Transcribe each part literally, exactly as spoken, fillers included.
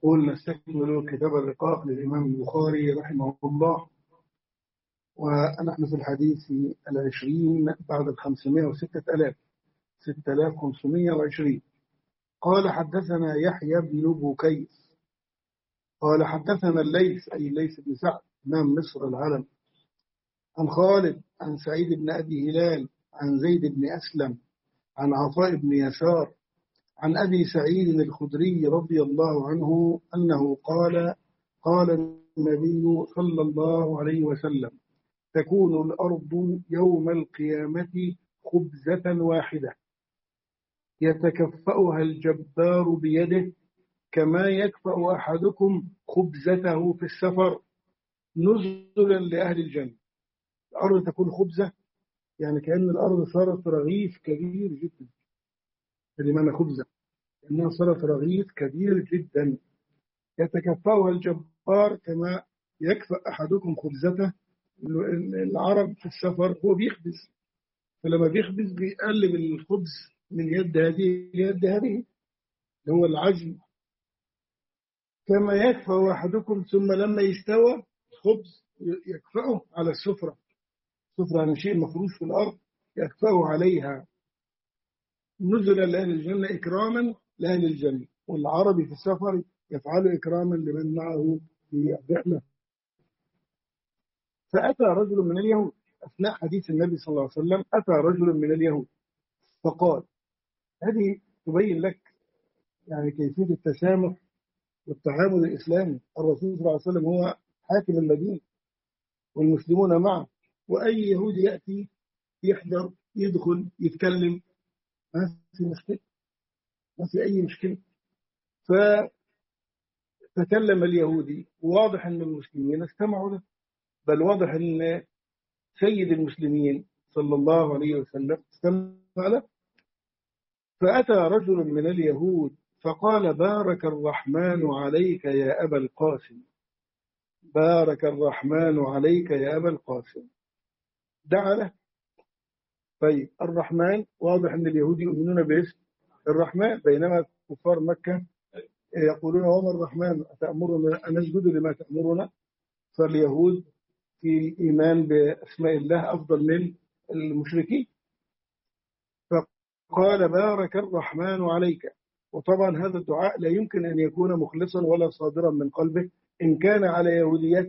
قلنا نستكمل كتاب الرقاق للإمام البخاري رحمه الله، ونحن في الحديث العشرين بعد الخمسمائة وستة آلاف ستة آلاف خمسمائة وعشرين. قال حدثنا يحيى بن بكيس قال حدثنا الليث أي الليث بن سعد إمام مصر العلم عن خالد عن سعيد بن أبي هلال عن زيد بن أسلم عن عطاء بن يسار عن أبي سعيد الخدري رضي الله عنه أنه قال قال النبي صلى الله عليه وسلم: تكون الأرض يوم القيامة خبزة واحدة يتكفأها الجبار بيده كما يكفأ أحدكم خبزته في السفر نزلا لأهل الجنة. الأرض تكون خبزة، يعني كأن الأرض صارت رغيف كبير جدا. بمعنى خبزة إنها صارت رغيف كبير جدا يتكفأها الجبار كما يكفأ أحدكم خبزته. العرب في السفر هو بيخبز، فلما بيخبز بيقلب الخبز من يد هذه ليد هذه اللي هو العجن، كما يكفأ أحدكم، ثم لما يستوى خبز يكفأه على السفرة. السفرة يعني شيء مفروش في الأرض يكفأه عليها نزلا لأهل الجنة إكراما لأهل الجنة. والعربي في السفر يفعل إكراما لمن معه في الرحلة. فأتى رجل من اليهود أثناء حديث النبي صلى الله عليه وسلم، أتى رجل من اليهود فقال، هذه تبين لك يعني كيفية التسامح والتعامل الإسلامي. الرسول صلى الله عليه وسلم هو حاكم المدينة والمسلمون معه، وأي يهودي يأتي يحضر يدخل يتكلم ما في مشكلة، ما في أي مشكلة. فتكلم اليهودي، واضح أن المسلمين استمعوا له، بل واضح أن سيد المسلمين صلى الله عليه وسلم استمع له. فأتى رجل من اليهود فقال: بارك الرحمن عليك يا أبا القاسم، بارك الرحمن عليك يا أبا القاسم. دعا له. طيب الرحمن واضح أن اليهود يؤمنون باسم الرحمن، بينما كفار مكة يقولون وما الرحمن أتأمرنا أن نسجد لما تأمرنا. فاليهود في الإيمان بأسماء الله أفضل من المشركين. فقال: بارك الرحمن عليك. وطبعا هذا الدعاء لا يمكن أن يكون مخلصا ولا صادرا من قلبه. إن كان على يهوديته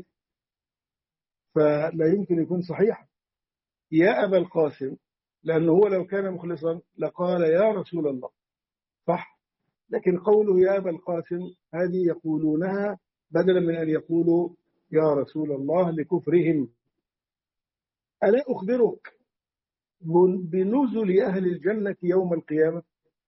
فلا يمكن يكون صحيحا يا أبا القاسم، لأنه هو لو كان مخلصا لقال يا رسول الله، صح. لكن قوله يا أبا القاسم هذه يقولونها بدلا من أن يقولوا يا رسول الله لكفرهم. ألا أخبرك بنزل أهل الجنة يوم القيامة؟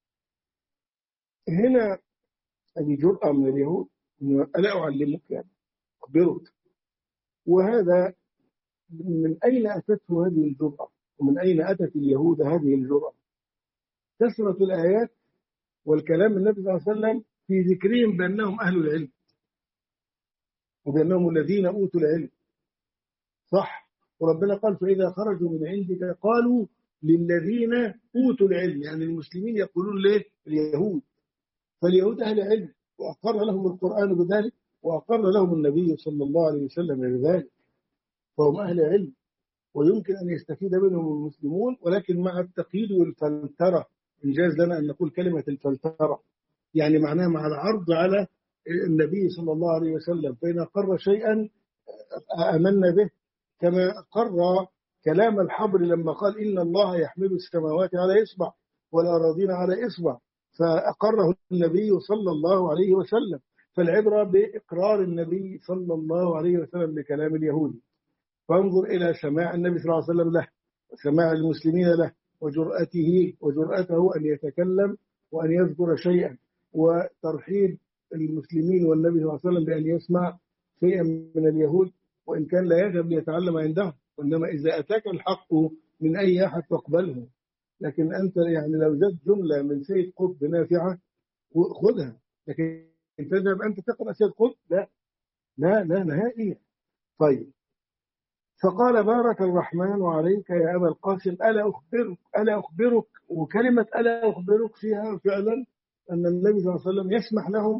هنا هذه جرأة من اليهود، ألا أعلمك يعني أخبرك. وهذا من أين أتته هذه الجرأة، ومن أين أتت اليهود هذه الجرأة؟ كثرة الآيات والكلام النبي صلى الله عليه وسلم في ذكرهم بأنهم أهل العلم وبأنهم الذين أوتوا العلم، صح. وربنا قال: فإذا خرجوا من عندك قالوا للذين أوتوا العلم، يعني المسلمين يقولون ليه اليهود. فاليهود أهل علم، وأقر لهم القرآن بذلك، وأقر لهم النبي صلى الله عليه وسلم بذلك، فهم أهل علم ويمكن أن يستفيد منهم المسلمون، ولكن مع التقييد والفلترة. إنجاز لنا أن نقول كلمة الفلترة، يعني معناها مع العرض على النبي صلى الله عليه وسلم. فإن أقر شيئا آمنا به، كما أقر كلام الحبر لما قال إن الله يحمل السماوات على إصبع والأراضين على إصبع، فأقره النبي صلى الله عليه وسلم. فالعبرة بإقرار النبي صلى الله عليه وسلم لكلام اليهود. فانظر إلى سماع النبي صلى الله عليه وسلم له، وسماع المسلمين له، وجرأته وجرأته أن يتكلم وأن يذكر شيئا، وترحيب المسلمين والنبي صلى الله عليه وسلم بأن يسمع شيئا من اليهود، وإن كان لا يذهب ليتعلم عندهم، وإنما إذا أتاك الحق من أي أحد فاقبله. لكن أنت يعني لو جت جملة من سيد قطب نافعة خذها، لكن تذهب أنت تقرأ سيد قطب؟ لا لا لا نهائيا. طيب فقال: بارك الرحمن عليك يا أبا القاسم، ألا أخبرك ألا أخبرك وكلمة ألا أخبرك فيها فعلا أن النبي صلى الله عليه وسلم يسمح لهم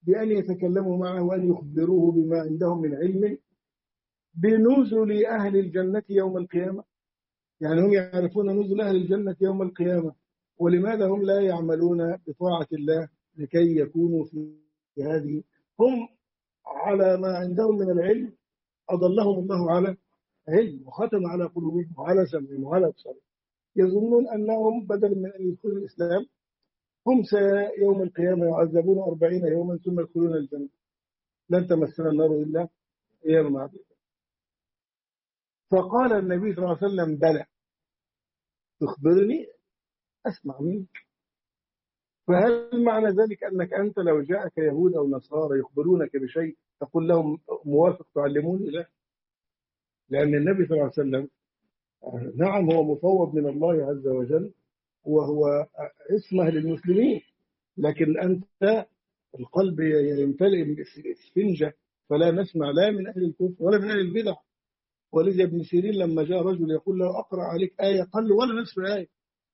بأن يتكلموا معه وأن يخبروه بما عندهم من علم بنزل أهل الجنة يوم القيامة. يعني هم يعرفون نزل أهل الجنة يوم القيامة، ولماذا هم لا يعملون بطاعة الله لكي يكونوا في هذه؟ هم على ما عندهم من العلم أضلهم الله على علم، وختم على قلوبهم وعلى سمعهم وعلى أبصارهم. يظنون أنهم بدل من أن يدخلوا الإسلام هم يوم القيامة يعذبون أربعين يوما ثم يدخلون الجنة، لن تمسنا النار إلا أياما معدودة. فقال النبي صلى الله عليه وسلم: بلى، تخبرني أسمع منك. فهل معنى ذلك أنك أنت لو جاءك يهود أو نصارى يخبرونك بشيء تقول لهم موافق تعلموني؟ لا، لأن النبي صلى الله عليه وسلم نعم هو مفوض من الله عز وجل وهو اسمه للمسلمين، لكن أنت القلب يمتلئ بالإسفنجة، فلا نسمع لا من أهل الكفر ولا من أهل البدع. ولذا ابن سيرين لما جاء رجل يقول له: أقرأ عليك آية، قال له: ولا نصف آية،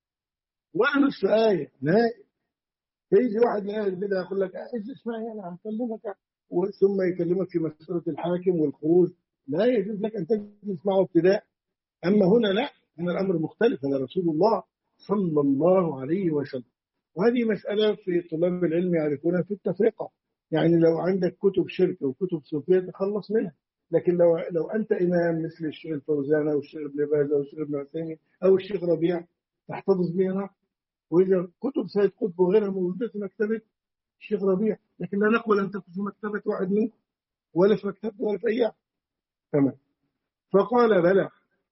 ولا نصف آية نهائي. فيجي واحد من أهل البدع يقول لك: اسمعي أنا هكلمك، ثم يكلمك في مسألة الحاكم والخروج، لا يجوز لك أن تجلس معه ابتداء. أما هنا لا، هنا الأمر مختلف، هذا رسول الله صلى الله عليه وسلم. وهذه مسألة في طلاب العلم يعرفونها في التفرقة. يعني لو عندك كتب شرك وكتب صوفية تخلص منها، لكن لو لو أنت إمام مثل الشيخ الفوزان أو الشيخ ابن باز أو الشيخ ابن عثيمين أو الشيخ ربيع تحتفظ بها. وإذا كتب سيد قطب وغيرها موجودة في مكتبة الشيخ ربيع، لكن لا نقبل أن تكون في مكتبة واحد منكم ولا في مكتبة ولا في أي. تمام. فقال: بلى.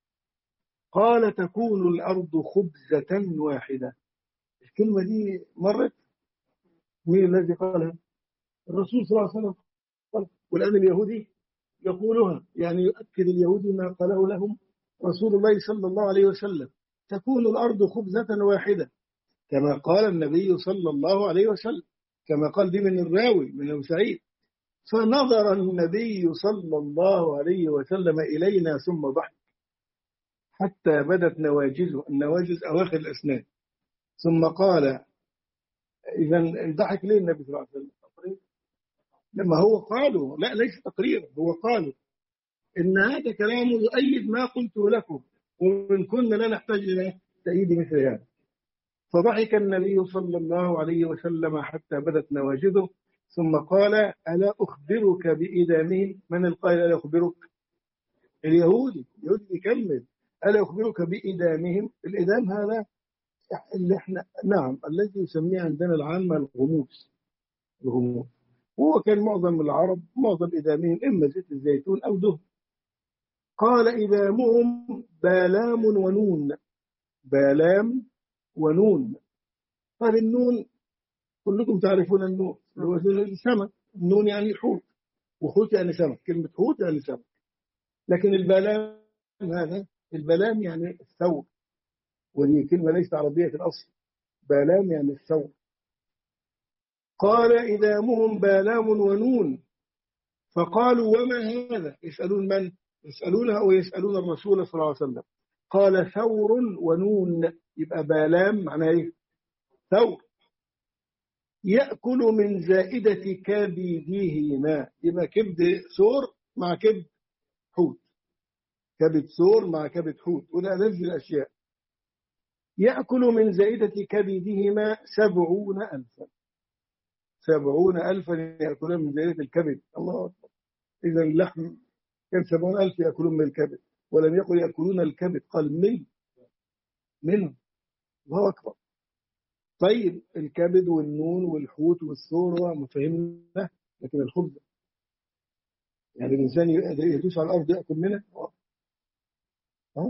قال: تكون الأرض خبزة واحدة. الكلمة دي مرت، مين الذي قالها؟ الرسول صلى الله عليه وسلم قال، والآن اليهودي يقولها، يعني يؤكد اليهودي ما قاله لهم رسول الله صلى الله عليه وسلم: تكون الأرض خبزة واحدة، كما قال النبي صلى الله عليه وسلم، كما قال دي من الراوي من أبو سعيد. فنظر النبي صلى الله عليه وسلم إلينا ثم ضحك حتى بدت نواجزه، النواجز أواخر الأسنان، ثم قال: إذا ضحك ليه النبي صلى الله عليه وسلم؟ لما هو قالوا، لا ليس تقريرا، هو قالوا إن هذا كلام يؤيد ما قلته لكم، وإن كنا لا نحتاج إلى تأييد مثل هذا. فضحك النبي صلى الله عليه وسلم حتى بدت نواجذه، ثم قال: ألا أخبرك بإدامهم؟ من القائل ألا أخبرك؟ اليهودي. اليهودي يكمل: ألا أخبرك بإدامهم؟ الإدام هذا اللي احنا نعم الذي يسميه عندنا العامة الغموس. الغموس هو كان معظم العرب معظم إدامهم إما زيت الزيتون أو دهن. قال: إدامهم بالام ونون. بالام ونون. قال: النون كلكم تعرفون النون اللي هو السمك، النون يعني حوت، وحوت يعني سمك، كلمة حوت يعني سمك. لكن البلام هذا، البلام يعني الثور، ودي كلمة ليست عربية في الأصل، بلام يعني الثور. قال: إدامهم بالام ونون. فقالوا: وما هذا؟ يسألون من؟ يسألونه أو يسألون الرسول صلى الله عليه وسلم. قال: ثور ونون. يبقى بالام معناه إيه؟ ثور. يأكل من زائدة كبديهما. يبقى كبد ثور مع كبد حوت، كبد ثور مع كبد حوت، وده ألذ الأشياء. يأكل من زائدة كبدهما سبعون ألفا. سبعون ألفا يأكلون من زائدة الكبد. الله أكبر. إذا اللحم كان سبعون ألف يأكلون من الكبد، ولم يقل يأكلون الكبد، قال من منه. الله أكبر. طيب الكبد والنون والحوت والثور مفهمنا، لكن الخبز يعني الإنسان يدوس على الأرض يأكل منها. أه؟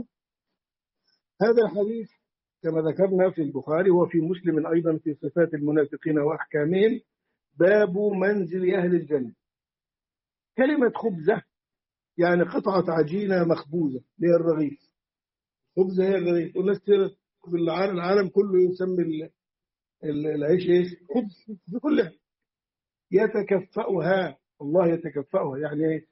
هذا الحديث كما ذكرنا في البخاري وفي مسلم أيضا في صفات المنافقين وأحكامهم، باب منزل أهل الجنة. كلمة خبزة يعني قطعة عجينة مخبوزة، هي الرغيف. خبزة هي الرغيف، والناس في العالم كله يسمي العيش ايش؟ خبز في كلها. يتكفأها، الله يتكفأها يعني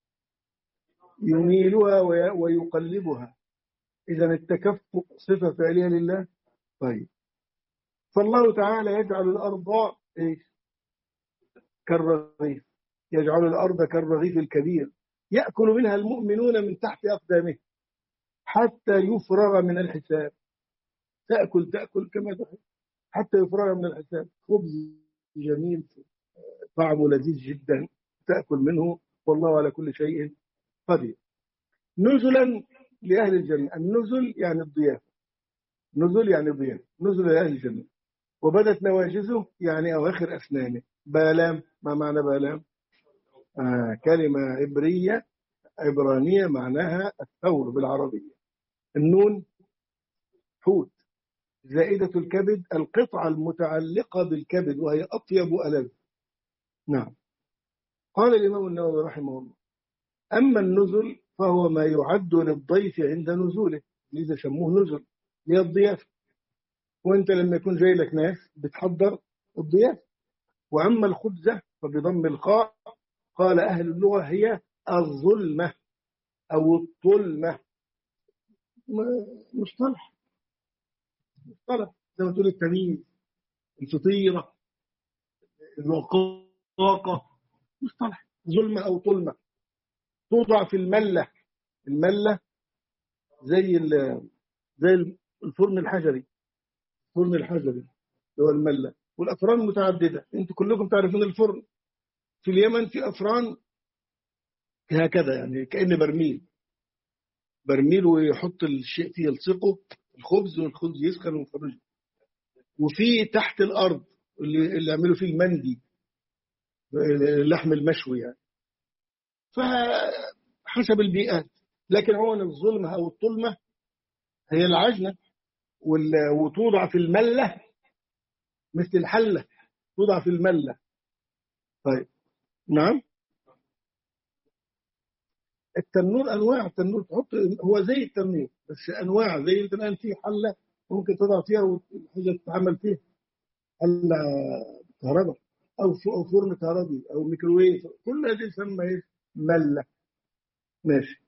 يميلها ويقلبها. إذا التكفؤ صفة فعلية لله. طيب، فالله تعالى يجعل الأرض إيش؟ كالرغيف، يجعل الأرض كالرغيف الكبير يأكل منها المؤمنون من تحت أقدامه حتى يفرغ من الحساب. تأكل تأكل كما تحب حتى يفرغ من الحساب. خبز جميل طعمه لذيذ جدا تأكل منه والله على كل شيء قدير. نزلا لأهل الجنة. النزل يعني الضيافة، نزل يعني ضيافة، نزل لأهل الجنة. وبدت نواجزه يعني أواخر أسنانه. بالام، ما معنى بالام؟ آه كلمة عبرية عبرانية معناها الثور بالعربية. النون حوت، زائدة الكبد، القطعة المتعلقة بالكبد وهي أطيب وألذ. نعم. قال الإمام النووي رحمه الله: أما النزل فهو ما يعد للضيف عند نزوله، لذا سموه نزل للضيافة. وأنت لما يكون جاي لك ناس بتحضر الضيافة. وأما الخبزة فبضم الخاء قال أهل اللغة هي الظلمة أو الطلمة. مصطلح مصطلح زي ما تقول التمييز، الفطيرة، الرقاقة، مصطلح. ظلمة أو طلمة توضع في الملة. الملة زي زي الفرن الحجري، الفرن الحجري اللي هو الملة. والأفران متعددة، أنتم كلكم تعرفون الفرن. في اليمن في أفران هكذا يعني كأن برميل برميل ويحط الشيء فيه يلصقه الخبز والخبز يسخن ويخرجه. وفي تحت الأرض اللي, اللي يعملوا فيه المندي، اللحم المشوي يعني. فحسب البيئات. لكن عموما الظلمة أو الطلمة هي العجنة وتوضع في الملة مثل الحلة، توضع في الملة. طيب نعم. التنور أنواع. التنور تحط هو زي التنور بس أنواع. زي أنت الآن في حلة ممكن تضع فيها وحاجة تتعمل فيها، حلة كهرباء أو فرن كهربي أو ميكروويف، كل هذه تسمى ملة. ماشي.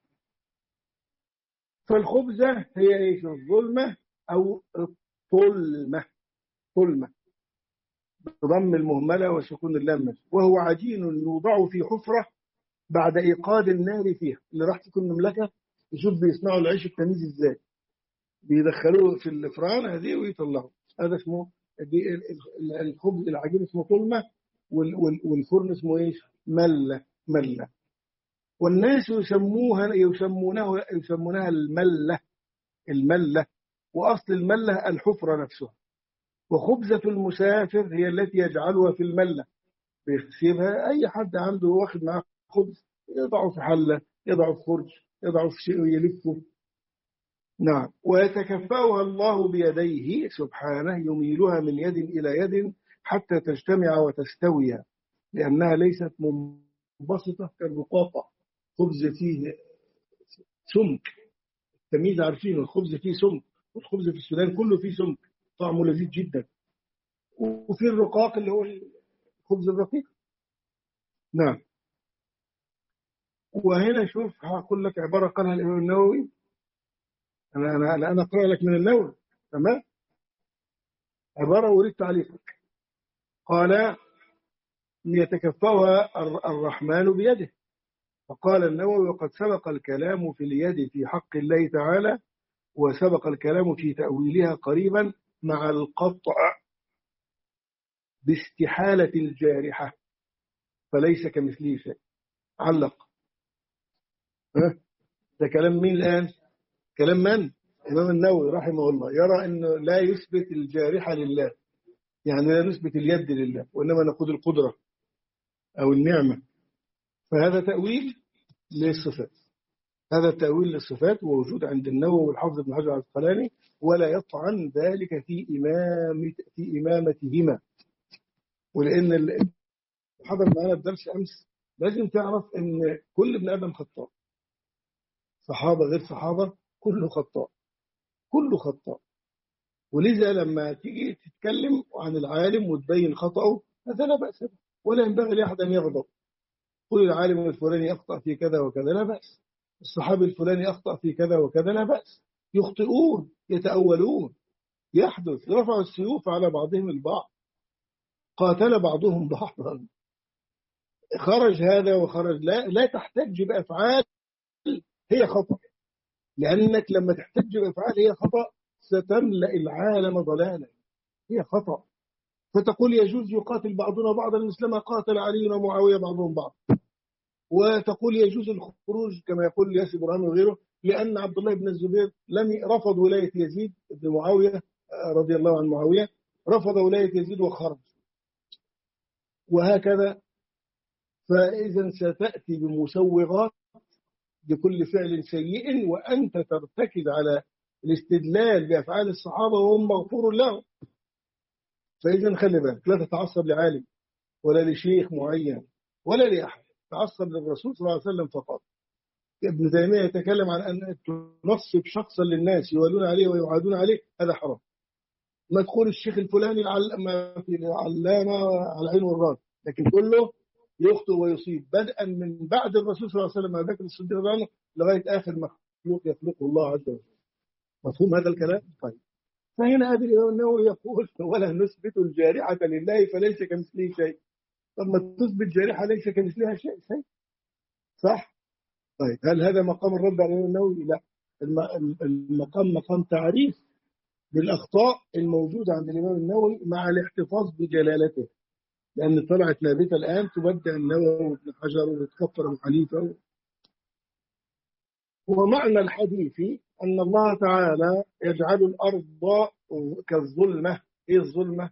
فالخبزة هي ايش؟ الظلمة أو الطلمة. طلمة بضم المهملة وسكون اللام. وهو عجين يوضع في حفرة بعد إيقاد النار فيها. اللي راح تكون مملكة يشوف بيصنعوا العيش التميز ازاي، بيدخلوه في الفران هذه ويطلعوا. هذا اسمه الخبز العجين اسمه طلمة، والفرن اسمه ايش؟ ملة. ملة. والناس يسموها يسمونه يسمونها الملة. الملة. وأصل الملة الحفرة نفسها. وخبزة المسافر هي التي يجعلها في الملة، بيسيبها. أي حد عنده واخد معاه خبز يضعه في حلة، يضعه في خرج، يضعه في شيء ويلفه. نعم. ويتكفأها الله بيديه سبحانه، يميلها من يد إلى يد حتى تجتمع وتستوي، لأنها ليست منبسطة كالرقاقة. خبز فيه سمك، التمييز عارفين. الخبز فيه سمك، والخبز في السودان كله فيه سمك طعمه لذيذ جدا. وفي الرقاق اللي هو الخبز الرقيق. نعم. وهنا شوف هقول لك عبارة قالها الإمام النووي. أنا أنا أنا أقرأ لك من النووي. تمام. عبارة أريد تعليقك. قال: يتكفأها الرحمن بيده. فقال النووي: وقد سبق الكلام في اليد في حق الله تعالى، وسبق الكلام في تأويلها قريبا مع القطع باستحالة الجارحة فليس كمثله شيء. علق. ها؟ ده كلام مين الآن؟ كلام من؟ الإمام النووي رحمه الله. يرى أنه لا يثبت الجارحة لله، يعني لا نثبت اليد لله، وإنما نقول القدرة أو النعمة. فهذا تأويل للصفات. هذا التأويل للصفات ووجود عند النووي والحافظ ابن حجر العسقلاني، ولا يطعن ذلك في إمامة في إمامتهما. ولأن اللي حضر معنا الدرس أمس لازم تعرف أن كل ابن آدم خطاء، صحابة غير صحابة، كله خطاء، كله خطاء. ولذا لما تيجي تتكلم عن العالم وتبين خطأه هذا لا بأس به، ولا ينبغي لأحد أن يغضب. قل العالم الفلاني أخطأ في كذا وكذا لا بأس، الصحابي الفلاني أخطأ في كذا وكذا لا بأس. يخطئون، يتأولون، يحدث. رفعوا السيوف على بعضهم البعض، قاتل بعضهم بعضا. خرج هذا وخرج، لا لا تحتج بأفعال هي خطأ، لأنك لما تحتج بأفعال هي خطأ ستملأ العالم ضلالا، هي خطأ. فتقول يجوز يقاتل بعضنا بعضا مثلما قاتل علي ومعاوية بعضهم بعض، وتقول يجوز الخروج كما يقول ياسر برهان وغيره، لأن عبد الله بن الزبير لم رفض ولاية يزيد بن معاوية رضي الله عن معاوية، رفض ولاية يزيد وخرج، وهكذا. فإذا ستأتي بمسوغات لكل فعل سيء، وأنت ترتكز على الاستدلال بأفعال الصحابة وهم مغفور لهم. فإذا خلي بالك، لا تتعصب لعالم ولا لشيخ معين ولا لأحد، تعصب للرسول صلى الله عليه وسلم فقط. ابن تيمية يتكلم عن أن تنصب شخصا للناس يولون عليه ويعادون عليه، هذا حرام. ما تقول الشيخ الفلاني العلامة على العين والراس، لكن كله يخطئ ويصيب، بدءا من بعد الرسول صلى الله عليه وسلم أبي بكر الصديق رضي الله عنه لغاية آخر مخلوق يخلقه الله عز وجل. مفهوم هذا الكلام؟ طيب. فهنا أدري أنه يقول ولا نثبت الجارحة لله فليس كمثله شيء. طب ما تثبت جارحة ليس كمثلها شيء شيء صح؟ طيب هل هذا مقام الرد على الإمام النووي؟ لا، المقام مقام تعريف بالأخطاء الموجودة عند الإمام النووي مع الاحتفاظ بجلالته، لأن طلعت نابتة الآن تبدع النووي وابن حجر وتكفر أبو حنيفة. ومعنى الحديث أن الله تعالى يجعل الأرض كالظلمة. إيه الظلمة؟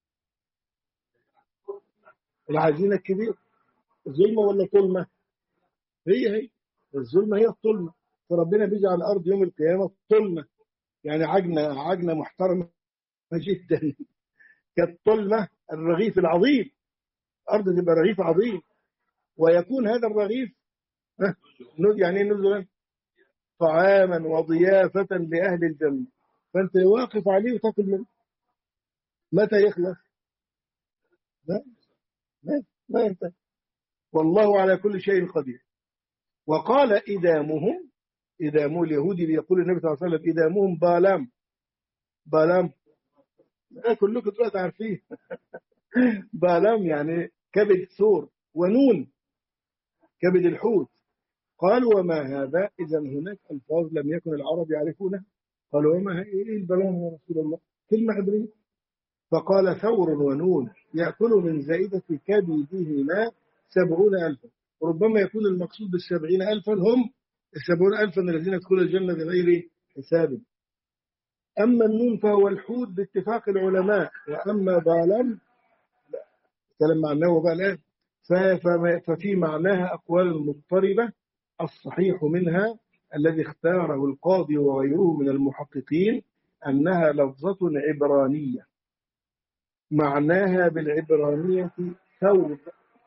العجينة الكبيرة، ظلمة ولا طلمة؟ هي هي الظلمة، هي الطلمة. فربنا بيجعل الأرض يوم القيامة طلمة، يعني عجنة عجنة محترمة جدا كالطلمة الرغيف العظيم. الأرض تبقى رغيف عظيم، ويكون هذا الرغيف يعني نزلا طعاما وضيافة لأهل الجنة، فأنت واقف عليه وتأكل منه. متى يخلص؟ لا لا لا ينتهي، والله على كل شيء قدير. وقال إدامهم، إدامه اليهودي بيقول النبي صلى الله عليه وسلم إدامهم بالام. بالام كلكم دلوقتي عارفين بالام يعني كبد ثور، ونون كبد الحوت. قالوا وما هذا؟ إذا هناك ألفاظ لم يكن العرب يعرفونها. قالوا وما إيه البلام يا رسول الله؟ كلمة عبرية. فقال ثور ونون يأكل من زائدة كبدهما سبعون ألفا. ربما يكون المقصود بالسبعين ألفا هم السبعون ألفا الذين يدخلون الجنة بغير حساب. أما النون فهو الحوت باتفاق العلماء، وأما بالام كلام معناه بقى الآن ففي معناها أقوال مضطربة. الصحيح منها الذي اختاره القاضي وغيره من المحققين أنها لفظة عبرانية، معناها بالعبرانية ثوب.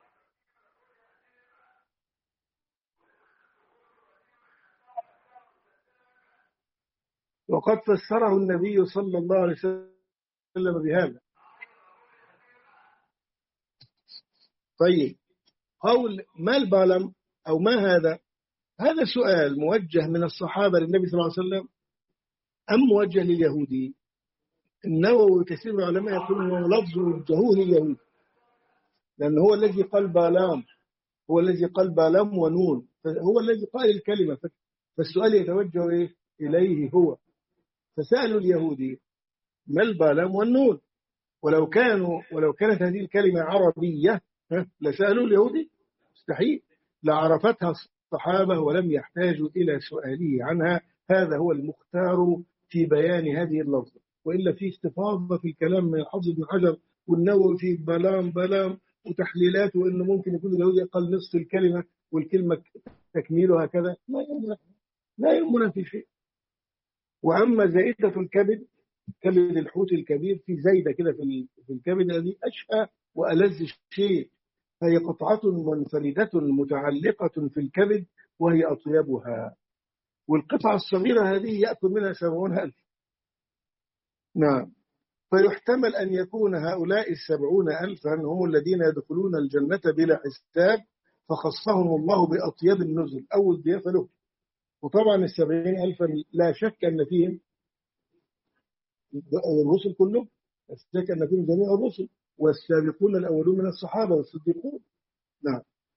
وقد فسره النبي صلى الله عليه وسلم بهذا. طيب، قول ما البالم أو ما هذا؟ هذا سؤال موجه من الصحابة للنبي صلى الله عليه وسلم أم موجه لليهودي؟ النووي كثير من العلماء يقولون أنه لفظ وجهوه لليهود، لأن هو الذي قال بالام، هو الذي قال بالام ونون، هو الذي قال الكلمة، فالسؤال يتوجه إيه؟ إليه هو. فسألوا اليهودي ما البالام والنون، ولو كانوا ولو كانت هذه الكلمة عربية لسألوا اليهودي مستحيل، لعرفتها الصحابة ولم يحتاجوا إلى سؤاله عنها. هذا هو المختار في بيان هذه اللفظة، وإلا في استفاضة في الكلام من الحافظ بن حجر والنووي في بلام بلام وتحليلات، وإنه ممكن يكون اليهودي قال نصف الكلمة والكلمة تكميلها كذا. لا يهمنا، لا يهمنا في شيء. وأما زائدة الكبد، كبد الحوت الكبير، في زايدة كده في في الكبد، هذه أشهى وألذ شيء، فهي قطعة منفردة متعلقة في الكبد وهي أطيبها، والقطعة الصغيرة هذه يأكل منها سبعون ألف. نعم. فيحتمل أن يكون هؤلاء السبعون ألفا هم الذين يدخلون الجنة بلا حساب، فخصهم الله بأطيب النزل أو الضيافة له. وطبعا السبعين ألفا لا شك أن فيهم الرسل كلهم، لا شك أن فيهم جميع الرسل والسابقون الأولون من الصحابة والصديقون. نعم.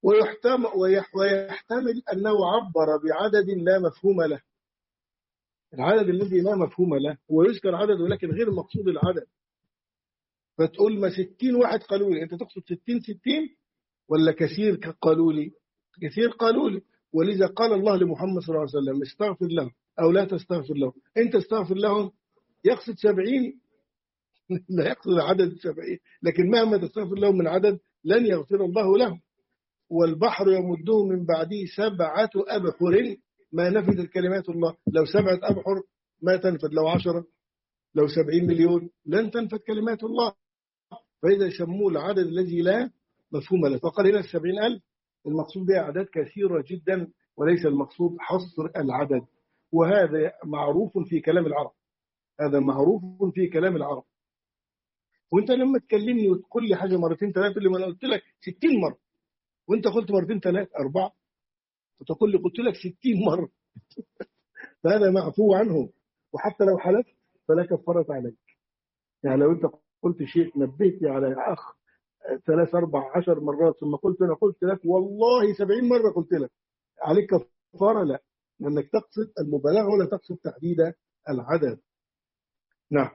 ويحتمل, ويحتمل أنه عبر بعدد لا مفهوم له. العدد الذي لا مفهوم له ويذكر عدد ولكن غير مقصود العدد، فتقول ما ستين واحد قالوا لي، أنت تقصد ستين ستين ولا كثير قالوا لي؟ كثير قالوا لي. ولذا قال الله لمحمد صلى الله عليه وسلم استغفر لهم أو لا تستغفر لهم. أنت استغفر لهم يقصد سبعين لا يقصد عدد سبعين، لكن مهما تستغفر لهم من عدد لن يغفر الله لهم. والبحر يمده من بعده سبعة أبحر ما نفذت كلمات الله. لو سبعة أبحر ما تنفذ، لو عشرة، لو سبعين مليون لن تنفذ كلمات الله. فإذا يسموه العدد الذي لا مفهوم له. فقال هنا السبعين ألف المقصود بها أعداد كثيرة جدا وليس المقصود حصر العدد. وهذا معروف في كلام العرب، هذا معروف في كلام العرب. وانت لما تكلمني وتقول لي حاجة مرتين ثلاثة، اللي ما انا قلت لك ستين مرة وانت قلت مرتين ثلاثة أربعة، وتقول لي قلت لك ستين مرة فهذا معفو عنه. وحتى لو حلفت فلا كفارة عليك. يعني لو انت قلت شيء نبهتي على أخ ثلاث أربع عشر مرات ثم قلت أنا قلت لك والله سبعين مرة قلت لك، عليك كفارة؟ لا، لأنك تقصد المبالغة ولا تقصد تحديد العدد. نعم.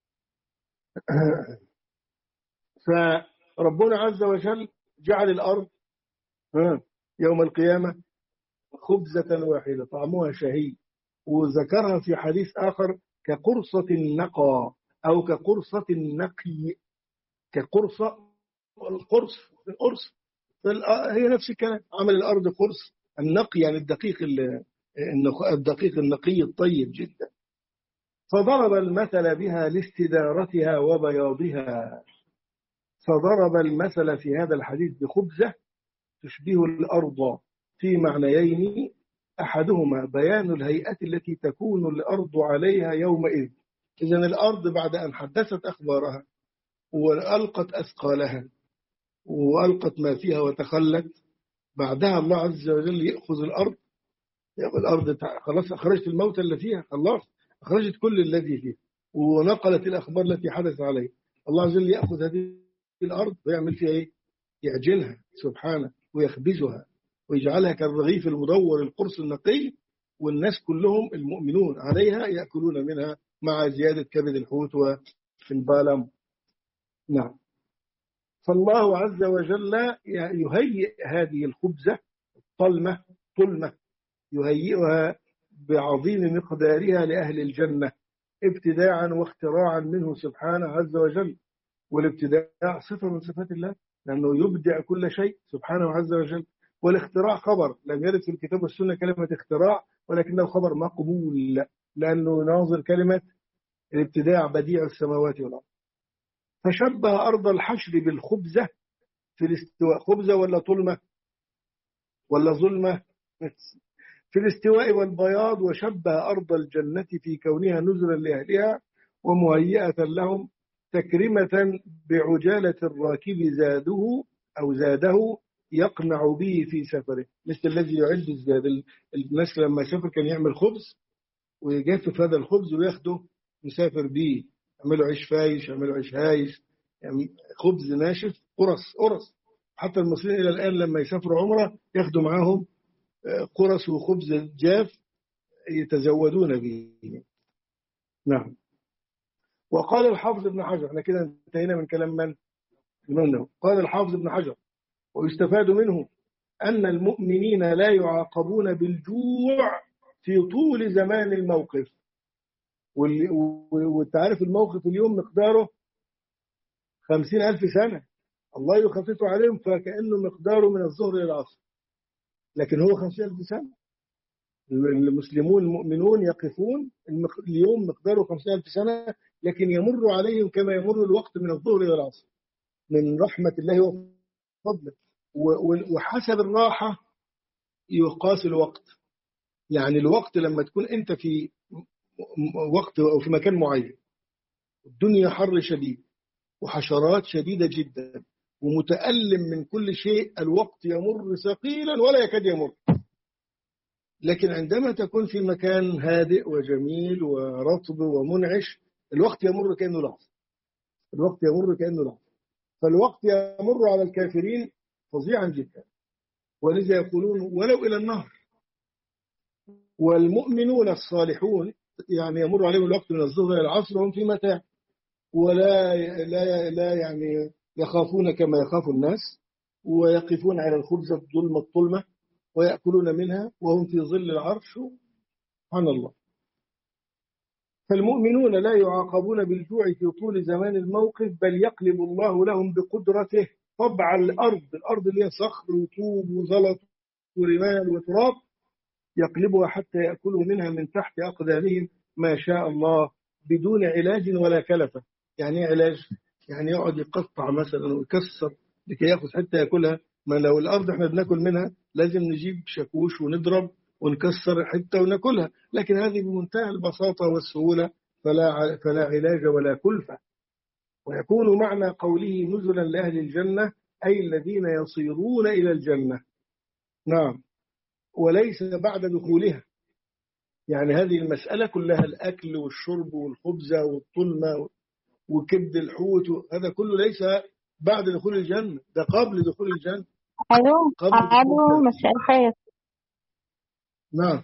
فربنا عز وجل جعل الأرض يوم القيامة خبزة واحدة طعمها شهي، وذكرها في حديث آخر كقرصة النقى أو كقرصة النقي. كقرصة، القرص القرص هي نفس الكلام. عمل الأرض قرص، النقي يعني الدقيق الدقيق النقي الطيب جدا. فضرب المثل بها لاستدارتها وبياضها. فضرب المثل في هذا الحديث بخبزة تشبه الأرض في معنيين، أحدهما بيان الهيئة التي تكون الأرض عليها يومئذ. إذن الأرض بعد أن حدثت أخبارها وألقت أثقالها وألقت ما فيها وتخلت، بعدها الله عز وجل يأخذ الأرض. الأرض خلاص أخرجت الموت اللي فيها، خلاص أخرجت كل الذي فيها ونقلت الأخبار التي حدث عليه. الله عز وجل يأخذ هذه الأرض ويعمل فيها إيه؟ يعجنها سبحانه ويخبزها ويجعلها كالرغيف المدور القرص النقي، والناس كلهم المؤمنون عليها يأكلون منها مع زيادة كبد الحوت وفي البالم. نعم. فالله عز وجل يهيئ هذه الخبزة طلمة طلمة يهيئها بعظيم مقدارها لأهل الجنة ابتداعا واختراعا منه سبحانه عز وجل. والابتداع صفة من صفات الله لأنه يبدع كل شيء سبحانه عز وجل. والاختراع خبر لم يرد في الكتاب والسنة كلمة اختراع، ولكنه خبر مقبول لأنه ناظر كلمة الابتداع بديع السماوات والأرض. فشبه أرض الحشر بالخبزة في الاستواء. خبزة ولا طلمة ولا ظلمة؟ في الاستواء والبياض. وشبه أرض الجنة في كونها نزلا لأهلها ومهيئة لهم تكرمة بعجالة الراكب زاده أو زاده يقنع به في سفره، مثل الذي يعد الزاد. الناس لما يسافر كان يعمل خبز ويجفف هذا الخبز وياخده يسافر به، يعملوا عيش فايش، يعملوا عيش هايش، يعني خبز ناشف قرص قرص. حتى المصريين إلى الآن لما يسافروا عمرة ياخدوا معاهم قرص وخبز جاف يتزودون به. نعم. وقال الحافظ ابن حجر، احنا كده انتهينا من كلام من؟ منه. قال الحافظ ابن حجر ويستفاد منه أن المؤمنين لا يعاقبون بالجوع في طول زمان الموقف. وتعرف الموقف اليوم مقداره خمسين ألف سنة، الله يخفف عليهم فكأنه مقداره من الظهر إلى العصر، لكن هو خمسين ألف سنة. المسلمون المؤمنون يقفون اليوم مقداره خمسين ألف سنة، لكن يمر عليهم كما يمر الوقت من الظهر إلى العصر من رحمة الله وفضله. وحسب الراحة يقاس الوقت. يعني الوقت لما تكون أنت في وقت أو في مكان معين، الدنيا حر شديد وحشرات شديدة جدا ومتألم من كل شيء، الوقت يمر ثقيلا ولا يكاد يمر. لكن عندما تكون في مكان هادئ وجميل ورطب ومنعش، الوقت يمر كأنه لحظة. الوقت يمر كأنه لحظة. فالوقت يمر على الكافرين فظيعا جدا. ولذا يقولون ولو إلى النهر. والمؤمنون الصالحون يعني يمر عليهم الوقت من الظهر إلى العصر وهم في متاع، ولا لا لا يعني يخافون كما يخاف الناس، ويقفون على الخبزة الظلمة الطلمة ويأكلون منها وهم في ظل العرش. سبحان الله. فالمؤمنون لا يعاقبون بالجوع في طول زمان الموقف، بل يقلب الله لهم بقدرته طبع الأرض، الأرض اللي هي صخر وطوب وزلط ورمال وتراب، يقلبها حتى يأكلوا منها من تحت أقدامهم ما شاء الله بدون علاج ولا كلفة. يعني ايه علاج؟ يعني يقعد يقطع مثلا ويكسر لكي ياخذ حتى ياكلها. ما لو الأرض احنا بناكل منها لازم نجيب شاكوش ونضرب ونكسر حتى وناكلها، لكن هذه بمنتهى البساطة والسهولة، فلا فلا علاج ولا كلفة. ويكون معنى قوله نزلا لأهل الجنة أي الذين يصيرون إلى الجنة. نعم، وليس بعد دخولها. يعني هذه المسألة كلها الأكل والشرب والخبزة والطلمة وكبد الحوت، هذا كله ليس بعد دخول الجنة، ده قبل دخول الجنة، ألو قبل دخول ألو، الجنة. مساء الخير. نعم،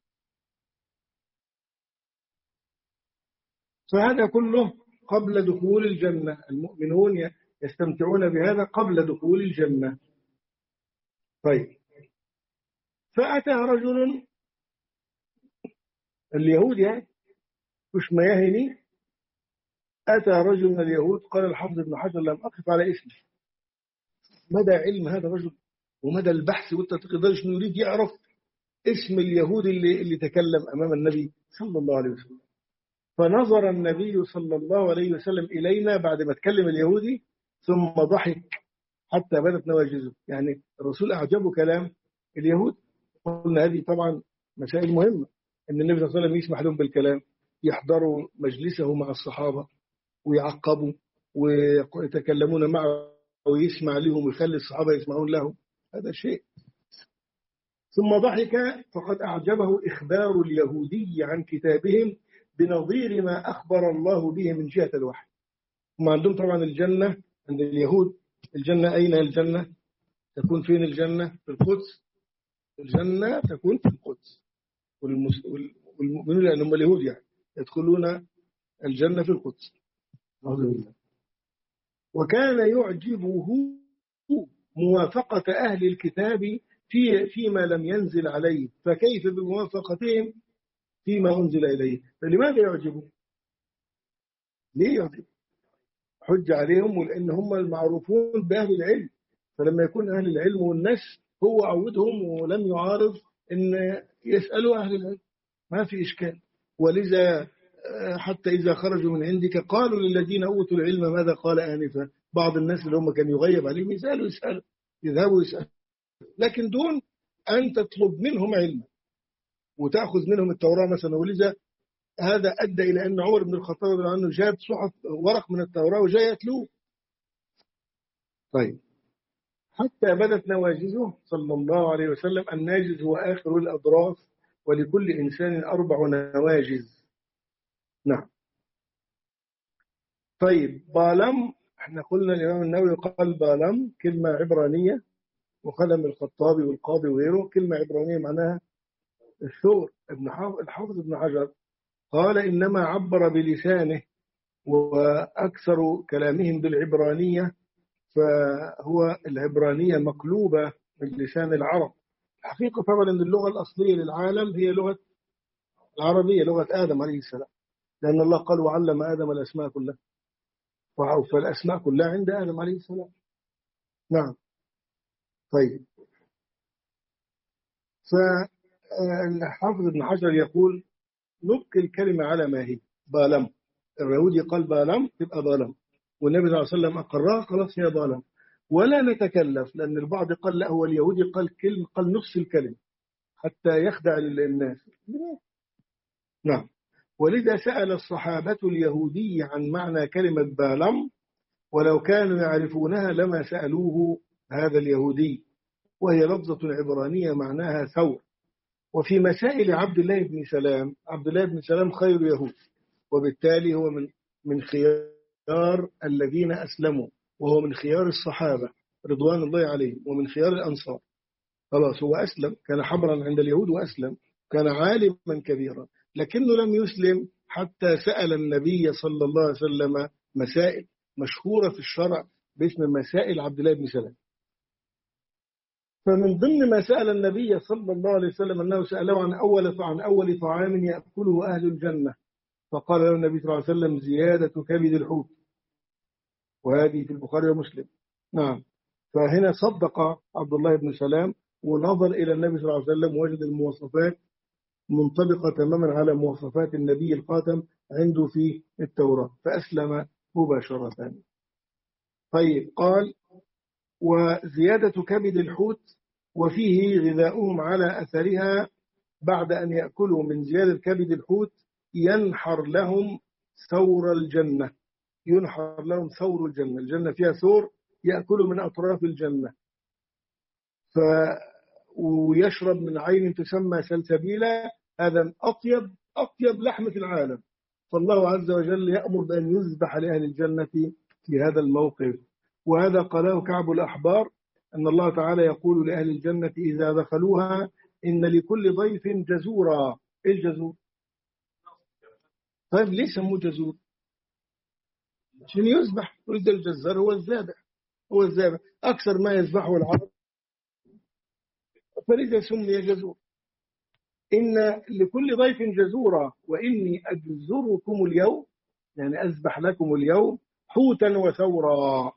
فهذا كله قبل دخول الجنة. المؤمنون يستمتعون بهذا قبل دخول الجنة. طيب، فأتى رجل اليهود يعني مش مياهني، أتى رجل من اليهود، قال الحافظ ابن حجر لم أقف على اسمه. مدى علم هذا الرجل ومدى البحث، وانت تقدرش نريد يعرف اسم اليهودي اللي, اللي تكلم أمام النبي صلى الله عليه وسلم. فنظر النبي صلى الله عليه وسلم إلينا بعد ما تكلم اليهودي ثم ضحك حتى بدت نواجذه. يعني الرسول أعجبه كلام اليهود. قلنا هذه طبعا مسائل مهمة، أن النبي صلى الله عليه وسلم يسمح لهم بالكلام، يحضروا مجلسه مع الصحابة ويعقبوا ويتكلمون معه ويسمع لهم ويخلي الصحابة يسمعون له، هذا شيء. ثم ضحك فقد أعجبه إخبار اليهودي عن كتابهم بنظير ما أخبر الله به من جهة الوحي. هم عندهم طبعا الجنة عند اليهود، الجنة أين الجنة؟ تكون فين الجنة؟ في القدس. الجنة تكون في القدس، والمؤمنون لأنهم اليهود يعني يدخلون الجنة في القدس. وكان يعجبه موافقة أهل الكتاب في فيما لم ينزل عليه، فكيف بموافقتهم فيما أنزل إليه؟ فلماذا يعجبه؟ ليه يعجبه؟ حج عليهم، ولأن هم المعروفون بأهل العلم، فلما يكون أهل العلم والناس هو عودهم ولم يعارض أن يسألوا أهل العلم، ما في إشكال. ولذا حتى إذا خرجوا من عندك قالوا للذين أوتوا العلم ماذا قال آنفا. بعض الناس اللي هم كانوا يغيب عليهم يسألوا يسألوا يذهبوا يسألوا، لكن دون أن تطلب منهم علم وتأخذ منهم التوراة مثلا. ولذا هذا أدى إلى أن عمر بن الخطاب رضي الله عنه جاب صحف ورق من التوراة وجاء يتلوه. طيب، حتى بدت نواجزه صلى الله عليه وسلم. الناجز هو آخر الأضراس، ولكل إنسان أربع نواجز. نعم. طيب، بالم، احنا قلنا الإمام النووي قال بالم كلمة عبرانية، وقلم الخطابي والقاضي وغيره كلمة عبرانية معناها الثور. ابن الحافظ ابن حجر قال إنما عبر بلسانه، وأكثر كلامهم بالعبرانية، فهو العبرانية مقلوبة من لسان العرب. الحقيقة طبعا أن اللغة الأصلية للعالم هي لغة العربية، لغة آدم عليه السلام، لأن الله قال وعلم آدم الأسماء كلها، فالأسماء كلها عند آدم عليه السلام. نعم. طيب، فالحافظ ابن حجر يقول نبقي الكلمة على ما هي بالم. اليهودي قال بالم تبقى بالم، والنبي صلى الله عليه وسلم أقرها، خلاص هي بالم، ولا نتكلف. لأن البعض قال لا، هو اليهودي قال كلمة، قال نصف الكلمة حتى يخدع الناس. نعم. ولذا سأل الصحابة اليهودي عن معنى كلمة بالم، ولو كانوا يعرفونها لما سألوه هذا اليهودي، وهي لفظة عبرانية معناها ثور. وفي مسائل عبد الله بن سلام، عبد الله بن سلام خير يهود، وبالتالي هو من من خيار الذين أسلموا، وهو من خيار الصحابة رضوان الله عليهم، ومن خيار الأنصار. خلاص هو أسلم، كان حبرا عند اليهود وأسلم، كان عالما كبيرا، لكنه لم يسلم حتى سأل النبي صلى الله عليه وسلم مسائل مشهورة في الشرع باسم مسائل عبد الله بن سلام. فمن ضمن ما سأل النبي صلى الله عليه وسلم أنه سأله عن أول عن أول طعام يأكله أهل الجنة، فقال له النبي صلى الله عليه وسلم زيادة كبد الحوت، وهذه في البخاري ومسلم. نعم. فهنا صدق عبد الله بن سلام ونظر إلى النبي صلى الله عليه وسلم ووجد المواصفات منطبقة تماما على مواصفات النبي الخاتم عنده في التوراة، فأسلم مباشرة. طيب قال وزيادة كبد الحوت وفيه غذاؤهم على أثرها، بعد أن يأكلوا من زيادة كبد الحوت ينحر لهم ثور الجنة، ينحر لهم ثور الجنة، الجنة فيها ثور يأكلوا من أطراف الجنة، ف ويشرب من عين تسمى سلسبيلا، هذا أطيب أطيب لحم في العالم، فالله عز وجل يأمر بأن يذبح لأهل الجنة في هذا الموقف. وهذا قاله كعب الأحبار أن الله تعالى يقول لأهل الجنة إذا دخلوها إن لكل ضيف جزورا. إيه الجزور؟ طيب ليه سموه جزور؟ عشان يذبح، ولد الجزار هو الذابح، هو الذابح أكثر ما يذبحه العرب، فلذا سمي جزور. إن لكل ضيف جزورا وإني أجزركم اليوم، يعني أذبح لكم اليوم حوتا وثورا،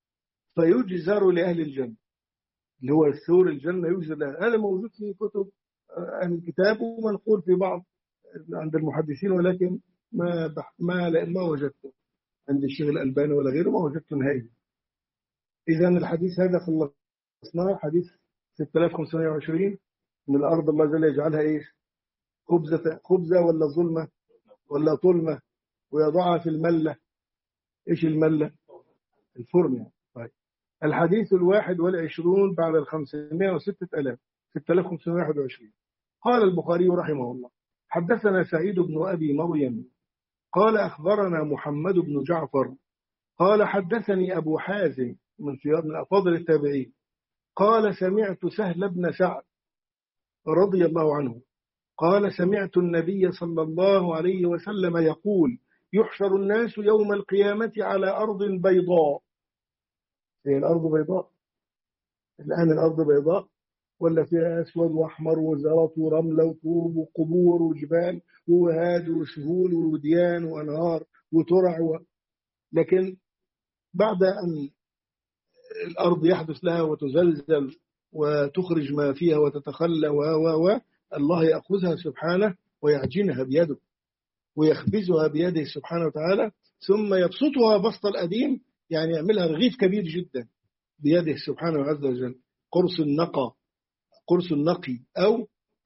فيجزر لأهل الجنة، اللي هو الثور الجنة يجزر لها. هذا موجود في كتب أهل الكتاب ومنقول في بعض عند المحدثين، ولكن ما بح ما ما وجدته عند الشيخ الألباني ولا غيره، ما وجدته نهائيا. إذا الحديث هذا خلصناه، حديث ستة آلاف وخمسمائة وعشرين، من الأرض الله جل يجعلها إيش؟ خبزة خبزة ولا ظلمة ولا طلمة، ويضعها في الملة. إيش الملة؟ الفرن يعني. طيب الحديث الواحد والعشرون بعد الخمسمائة وستة آلاف، ستة آلاف وخمسمائة وواحد وعشرين. قال البخاري رحمه الله حدثنا سعيد بن أبي مريم قال أخبرنا محمد بن جعفر قال حدثني أبو حازم من من أفاضل التابعين قال سمعت سهل بن سعد رضي الله عنه قال سمعت النبي صلى الله عليه وسلم يقول يحشر الناس يوم القيامة على أرض بيضاء. هي الأرض بيضاء الآن؟ الأرض بيضاء ولا فيها أسود وأحمر وزلط ورملة وطوب وقبور وجبال ووهاد وسهول ووديان وأنهار وترع و... لكن بعد أن الأرض يحدث لها وتزلزل وتخرج ما فيها وتتخلى و و و الله يأخذها سبحانه ويعجنها بيده ويخبزها بيده سبحانه وتعالى، ثم يبسطها بسط الأديم، يعني يعملها رغيف كبير جدا بيده سبحانه عز وجل، قرص النقى، قرص النقي أو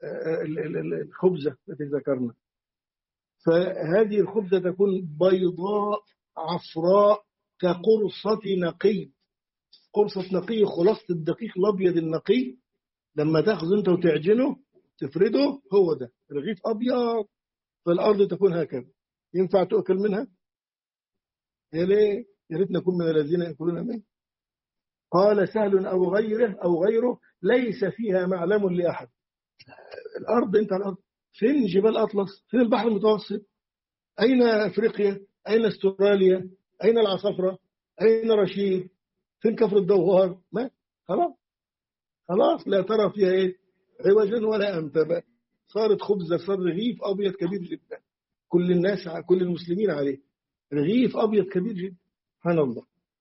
الخبزة التي ذكرنا. فهذه الخبزة تكون بيضاء عفراء كقرصة نقي، قرصة نقي، خلاصة الدقيق الأبيض النقي، لما تأخذ أنت وتعجنه تفرده هو ده رغيف أبيض، فالأرض تكون هكذا. ينفع تأكل منها؟ يا ليه؟ يا ريت نكون من الذين يأكلون منه. قال سهل أو غيره أو غيره ليس فيها معلم لأحد. الأرض أنت الأرض فين جبال أطلس؟ فين البحر المتوسط؟ أين أفريقيا؟ أين استراليا؟ أين العصفرة؟ أين رشيد؟ فين كفر الدوار؟ ما خلاص خلاص لا ترى فيها إيه عوجا ولا أمتا، صارت خبزة، صار رغيف أبيض كبير جدا، كل الناس كل المسلمين عليه، رغيف أبيض كبير جدا، سبحان الله.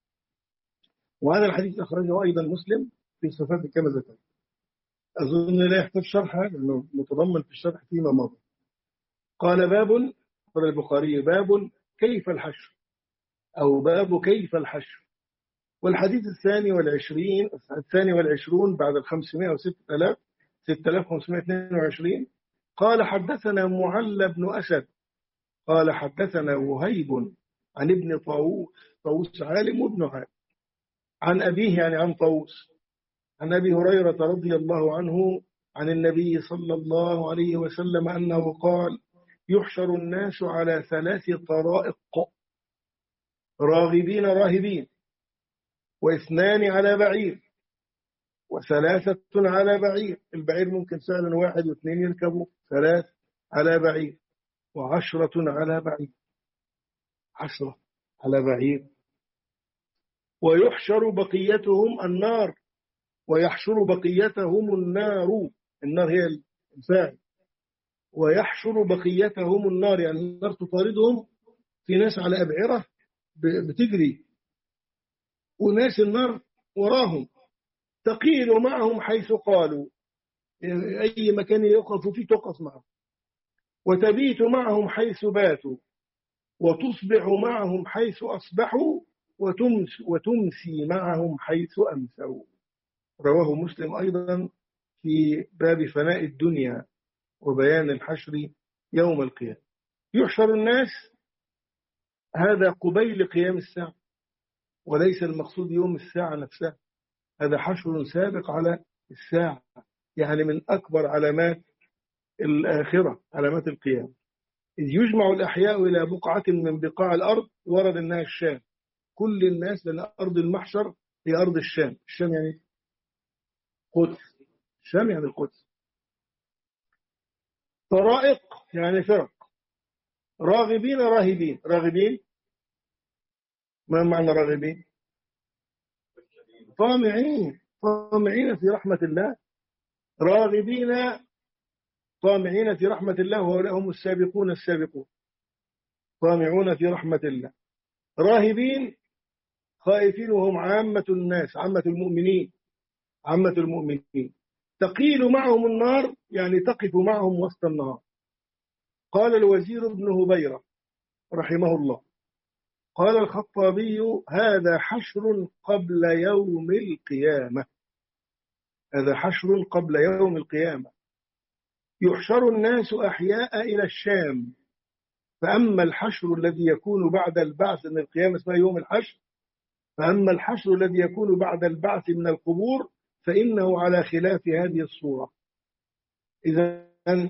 وهذا الحديث أخرجه أيضا مسلم في صفات كما ذكر. أظن لا يحتاج شرحها لأنه متضمن في الشرح فيما مضى. قال باب، قال البخاري باب كيف الحشر، أو باب كيف الحشر. والحديث الثاني والعشرين الثاني والعشرون بعد الخمسمائة وستة آلاف، ستة آلاف وخمسمائة واثنين وعشرين. قال حدثنا معل بن أسد قال حدثنا وهيب عن ابن طاووس، طاووس عالم وابن عالم، عن أبيه يعني عن طاووس، عن أبي هريرة رضي الله عنه عن النبي صلى الله عليه وسلم أنه قال يحشر الناس على ثلاث طرائق، راغبين راهبين، واثنان على بعير، وثلاثة على بعير، البعير ممكن فعلا واحد واثنين يركبوا، ثلاث على بعير، وعشرة على بعير، عشرة على بعير. ويحشر بقيتهم النار، ويحشر بقيتهم النار، النار هي الفاعل، ويحشر بقيتهم النار، يعني النار تطاردهم، في ناس على أبعرة بتجري وناس النار وراهم، تقيل معهم حيث قالوا، أي مكان يقفوا فيه تقف معهم، وتبيت معهم حيث باتوا، وتصبح معهم حيث أصبحوا، وتمس وتمسي معهم حيث أمسوا. رواه مسلم أيضا في باب فناء الدنيا وبيان الحشر يوم القيامة. يحشر الناس، هذا قبيل قيام الساعة، وليس المقصود يوم الساعة نفسها، هذا حشر سابق على الساعة، يعني من أكبر علامات الآخرة، علامات القيامة. إذ يجمع الأحياء إلى بقعة من بقاع الأرض، ورد أنها الشام، كل الناس، لأن أرض المحشر هي أرض الشام، الشام يعني قدس، الشام يعني القدس. طرائق يعني فرق، راغبين راهبين، راغبين ما معنى راغبين؟ طامعين، طامعين في رحمة الله، راغبين طامعين في رحمة الله، وهؤلاء هم السابقون السابقون، طامعون في رحمة الله. راهبين خائفين، وهم عامة الناس، عامة المؤمنين، عامة المؤمنين. تقيل معهم النار، يعني تقف معهم وسط النهار. قال الوزير ابن هبيرة رحمه الله، قال الخطابي: هذا حشر قبل يوم القيامة، هذا حشر قبل يوم القيامة. يحشر الناس أحياء إلى الشام، فأما الحشر الذي يكون بعد البعث من القيامة اسمه يوم الحشر، فأما الحشر الذي يكون بعد البعث من القبور فإنه على خلاف هذه الصورة. إذا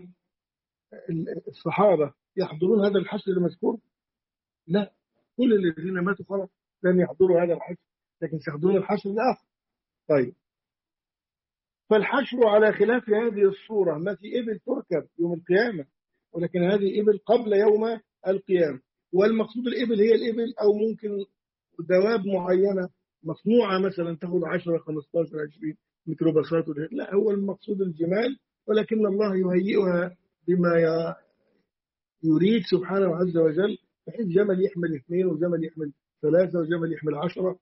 الصحابة يحضرون هذا الحشر المذكور؟ لا، كل الذين ماتوا خلاص لن يحضروا هذا الحشر، لكن سيحضرون الحشر الآخر. طيب، فالحشر على خلاف هذه الصورة، ما في إبل تركب يوم القيامة، ولكن هذه إبل قبل يوم القيامة. والمقصود الإبل هي الإبل، أو ممكن دواب معينة مصنوعة مثلا تاخذ عشرة خمستاشر عشرين ميكروباصات، لا، هو المقصود الجمال، ولكن الله يهيئها بما يريد سبحانه عز وجل، بحيث جمل يحمل اثنين، وجمل يحمل ثلاثة، وجمل يحمل عشرة.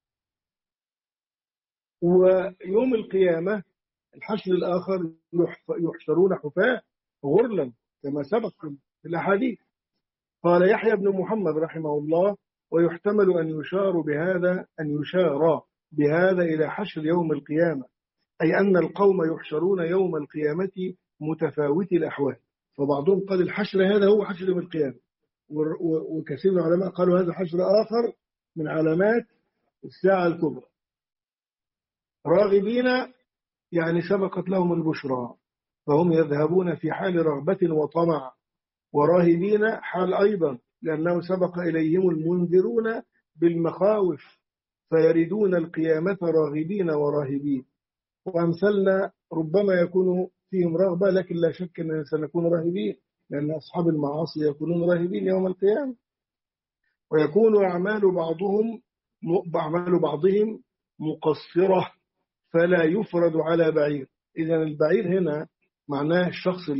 ويوم القيامة الحشر الآخر يحشرون حفاة غرلا كما سبق في الأحاديث. قال يحيى بن محمد رحمه الله: ويحتمل أن يشار بهذا أن يشار بهذا إلى حشر يوم القيامة، أي أن القوم يحشرون يوم القيامة متفاوتي الأحوال. فبعضهم قال الحشر هذا هو حشر يوم القيامة، وكثير من العلماء قالوا هذا حشر آخر من علامات الساعة الكبرى. راغبين يعني سبقت لهم البشرى، فهم يذهبون في حال رغبة وطمع، وراهبين حال أيضا لأنه سبق إليهم المنذرون بالمخاوف، فيردون القيامة راغبين وراهبين. وأمثلنا ربما يكون فيهم رغبة، لكن لا شك أننا سنكون راهبين، لأن أصحاب المعاصي يكونون راهبين يوم القيامة. ويكون أعمال بعضهم أعمال بعضهم مقصرة، فلا يفرد على بعير. إذا البعير هنا معناه الشخص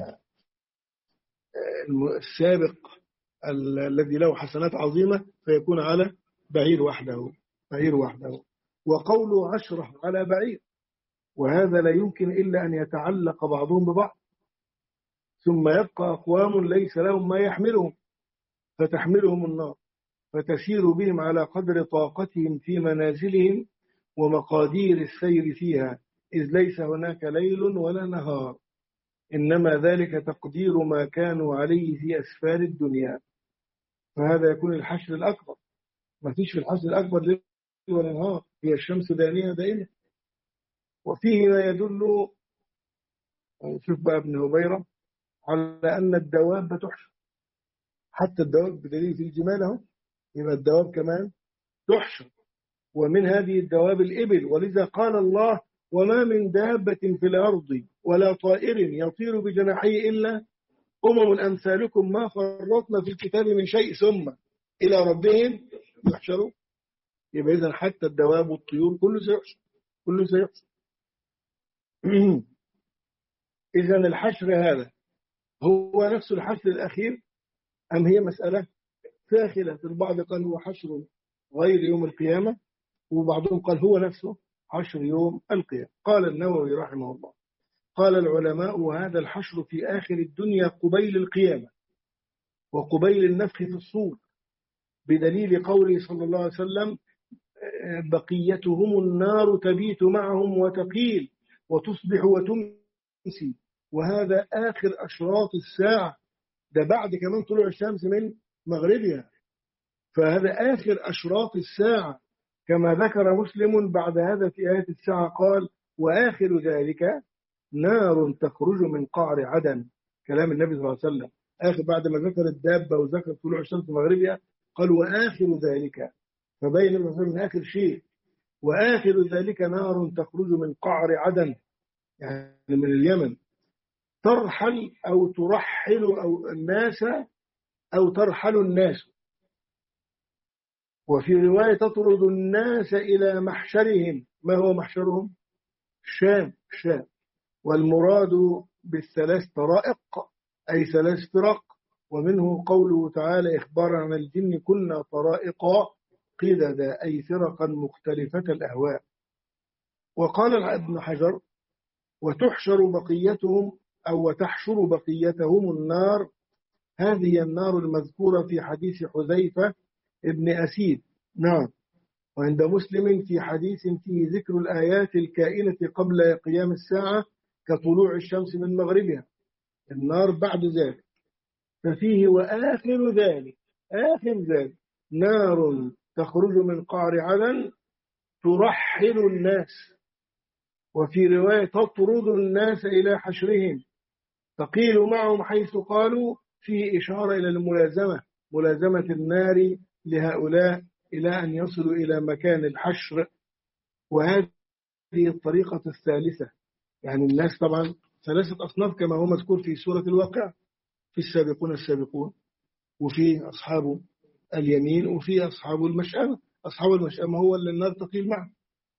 السابق الذي له حسنات عظيمة، فيكون على بعير وحده، بعير وحده. وقوله عشرة على بعير، وهذا لا يمكن إلا أن يتعلق بعضهم ببعض، ثم يبقى أقوام ليس لهم ما يحملهم، فتحملهم النار، فتسير بهم على قدر طاقتهم في منازلهم ومقادير السير فيها، إذ ليس هناك ليل ولا نهار، إنما ذلك تقدير ما كانوا عليه في أسفار الدنيا. فهذا يكون الحشر الأكبر، ما فيش في الحشر الأكبر ليل ولا نهار، هي الشمس دانية دائما. وفيه ما يدل، شوف بقى ابن هبيرة، على أن الدواب تحشر، حتى الدواب بدليل في الجمال اهو، يبقى الدواب كمان تحشر. ومن هذه الدواب الإبل، ولذا قال الله: وما من دابة في الأرض ولا طائر يطير بجناحيه إلا أمم أمثالكم ما فرطنا في الكتاب من شيء ثم إلى ربهم يحشرون. يبقى إذن حتى الدواب والطيور كله سيحشر، كله سيحشر. إذن الحشر هذا هو نفس الحشر الأخير أم هي مسألة داخلة؟ البعض قال هو حشر غير يوم القيامة، وبعضهم قال هو نفسه حشر يوم القيامة. قال النووي رحمه الله: قال العلماء: وهذا الحشر في آخر الدنيا قبيل القيامة وقبيل النفخ في الصور، بدليل قوله صلى الله عليه وسلم: بقيتهم النار تبيت معهم وتقيل وتصبح وتمسي، وهذا آخر أشراط الساعة. ده بعد كمان طلوع الشمس من مغربها، فهذا آخر أشراط الساعة، كما ذكر مسلم بعد هذا في آية الساعة قال: وآخر ذلك نار تخرج من قعر عدن. كلام النبي صلى الله عليه وسلم آخر، بعد ما ذكر الدابة وذكر طلوع الشمس مغربها قال: وآخر ذلك، فبين الرسول من آخر شيء، وآخر ذلك نار تخرج من قعر عدن، يعني من اليمن، ترحل أو ترحل أو الناس أو ترحل الناس، وفي رواية تطرد الناس إلى محشرهم. ما هو محشرهم؟ الشام، الشام. والمراد بالثلاث طرائق أي ثلاث فرق، ومنه قوله تعالى إخبارا عن الجن: كنا طرائق قددا، أي فرقا مختلفة الأهواء. وقال ابن حجر: وتحشر بقيتهم أو وتحشر بقيتهم النار، هذه النار المذكورة في حديث حذيفة ابن أسيد. نعم. وعند مسلم في حديث فيه ذكر الآيات الكائنة قبل قيام الساعة كطلوع الشمس من مغربها، النار بعد ذلك، ففيه: وآخر ذلك، آخر ذلك نار تخرج من قعر عدن ترحل الناس، وفي رواية تطرد الناس إلى حشرهم، تقيل معهم حيث قالوا، فيه إشارة إلى الملازمة، ملازمة النار لهؤلاء إلى أن يصلوا إلى مكان الحشر. وهذه الطريقة الثالثة، يعني الناس طبعا ثلاثة أصناف كما هو مذكور في سورة الواقع: في السابقون السابقون، وفي أصحاب اليمين، وفي أصحاب المشأمة. أصحاب المشأمة هو اللي النار تقيل معه.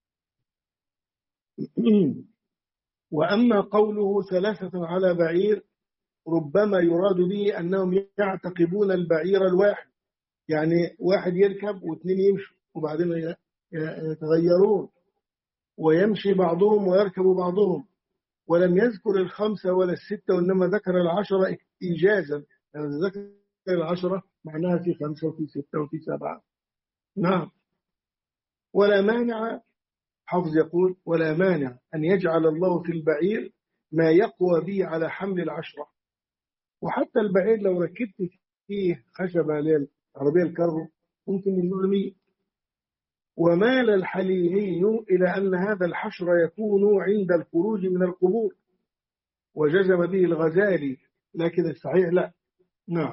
وأما قوله ثلاثة على بعير، ربما يراد به أنهم يعتقبون البعير الواحد، يعني واحد يركب واثنين يمشوا وبعدين يتغيرون، ويمشي بعضهم ويركب بعضهم. ولم يذكر الخمسة ولا الستة، وإنما ذكر العشرة إيجازا، يعني ذكر العشرة معناها في خمسة وفي ستة وفي سبعة. نعم. ولا مانع، حافظ يقول: ولا مانع أن يجعل الله في البعير ما يقوى به على حمل العشرة. وحتى البعير لو ركبت فيه خشبة العربية الكارو ممكن يرمي. ومال الحليمي إلى أن هذا الحشر يكون عند الخروج من القبور، وجزم به الغزالي، لكن الصحيح لا. نعم.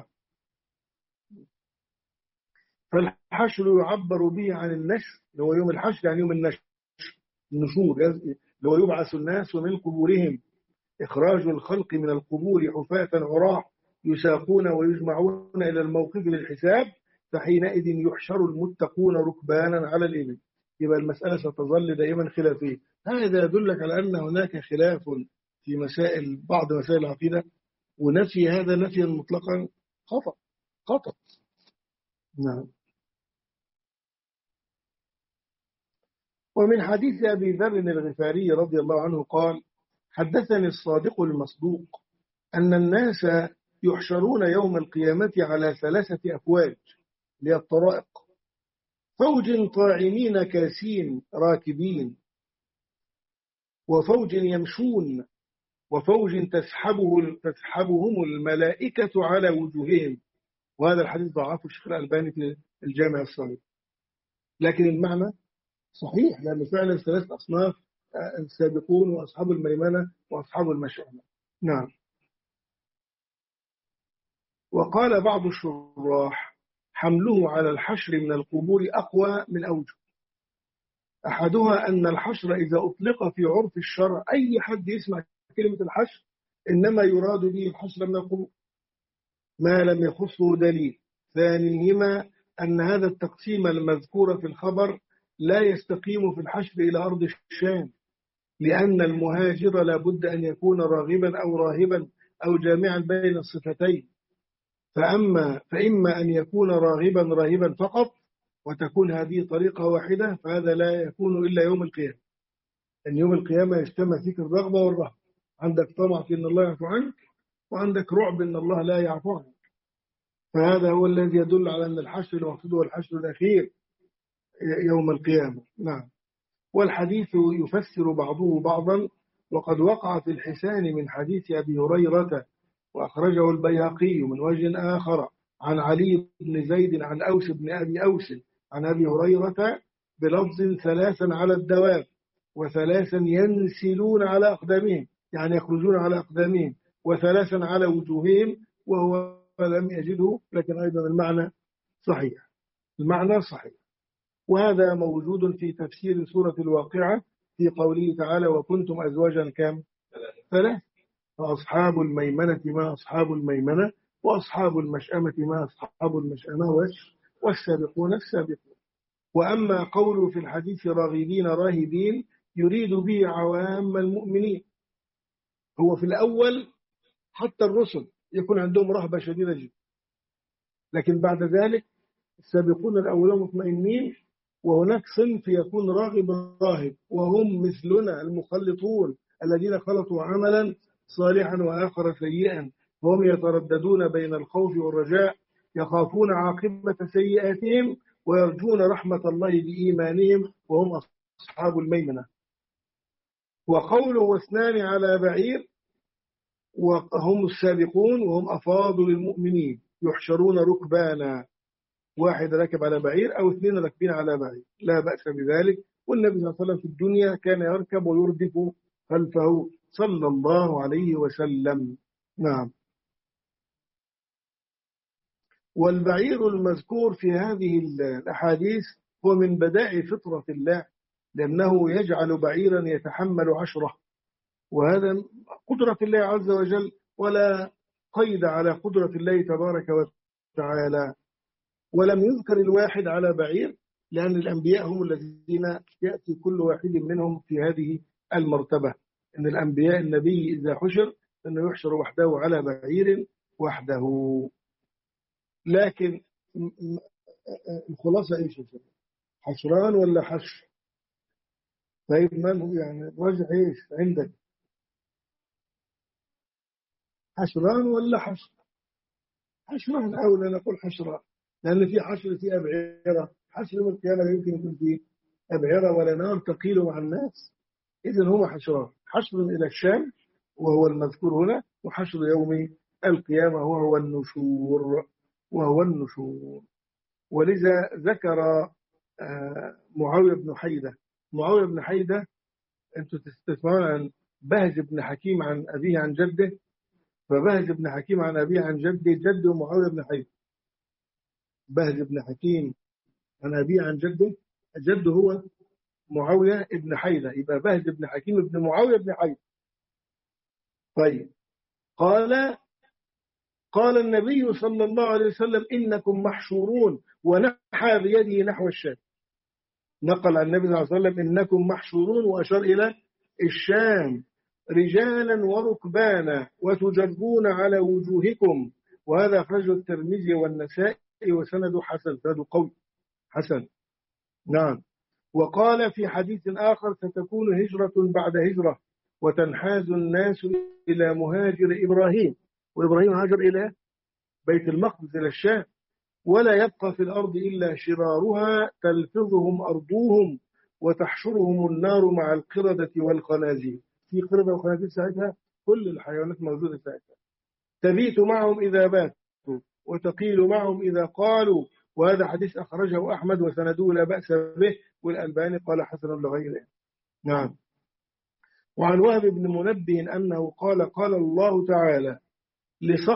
فالحشر يعبر به عن النشر، اللي هو يوم الحشر، يعني يوم النشر، النشور، اللي هو يبعث الناس من قبورهم، إخراج الخلق من القبور حفاة عراة يساقون ويجمعون إلى الموقف للحساب، فحينئذ يحشر المتقون ركبانا على الإبل. يبقى المسألة ستظل دائما خلافية. هذا يدلك على أن هناك خلاف في مسائل، بعض مسائل العقيدة، ونفي هذا نفيا مطلقا خطأ، خطأ. نعم. ومن حديث أبي ذر الغفاري رضي الله عنه قال: حدثني الصادق المصدوق أن الناس يحشرون يوم القيامة على ثلاثة أفواج، اللي هي الطرائق: فوج طاعمين كاسين راكبين، وفوج يمشون، وفوج تسحبه تسحبهم الملائكة على وجوههم. وهذا الحديث ضعفه الشيخ الألباني في الجامع الصغير، لكن المعنى صحيح، لأن فعلا ثلاث أصناف: السابقون وأصحاب الميمنة وأصحاب المشأمة. نعم. وقال بعض الشراح: حمله على الحشر من القبور أقوى من أوجه. أحدها أن الحشر إذا أطلق في عرف الشرع أي حد يسمع كلمة الحشر إنما يراد به الحشر من القبور ما لم يخصه دليل. ثانيهما أن هذا التقسيم المذكور في الخبر لا يستقيم في الحشر إلى أرض الشام، لأن المهاجر لا بد أن يكون راغبا أو راهبا أو جامعا بين الصفتين، فأما فإما أن يكون راغبا راهبا فقط وتكون هذه طريقة واحدة، فهذا لا يكون إلا يوم القيامة. أن يوم القيامة يجتمع فيك الرغبة والرهبة، عندك طمع في أن الله يعفو عنك وعندك رعب أن الله لا يعفو عنك، فهذا هو الذي يدل على أن الحشر المقصود هو الحشر الأخير يوم القيامة. نعم. والحديث يفسر بعضه بعضا، وقد وقع في الحسان من حديث أبي هريرة وأخرجه البيهقي من وجه آخر عن علي بن زيد عن أوس بن أبي أوس عن أبي هريرة بلفظ ثلاثا على الدواب وثلاثا ينسلون على أقدامهم، يعني يخرجون على أقدامهم، وثلاثا على وجوههم، وهو لم يجده، لكن أيضا المعنى صحيح، المعنى صحيح. وهذا موجود في تفسير سورة الواقعة في قوله تعالى وكنتم أزواجا كم؟ ثلاث، فأصحاب الميمنة ما أصحاب الميمنة، وأصحاب المشأمة ما أصحاب المشأمة، والسابقون السابقون. وأما قوله في الحديث راغبين راهبين يريد به عوام المؤمنين، هو في الأول حتى الرسل يكون عندهم رهبة شديدة جدا، لكن بعد ذلك السابقون الأولون مطمئنين، وهناك صنف يكون راغب راهب وهم مثلنا المخلطون الذين خلطوا عملا صالحا وآخر سيئا، وهم يترددون بين الخوف والرجاء، يخافون عاقبة سيئاتهم ويرجون رحمة الله بإيمانهم، وهم أصحاب الميمنة. وقوله واثنان على بعير وهم السابقون وهم أفاضل المؤمنين يحشرون ركبانا، واحد ركب على بعير أو اثنين راكبين على بعير لا بأس بذلك، والنبي صلى الله عليه وسلم في الدنيا كان يركب ويردف خلفه صلى الله عليه وسلم. نعم. والبعير المذكور في هذه الأحاديث هو من بدائع فطرة الله، لأنه يجعل بعيرا يتحمل عشرة، وهذا قدرة الله عز وجل، ولا قيد على قدرة الله تبارك وتعالى. ولم يذكر الواحد على بعير لأن الأنبياء هم الذين يأتي كل واحد منهم في هذه المرتبة، أن الأنبياء النبي إذا حشر أنه يحشر وحده على بعير وحده. لكن الخلاصة إيش؟ حشران ولا حشر؟ طيب من هو يعني الراجح إيش عندك؟ حشران ولا حشر؟ حشران أولى نقول حشران، لأن في حشر في أبعرة، حشر يوم القيامة يمكن يكون في أبعرة ولا نار تقيل مع الناس، إذن هو حشران، حشر إلى الشام وهو المذكور هنا، وحشر يوم القيامة وهو النشور وهو النشور. ولذا ذكر معاوية بن حيدة، معاوية بن حيدة أنتم تسمعون عن بهز بن حكيم عن أبيه عن جده، فبهز بن حكيم عن أبيه عن جده جده معاوية بن حيدة، بهز بن حكيم عن أبيه عن جده، جده هو معاوية بن حيدة، يبقى بهز بن حكيم بن معاوية بن حيدة. طيب، قال قال النبي صلى الله عليه وسلم إنكم محشورون، ونحى بيده نحو الشام، نقل عن النبي صلى الله عليه وسلم إنكم محشورون وأشار إلى الشام رجالا وركبانا وتجرون على وجوهكم، وهذا أخرجه الترمذي والنسائي وسنده حسن، سنده قوي حسن. نعم. وقال في حديث آخر ستكون هجرة بعد هجرة وتنحاز الناس إلى مهاجر إبراهيم، وإبراهيم هاجر إلى بيت المقدس إلى الشام، ولا يبقى في الأرض إلا شرارها تلفظهم أرضهم وتحشرهم النار مع القردة والخنازير. في قردة وخنازير ساعتها، كل الحيوانات موجودة ساعتها، تبيت معهم إذا باتوا وتقيل معهم إذا قالوا. وهذا حديث أخرجه أحمد وسنده لا بأس به، والألباني قال حسن لغيره. نعم. وعن وهب بن منبه أنه قال قال الله تعالى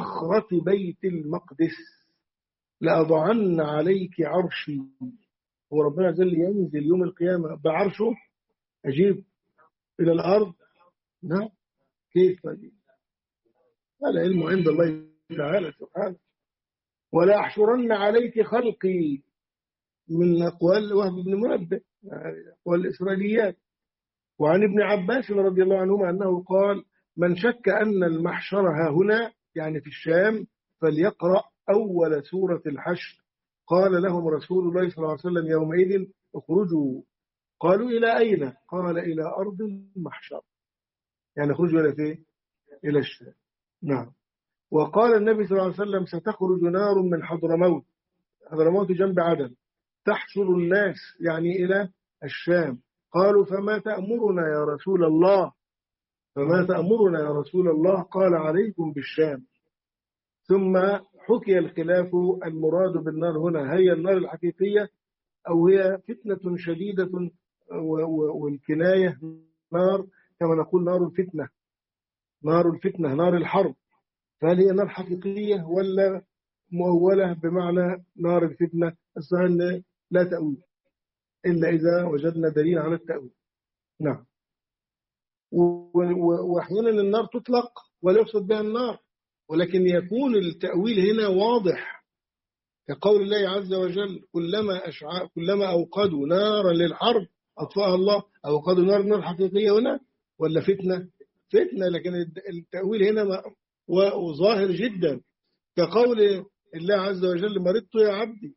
لصخرة بيت المقدس لأضعن عليك عرشي هو ربنا عز وجل ينزل يوم القيامة بعرشه؟ أجيب إلى الأرض؟ نعم. كيف؟ العلم عند الله تعالى سبحانه. ولا أحشرن عليك خلقي، من أقوال وهب بن منبه، أقوال الإسرائيليات. وعن ابن عباس رضي الله عنهما أنه قال: من شك أن المحشر ها هنا، يعني في الشام، فليقرأ أول سورة الحشر. قال لهم رسول الله صلى الله عليه وسلم يومئذ: اخرجوا. قالوا: إلى أين؟ قال: إلى أرض المحشر، يعني اخرجوا إلى فين؟ إلى الشام. نعم. وقال النبي صلى الله عليه وسلم: ستخرج نار من حضرموت، حضرموت جنب عدن، تحشر الناس، يعني إلى الشام. قالوا: فما تأمرنا يا رسول الله؟ فما تأمرنا يا رسول الله؟ قال: عليكم بالشام. ثم حكي الخلاف المراد بالنار هنا، هي النار الحقيقية أو هي فتنة شديدة، والكناية نار كما نقول نار الفتنة، نار الفتنة نار الحرب. فهل هي نار حقيقية ولا مؤولة بمعنى نار الفتنة؟ الصحيح لا تأويل إلا إذا وجدنا دليل على التأويل. نعم. وأحيانا النار تطلق ولا يقصد بها النار، ولكن يكون التأويل هنا واضح، كقول الله عز وجل: كلما أشعى كلما أوقدوا نارا للحرب أطفأها الله. أوقدوا نار، نار حقيقية هنا ولا فتنة؟ فتنة. لكن التأويل هنا وظاهر جدا، كقول الله عز وجل: مرضت يا عبدي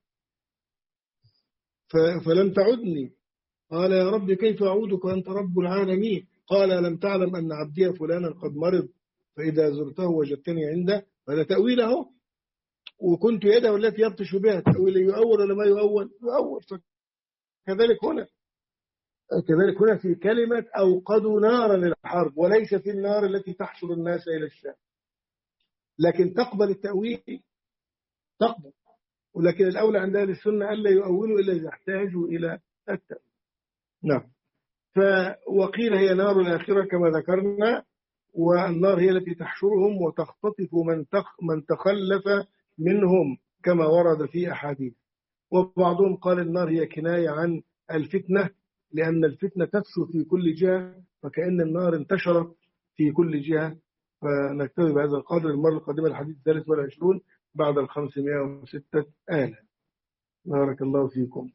فلم تعدني، قال: يا رب كيف أعودك وأنت رب العالمين؟ قال: ألم تعلم أن عبدي فلانا قد مرض فإذا زرته وجدتني عنده؟ هذا تأويله. وكنت يده التي يبطش بها، تأويل يؤول ولا ما يؤول؟ يؤول. كذلك هنا، كذلك هنا في كلمة أوقدوا نارا للحرب، وليس في النار التي تحشر الناس إلى الشام. لكن تقبل التأويل، تقبل. ولكن الأولى عند أهل السنة ألا يؤولوا إلا إذا احتاجوا إلى التأويل. نعم. وقيل هي نار الآخرة كما ذكرنا، والنار هي التي تحشرهم وتختطف من تخ من تخلف منهم كما ورد في أحاديث. وبعضهم قال النار هي كناية عن الفتنة، لأن الفتنة تفشو في كل جهة، فكأن النار انتشرت في كل جهة. فنكتفي بهذا القدر. المرة القادمة الحديث الثالث والعشرون بعد الخمسمائة وستة آلاف. بارك الله فيكم.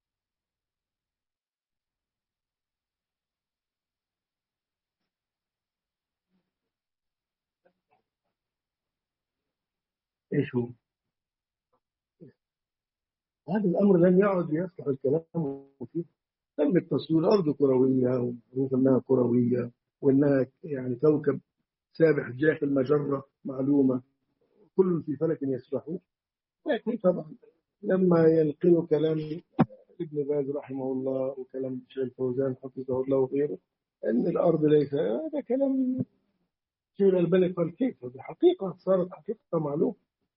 إيش هو؟ هذا الأمر لن يعد يصلح الكلام فيه. تم التصوير، الأرض كروية ومعروف أنها كروية، وأنها يعني كوكب سابح داخل مجرة معلومة، كل في فلك يسبحون. لكن طبعا لما ينقلوا كلام ابن باز رحمه الله وكلام الشيخ الفوزان حفظه الله وغيره أن الأرض ليس، هذا كلام الشيخ الألباني قال كيف؟ هذه حقيقة، صارت حقيقة معلومة.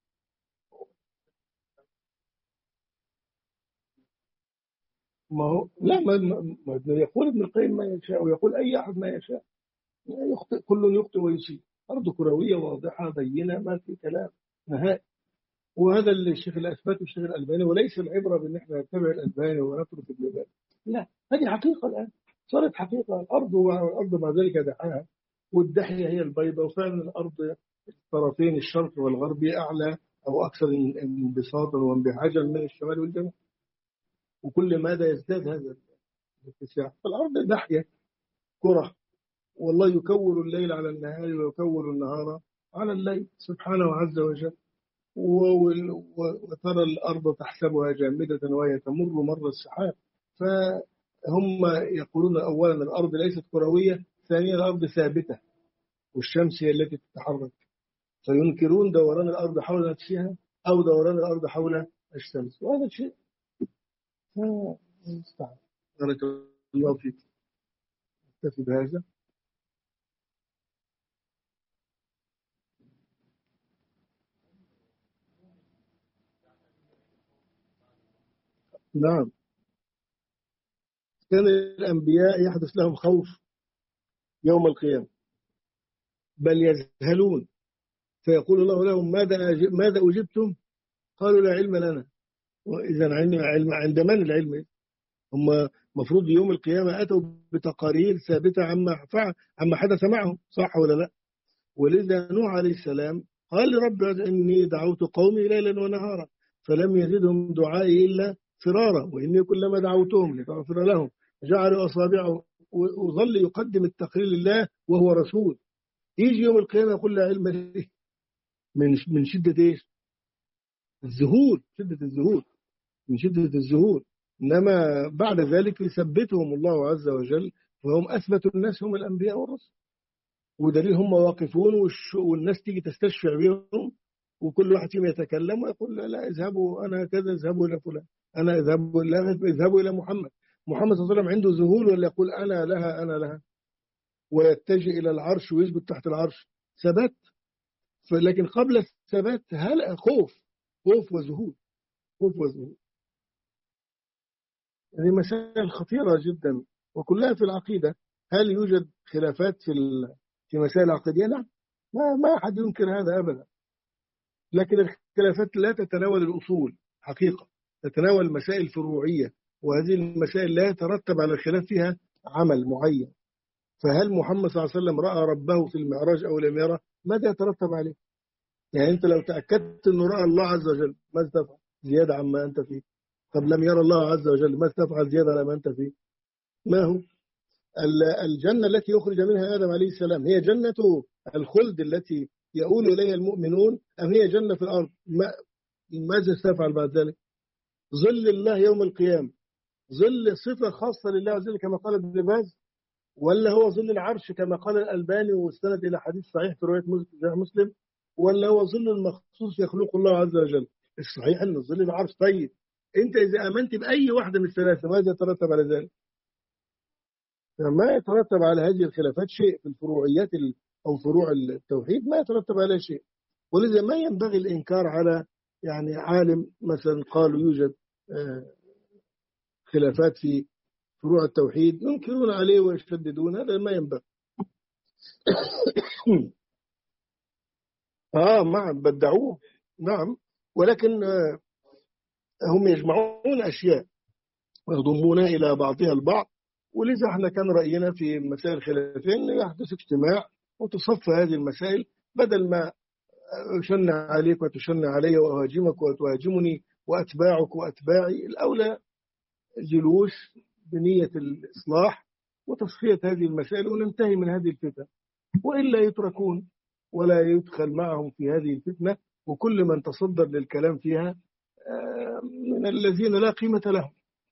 ما هو لا، ما ما- يقول ابن القيم ما يشاء، ويقول أي أحد ما يشاء. يخطئ، كل يخطئ ويصيب. أرض كروية واضحة بينة، ما في كلام نهائي. وهذا اللي الشيخ الأثبات والشيخ الألباني، وليس العبرة بأن احنا نتبع الألباني ونترك ابن باز. لا، هذه حقيقة الآن، صارت حقيقة. الأرض والأرض مع ذلك دحاها، والدحية هي البيضة. وفعلا الأرض الطرفين الشرق والغربي أعلى أو أكثر انبساطا وانبعاجا من الشمال والجنوب، وكل ماذا يزداد هذا الاتساع. فالأرض دحية كرة، والله يكور الليل على النهار ويكور النهار على الليل سبحانه عز وجل. وترى الأرض تحسبها جامدة وهي تمر مر السحاب. فهم يقولون أولا الأرض ليست كروية، ثانيا الأرض ثابتة والشمس هي التي تتحرك، فينكرون دوران الأرض حول نفسها أو دوران الأرض حول الشمس. وهذا شيء مستعد. بارك الله فيك. نكتفي بهذا. نعم. كان الأنبياء يحدث لهم خوف يوم القيامة، بل يذهلون، فيقول الله لهم: ماذا ماذا أجبتم؟ قالوا: لا علم لنا. وإذا علم علم عند من العلم؟ هم المفروض يوم القيامة أتوا بتقارير ثابتة عما فعل عما حدث معهم، صح ولا لا؟ ولذا نوح عليه السلام قال لرب إني دعوت قومي ليلا ونهارا فلم يزدهم دعائي إلا فرارا وإني كلما دعوتهم لتغفر لهم جعلوا أصابعهم، وظل يقدم التقرير لله وهو رسول. يجي يوم القيامة يقول لا علم لي، من من شدة إيش؟ الذهول، شدة الذهول، من شدة الذهول. إنما بعد ذلك يثبتهم الله عز وجل، وهم أثبت الناس هم الأنبياء والرسل، ودليل هم واقفون والناس تيجي تستشفع بهم، وكل واحد فيهم يتكلم ويقول لا, لا اذهبوا أنا كذا، اذهبوا إلى فلان، أنا اذهبوا لا اذهبوا إلى محمد. محمد صلى الله عليه وسلم عنده ذهول ولا يقول أنا لها أنا لها، ويتجه إلى العرش ويثبت تحت العرش ثبات. لكن قبل الثبات هل خوف، خوف وذهول، خوف وذهول. هذه مسائل خطيرة جدا وكلها في العقيدة. هل يوجد خلافات في في مسائل العقدية؟ نعم، ما ما أحد ينكر هذا أبدا، لكن الخلافات لا تتناول الأصول حقيقة، تتناول مسائل فروعية، وهذه المسائل لا يترتب على الخلاف فيها عمل معين. فهل محمد صلى الله عليه وسلم رأى ربه في المعراج أو لم يرى؟ ماذا يترتب عليه؟ يعني أنت لو تأكدت أنه رأى الله عز وجل ماذا تفعل؟ زيادة عما أنت فيه. طب لم يرى الله عز وجل ماذا تفعل زيادة على ما أنت فيه؟ ما هو؟ الجنة التي يخرج منها آدم عليه السلام هي جنة الخلد التي يؤول إليها المؤمنون، أم هي جنة في الأرض؟ ماذا ستفعل بعد ذلك؟ ظل الله يوم القيامة ظل صفة خاصة لله عز وجل كما قال ابن باز، ولا هو ظل العرش كما قال الألباني واستند إلى حديث صحيح في رواية مسلم، ولا هو ظل المخصوص يخلق الله عز وجل؟ الصحيح أنه ظل العرش. طيب أنت إذا آمنت بأي واحدة من الثلاثة ماذا يترتب على ذلك؟ ما يترتب على هذه الخلافات شيء في الفروعيات أو فروع التوحيد، ما يترتب على شيء. ولذا ما ينبغي الإنكار على يعني عالم مثلا قالوا يوجد خلافات في فروع التوحيد ينكرون عليه ويشددون، هذا ما ينبغي. آه ما بدعوه، نعم، ولكن هم يجمعون أشياء ويضمونها إلى بعضها البعض. ولذا احنا كان رأينا في مسائل الخلافين يحدث اجتماع وتصفى هذه المسائل، بدل ما أشن عليك وتشن علي وأهاجمك وتهاجمني وأتباعك وأتباعي، الأولى جلوس بنية الإصلاح وتصفية هذه المسائل وننتهي من هذه الفتنة، وإلا يتركون ولا يدخل معهم في هذه الفتنة، وكل من تصدر للكلام فيها من الذين لا قيمة لهم.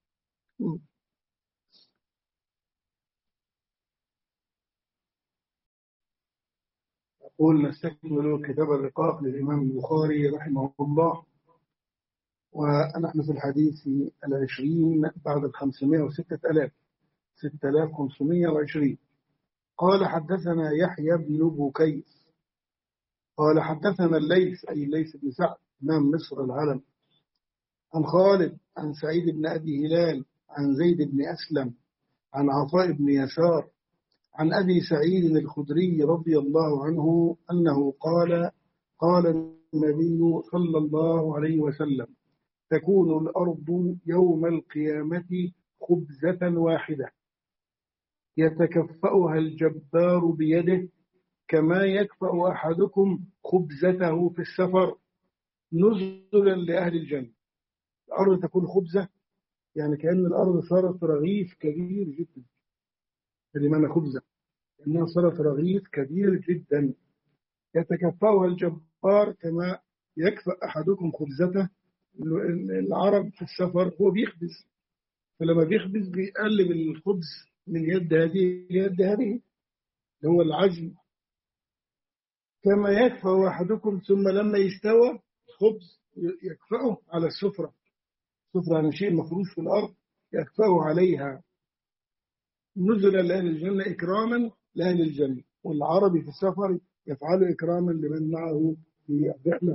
أقول نستكمل كتاب الرقاق للإمام البخاري رحمه الله، ونحن في الحديث العشرين بعد الخمسمائة وستة آلاف، ستة آلاف وخمسمائة وعشرين. قال حدثنا يحيى بن بكيس قال حدثنا الليث أي الليث بن سعد إمام مصر العلم، عن خالد عن سعيد بن أبي هلال عن زيد بن أسلم عن عطاء بن يسار عن أبي سعيد الخدري رضي الله عنه أنه قال قال النبي صلى الله عليه وسلم تكون الأرض يوم القيامة خبزة واحدة يتكفأها الجبار بيده كما يكفأ أحدكم خبزته في السفر نزلا لأهل الجنة. الأرض تكون خبزة يعني كأن الأرض صارت رغيف كبير جدا، لمعنى خبزة إنها صارت رغيف كبير جدا يتكفأها الجبار كما يكفأ أحدكم خبزته. العرب في السفر هو بيخبز، فلما بيخبز بيقلب الخبز من يد هذه ليد هذه اللي هو العجن، كما يكفأ أحدكم ثم لما يستوى خبز يكفأه على السفرة، السفرة يعني شيء مفروش في الأرض يكفأه عليها نزلا لأهل الجنة إكراما لأهل الجنة. والعربي في السفر يفعل إكراما لمن معه في الرحلة.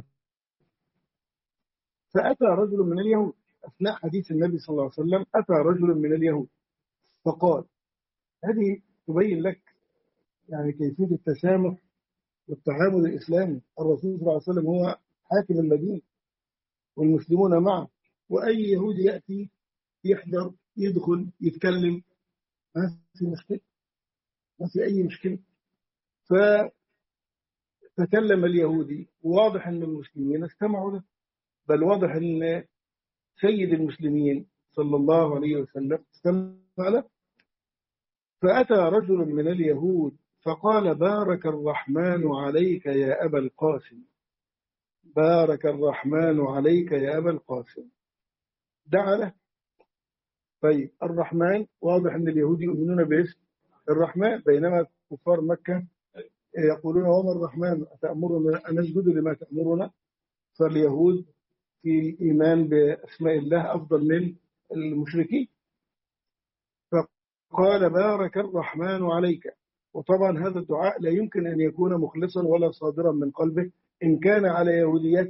فأتى رجل من اليهود أثناء حديث النبي صلى الله عليه وسلم، أتى رجل من اليهود فقال، هذه تبين لك يعني كيفية التسامح والتعامل الإسلامي. الرسول صلى الله عليه وسلم هو حاكم المدينة والمسلمون معه، وأي يهودي يأتي يحضر يدخل يتكلم، ما في مشكلة، ما في أي مشكلة. فتكلم اليهودي، واضح أن المسلمين استمعوا له، بل واضح أن سيد المسلمين صلى الله عليه وسلم استمع له. فأتى رجل من اليهود فقال: بارك الرحمن عليك يا أبا القاسم، بارك الرحمن عليك يا أبا القاسم. دعا له. طيب الرحمن واضح أن اليهود يؤمنون باسم الرحمن، بينما كفار مكة يقولون: وما الرحمن أتأمرنا أن نسجد لما تأمرنا؟ فاليهود في الإيمان بأسماء الله أفضل من المشركين. فقال: بارك الرحمن عليك. وطبعا هذا الدعاء لا يمكن أن يكون مخلصا ولا صادرا من قلبه، إن كان على يهوديته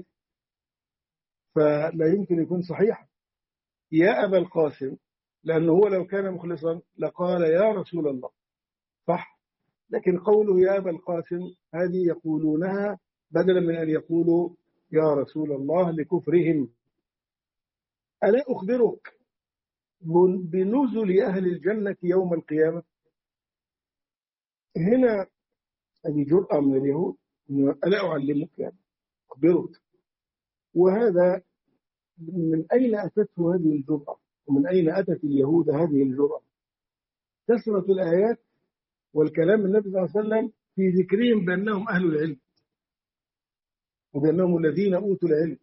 فلا يمكن يكون صحيحا. يا أبا القاسم، لأنه هو لو كان مخلصا لقال يا رسول الله، صح؟ لكن قوله يا أبا القاسم هذه يقولونها بدلا من أن يقولوا يا رسول الله لكفرهم. ألا أخبرك بنزل أهل الجنة يوم القيامة؟ هنا هذه جرأة من اليهود، ألا أعلمك يعني أخبرك. وهذا من أين أتته هذه الجرأة؟ ومن أين أتت اليهود هذه الجرأة؟ كثرة الآيات والكلام النبي صلى الله عليه وسلم في ذكرهم بأنهم أهل العلم وبأنهم الذين أوتوا العلم،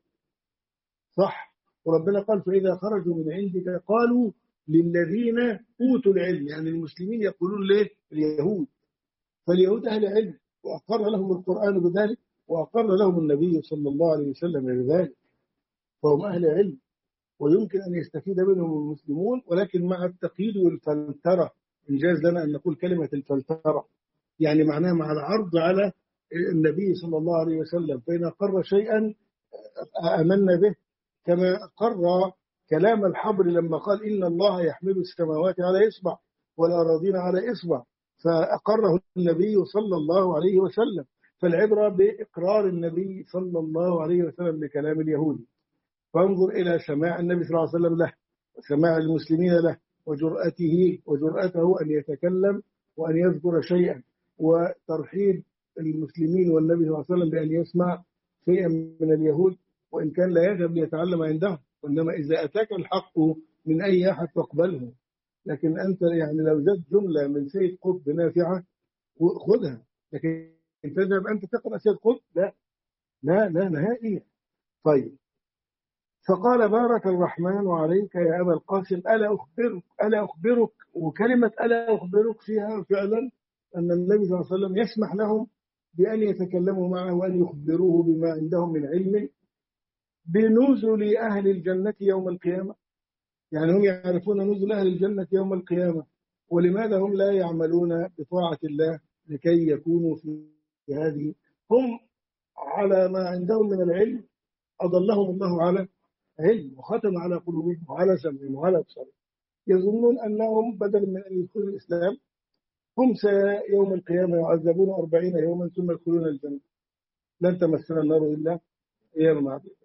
صح؟ وربنا قال: فإذا خرجوا من عندك قالوا للذين أوتوا العلم، يعني المسلمين يقولون ليه؟ اليهود. فاليهود أهل علم، وأقر لهم القرآن بذلك، وأقر لهم النبي صلى الله عليه وسلم بذلك، فهم أهل علم ويمكن أن يستفيد منهم المسلمون، ولكن مع التقييد والفلترة. إنجاز لنا أن نقول كلمة الفلترة، يعني معناها مع العرض على النبي صلى الله عليه وسلم، فإن أقر شيئا آمنا به، كما أقر كلام الحبر لما قال: إن الله يحمل السماوات على إصبع والأراضين على إصبع، فأقره النبي صلى الله عليه وسلم. فالعبرة بإقرار النبي صلى الله عليه وسلم لكلام اليهود. فانظر إلى سماع النبي صلى الله عليه وسلم له، وسماع المسلمين له، وجرأته وجرأته أن يتكلم وأن يذكر شيئا، وترحيب المسلمين والنبي صلى الله عليه وسلم بأن يسمع شيئا من اليهود، وإن كان لا يذهب ليتعلم عندهم، وإنما إذا أتاك الحق من أي أحد فاقبله. لكن أنت يعني لو جت جملة من سيد قطب نافعة خذها، لكن تذهب أنت تقرأ سيد قطب؟ لا لا لا نهائيا. طيب، فقال: بارك الرحمن عليك يا أبا القاسم، ألا أخبرك ألا أخبرك وكلمة ألا أخبرك فيها فعلا أن النبي صلى الله عليه وسلم يسمح لهم بأن يتكلموا معه وأن يخبروه بما عندهم من علم بنزل أهل الجنة يوم القيامة. يعني هم يعرفون نزل أهل الجنة يوم القيامة، ولماذا هم لا يعملون بطاعة الله لكي يكونوا في هذه؟ هم على ما عندهم من العلم أضلهم الله على علم، وختم على قلوبهم وعلى سمعهم وعلى أبصارهم. يظنون أنهم بدل من أن يدخلوا الإسلام هم يوم القيامة يعذبون أربعين يوما ثم يدخلون الجنة، لن تمسنا النار إلا أياما معدودة.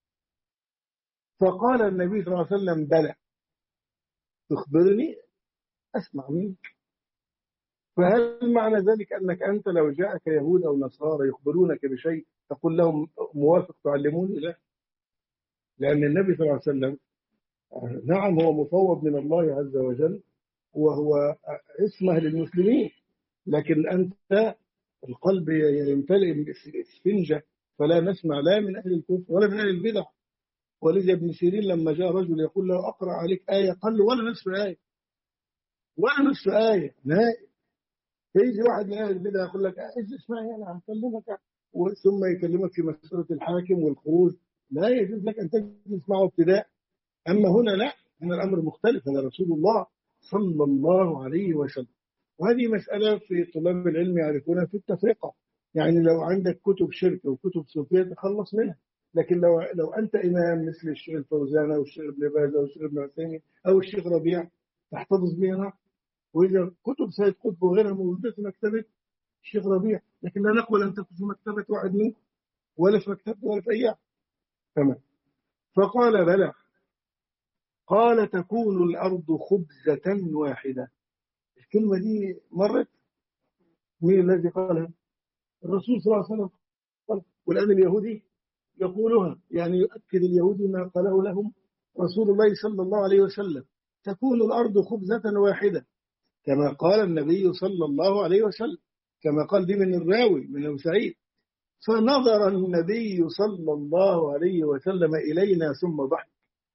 فقال النبي صلى الله عليه وسلم: بلى، تخبرني أسمع منك. فهل معنى ذلك أنك أنت لو جاءك يهود أو نصارى يخبرونك بشيء تقول لهم موافق تعلموني؟ لا، لأن النبي صلى الله عليه وسلم نعم هو مفوض من الله عز وجل وهو اسمه للمسلمين، لكن أنت القلب يمتلئ بالإسفنجة، فلا نسمع لا من أهل الكفر ولا من أهل البدع. ولذا ابن سيرين لما جاء رجل يقول له: أقرأ عليك آية، قال له: ولا نصف آية، ولا نصف آية نهائي. فيجي واحد من أهل البدع يقول لك: اسمعي أنا هكلمك، ثم يكلمك في مسألة الحاكم والخروج، لا يجوز لك أن تجلس معه ابتداء. أما هنا لا، هنا الأمر مختلف، هذا رسول الله صلى الله عليه وسلم. وهذه مسألة في طلاب العلم يعرفونها في التفرقة، يعني لو عندك كتب شرك وكتب صوفية تخلص منها، لكن لو لو أنت إمام مثل الشيخ الفوزان أو الشيخ ابن باز أو الشيخ ابن عثيمين أو الشيخ ربيع تحتفظ بها. وإذا كتب سيد قطب وغيرها موجودة في مكتبة الشيخ ربيع، لكن لا نقبل أن تكون في مكتبة واحد منهم ولا في مكتبة ولا في أي. تمام. فقال: بلى، قال تكون الأرض خبزة واحدة. الكلمة دي مرت، مين الذي قالها؟ الرسول صلى الله عليه وسلم قال، والآن اليهودي يقولها، يعني يؤكد اليهودي ما قاله لهم رسول الله صلى الله عليه وسلم، تكون الأرض خبزة واحدة كما قال النبي صلى الله عليه وسلم، كما قال دي من الراوي من أبو سعيد. فنظر النبي صلى الله عليه وسلم إلينا ثم ضحك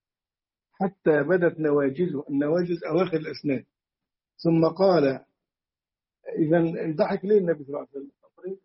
حتى بدت نواجزه، النواجز أواخر الأسنان، ثم قال، إذا ضحك ليه النبي صلى الله عليه وسلم؟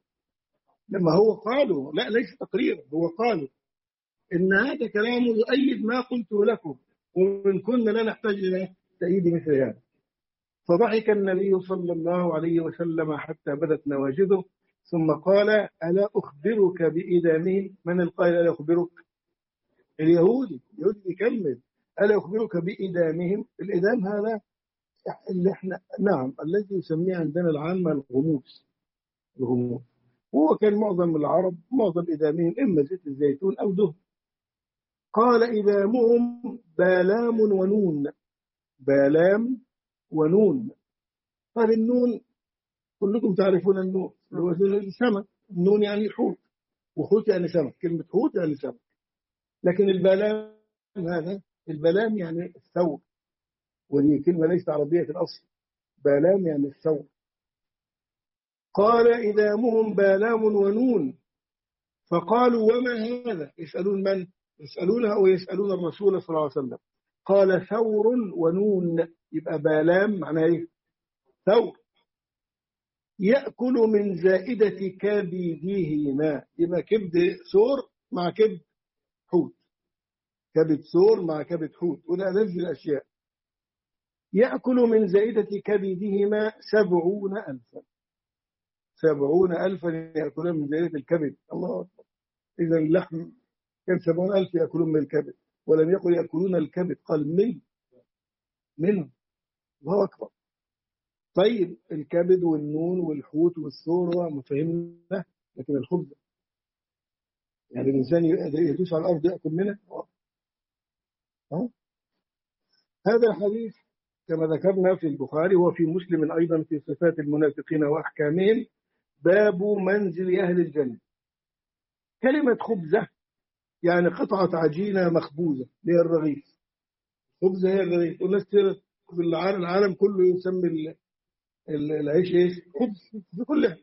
لما هو قالوا، لا ليس تقريرا، هو قالوا إن هذا كلام يؤيد ما قلت لكم، وإن كنا لا نحتاج إلى تأييد مثل هذا. فضحك النبي صلى الله عليه وسلم حتى بدت نواجذه، ثم قال ألا أخبرك بإدامهم؟ من القائل ألا أخبرك؟ اليهودي. اليهودي يكمل ألا أخبرك بإدامهم؟ الإدام هذا اللي احنا نعم الذي يسميه عندنا العامة الغموس. الغموس هو كان معظم العرب معظم إدامهم إما زيت الزيتون أو دهن. قال إدامهم بالام ونون. بالام ونون. قال النون كلكم تعرفون النون اللي هو السمك، النون يعني حوت، وحوت يعني سمك، كلمة حوت يعني سمك. لكن البلام هذا، البلام يعني الثور، ودي كلمة ليست عربية في الأصل، بلام يعني الثور. قال إدامهم بالام ونون. فقالوا وما هذا؟ يسألون من؟ يسألونه أو يسألون الرسول صلى الله عليه وسلم. قال ثور ونون. يبقى بالام معناه إيه؟ ثور. يأكل من زائدة كبديهما. يبقى كبد ثور مع كبد حوت، كبد ثور مع كبد حوت، وده ألذ الأشياء. يأكل من زائدة كبدهما سبعون ألفا. سبعون ألفا يأكلون من زائدة الكبد. الله أكبر. إذا اللحم كان سبعون ألف يأكلون من الكبد، ولم يقل يأكلون الكبد، قال من منه. الله أكبر. طيب الكبد والنون والحوت والثور مفهمنا، لكن الخبز يعني الإنسان يدوس على الأرض يأكل منها. أه؟ هذا الحديث كما ذكرنا في البخاري وفي مسلم أيضا في صفات المنافقين وأحكامهم، باب منزل أهل الجنة. كلمة خبزة يعني قطعة عجينة مخبوزة، هي الرغيف. خبزة هي الرغيف، والناس في العالم كله يسمي العيش ايش؟ خبز بكلها.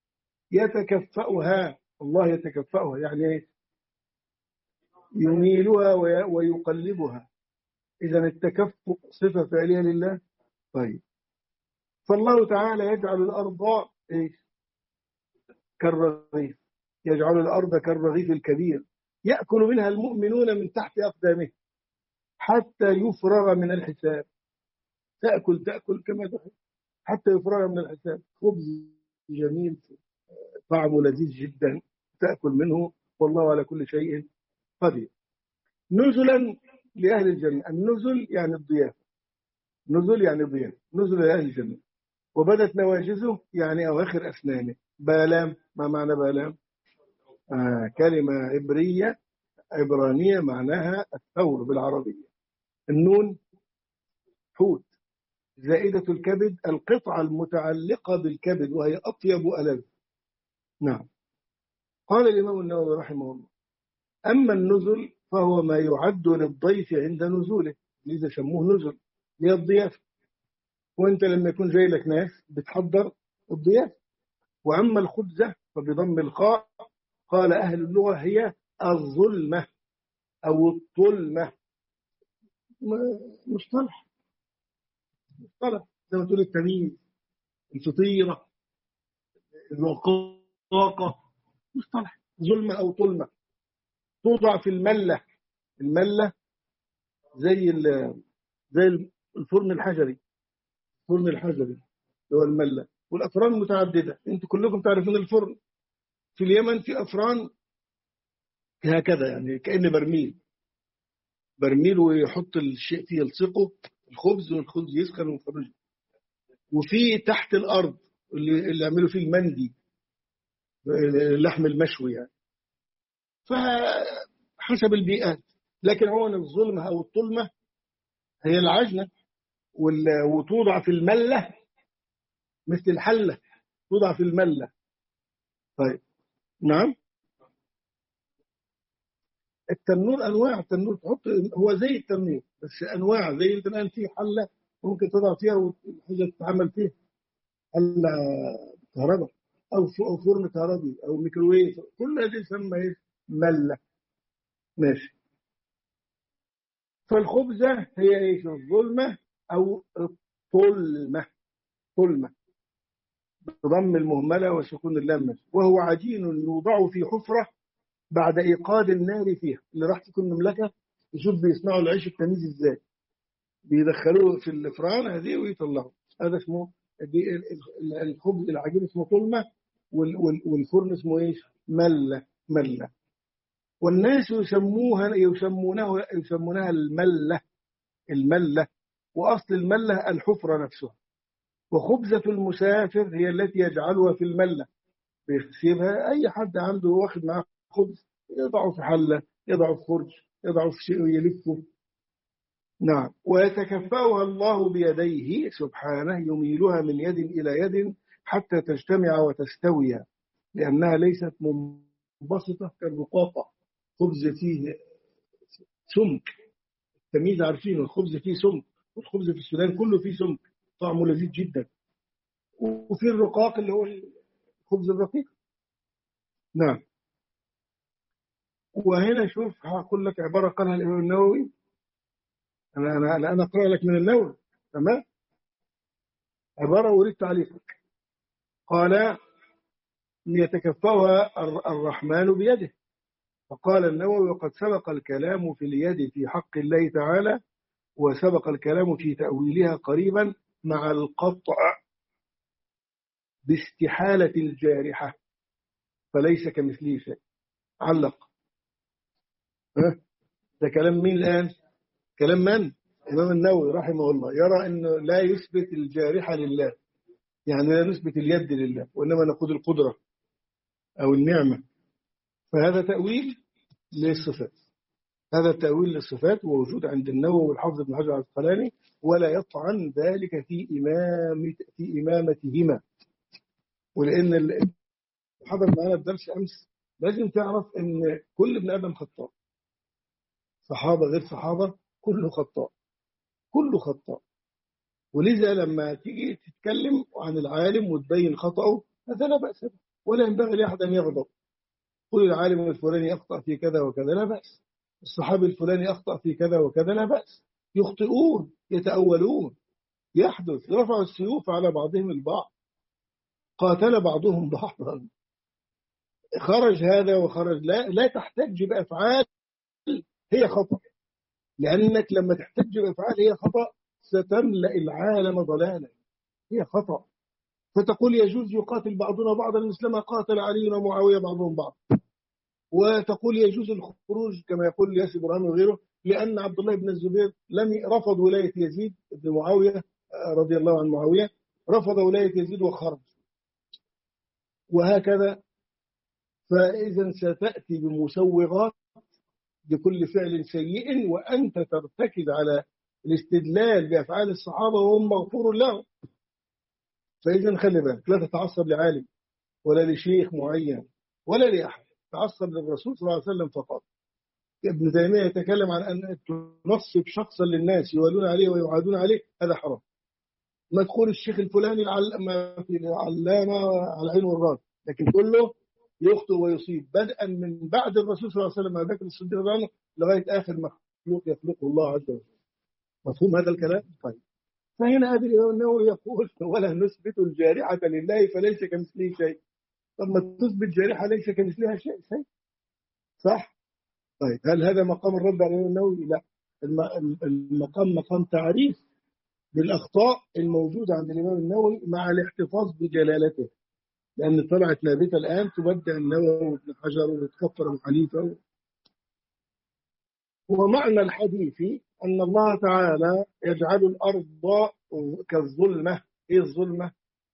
يتكفأها، الله يتكفأها يعني ايه؟ يميلها ويقلبها. إذا التكفؤ صفة فعلية لله. طيب فالله تعالى يجعل الأرض ايش؟ كالرغيف. يجعل الأرض كالرغيف الكبير يأكل منها المؤمنون من تحت أقدامه حتى يفرغ من الحساب. تأكل تأكل كما تحب حتى يفرغ من الحساب. خبز جميل طعمه لذيذ جدا، تأكل منه والله على كل شيء قدير. نزلا لأهل الجنة. النزل يعني الضيافة. نزل يعني ضيافة، نزل لأهل الجنة. وبدت نواجزه يعني أواخر أسنانه. بالام، ما معنى بالام؟ آه كلمة عبرية عبرانية معناها الثور بالعربية. النون حوت. زائدة الكبد القطعة المتعلقة بالكبد وهي أطيب ألذ. نعم. قال الإمام النووي رحمه الله أما النزل فهو ما يعد للضيف عند نزوله، لذا سموه نزل، هي الضيافة. وانت لما يكون جاي لك ناس بتحضر الضيافة. وأما الخبزة فبضم الخاء قال أهل اللغة هي الظلمة أو الطلمة. مصطلح مصطلح زي ما تقول التمييز، الفطيرة، الرقاقة، مصطلح. ظلمة أو طلمة توضع في الملة. الملة زي زي الفرن الحجري. الفرن الحجري اللي هو الملة، والأفران متعددة. انتوا كلكم تعرفون الفرن في اليمن في أفران هكذا يعني كأن برميل برميل ويحط الشيء فيه يلصقه الخبز، والخبز يسخن ويخرجه. وفي تحت الأرض اللي اللي يعملوا فيه المندي، اللحم المشوي يعني. فحسب البيئات. لكن عموما الظلمة أو الطلمة هي العجنة، وتوضع في الملة مثل الحلة، توضع في الملة. طيب نعم. التنور أنواع، التنور تحط هو زي التنور بس أنواع، زي أنت الآن في حلة ممكن تضع فيها وحاجة تتعمل فيها، حلة كهرباء أو فرن كهربي أو ميكروويف، كل هذه تسمى إيه؟ ملة. ماشي. فالخبزة هي إيش؟ الظلمة أو الطلمة، طلمة بضم المهملة وسكون اللام، وهو عجين يوضع في حفرة بعد إيقاد النار فيها. اللي راح تكون مملكة يشوف بيصنعوا العيش التميز إزاي، بيدخلوه في الفران هذه ويطلعوا. هذا اسمه دي الخبز، العجين اسمه طلمة، والفرن اسمه إيش؟ ملة، ملة. والناس يسموها يسمونه يسمونها الملة، الملة. وأصل الملة الحفرة نفسها. وخبزة المسافر هي التي يجعلها في الملة، بيسيبها. أي حد عنده واخد معاه خبز يضعه في حلة، يضعه في خرج، يضعه في شيء ويلفه. نعم. ويتكفأها الله بيديه سبحانه، يميلها من يد إلى يد حتى تجتمع وتستوي، لأنها ليست منبسطة كالرقاقة. خبز فيه سمك، تميز عارفين الخبز فيه سمك، والخبز في السودان كله فيه سمك، طعمه لذيذ جدا. وفي الرقاق اللي هو الخبز الرقيق. نعم. وهنا شوف هقول لك عبارة قالها الإمام النووي. أنا أنا أنا أقرأ لك من النووي، تمام؟ عبارة أريد تعليقك. قال: يتكفأها الرحمن بيده. فقال النووي: وقد سبق الكلام في اليد في حق الله تعالى، وسبق الكلام في تأويلها قريبا مع القطع باستحالة الجارحة، فليس كمثله شيء. علق. ها؟ ده كلام مين الآن؟ كلام من؟ الإمام النووي رحمه الله، يرى أنه لا يثبت الجارحة لله، يعني لا نثبت اليد لله، وإنما نقول القدرة أو النعمة. فهذا تأويل للصفات، هذا التأويل للصفات ووجود عند النووي والحافظ ابن حجر العسقلاني، ولا يطعن ذلك في إمامة في إمامتهما. ولأن اللي حضر معنا الدرس أمس لازم تعرف أن كل ابن آدم خطاء، صحابة غير صحابة، كله خطاء، كله خطاء. ولذا لما تيجي تتكلم عن العالم وتبين خطأه هذا لا بأس به، ولا ينبغي لأحد أن يغضب. قل العالم الفلاني أخطأ في كذا وكذا، لا بأس. الصحابي الفلاني أخطأ في كذا وكذا، لا بأس. يخطئون، يتأولون، يحدث، رفعوا السيوف على بعضهم البعض، قاتل بعضهم بعضا، خرج هذا وخرج. لا لا تحتج بأفعال هي خطأ، لأنك لما تحتج بأفعال هي خطأ ستملأ العالم ضلالا. هي خطأ. فتقول يجوز يقاتل بعضنا بعضا مثلما قاتل علي ومعاوية بعضهم بعض، وتقول يجوز الخروج كما يقول ياسر برهان وغيره، لأن عبد الله بن الزبير لم رفض ولاية يزيد بن معاوية رضي الله عن معاوية، رفض ولاية يزيد وخرج، وهكذا. فإذا ستأتي بمسوغات لكل فعل سيء، وأنت ترتكز على الاستدلال بأفعال الصحابة وهم مغفور لهم. فإذا خلي بالك، لا تتعصب لعالم ولا لشيخ معين ولا لأحد، تعصب للرسول صلى الله عليه وسلم فقط. ابن تيمية يتكلم عن أن تنصب شخصا للناس يوالون عليه ويعادون عليه، هذا حرام. ما تقول الشيخ الفلاني العلامة على العين والراس، لكن كله يخطئ ويصيب، بدءا من بعد الرسول صلى الله عليه وسلم أبي بكر الصديق رضي الله عنه لغاية آخر مخلوق يخلقه الله عز وجل. مفهوم هذا الكلام؟ طيب. فهنا أبي الإمام النووي يقول: ولا نثبت الجارحة لله فليس كمثله شيء. طب ما تثبت جارحة ليس كمثلها شيء، شيء صح؟ طيب هل هذا مقام الرد على الإمام النووي؟ لا. المقام مقام تعريف بالأخطاء الموجودة عند الإمام النووي مع الاحتفاظ بجلالته، لأن طلعت نابتة الآن تبدع النووي وابن حجر وتكفر أبو حنيفة. ومعنى الحديث أن الله تعالى يجعل الأرض كالظلمة. إيه الظلمة؟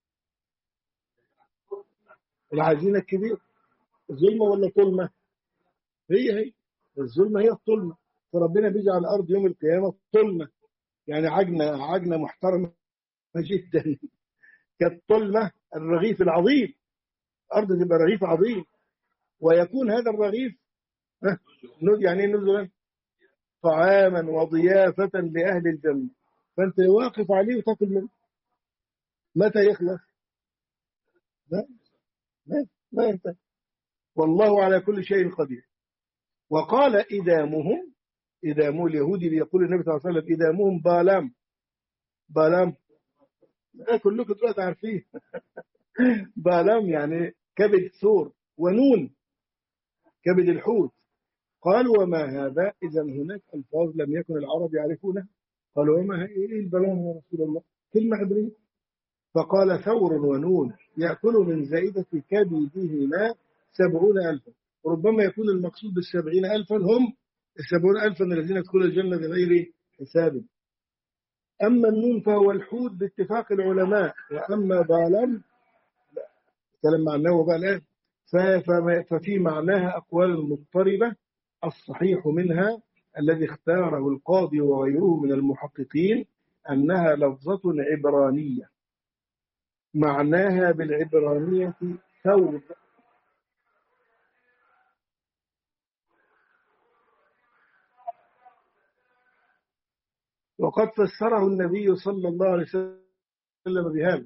العجينة الكبير. الظلمة ولا طلمة؟ هي هي الظلمة، هي الطلمة. فربنا بيجعل الأرض يوم القيامة طلمة، يعني عجنة عجنة محترمة جدا كالطلمة الرغيف العظيم. أرض تبقى رغيف عظيم، ويكون هذا الرغيف يعني نزلا طعاما وضيافة لأهل الجنة، فأنت واقف عليه وتاكل منه. متى يخلص؟ لا لا لا ينتهي. والله على كل شيء قدير. وقال إدامهم، إدامه اليهودي بيقول النبي صلى الله عليه وسلم إدامهم بالام. بالام كلكم دلوقتي عارفين بالام يعني كبد ثور، ونون كبد الحوت. قالوا وما هذا؟ إذا هناك ألفاظ لم يكن العرب يعرفونها. قالوا وما إيه البلام يا رسول الله؟ كلمة عبرية. فقال ثور ونون يأكل من زائدة كبدهما سبعون ألفا. ربما يكون المقصود بالسبعين ألفا هم السبعون ألفا الذين يدخلون الجنة بغير حساب. أما النون فهو الحوت باتفاق العلماء، وأما بالام كلام معناه بقى الآن ففي معناها أقوال مضطربة. الصحيح منها الذي اختاره القاضي وغيره من المحققين أنها لفظة عبرانية معناها بالعبرانية ثوب. وقد فسره النبي صلى الله عليه وسلم بهذا.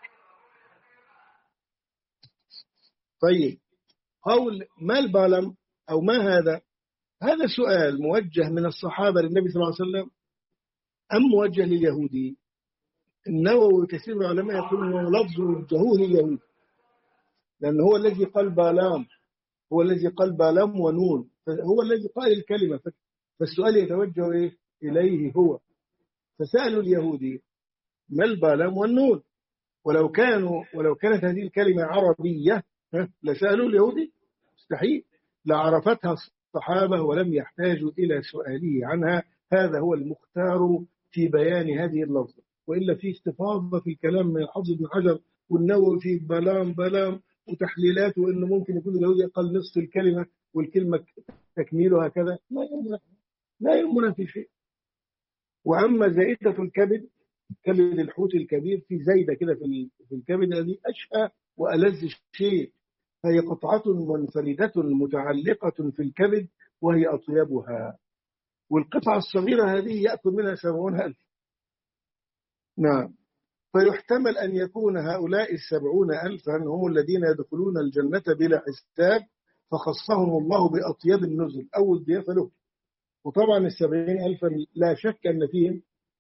طيب قول ما البالم أو ما هذا؟ هذا سؤال موجه من الصحابة للنبي صلى الله عليه وسلم أم موجه لليهودي؟ النووي وكثير من العلماء يقولون أنه لفظ وجهوه لليهود، لأن هو الذي قال بالام، هو الذي قال بالام ونون، هو الذي قال الكلمة، فالسؤال يتوجه إيه؟ إليه هو. فسألوا اليهودي ما البالام والنون، ولو كانوا ولو كانت هذه الكلمة عربية لسألوا اليهودي مستحيل، لعرفتها الصحابة ولم يحتاجوا إلى سؤاله عنها. هذا هو المختار في بيان هذه اللفظة، وإلا في استفاضة في الكلام من الحافظ بن حجر والنووي في بلام بلام وتحليلات، وإنه ممكن يكون اليهودي قال نصف الكلمة والكلمة تكميلها كذا. لا يهمنا لا يهمنا في شيء. وأما زائدة الكبد، كبد الحوت الكبير في زايدة كده في في الكبد، هذه أشهى وألذ شيء، هي قطعة منفردة متعلقة في الكبد وهي أطيبها، والقطعة الصغيرة هذه يأكل منها سبعون ألف. نعم. فيحتمل أن يكون هؤلاء السبعون ألفا هم الذين يدخلون الجنة بلا حساب، فخصهم الله بأطيب النزل أو الضيافة له. وطبعا السبعين ألفا لا شك أن فيهم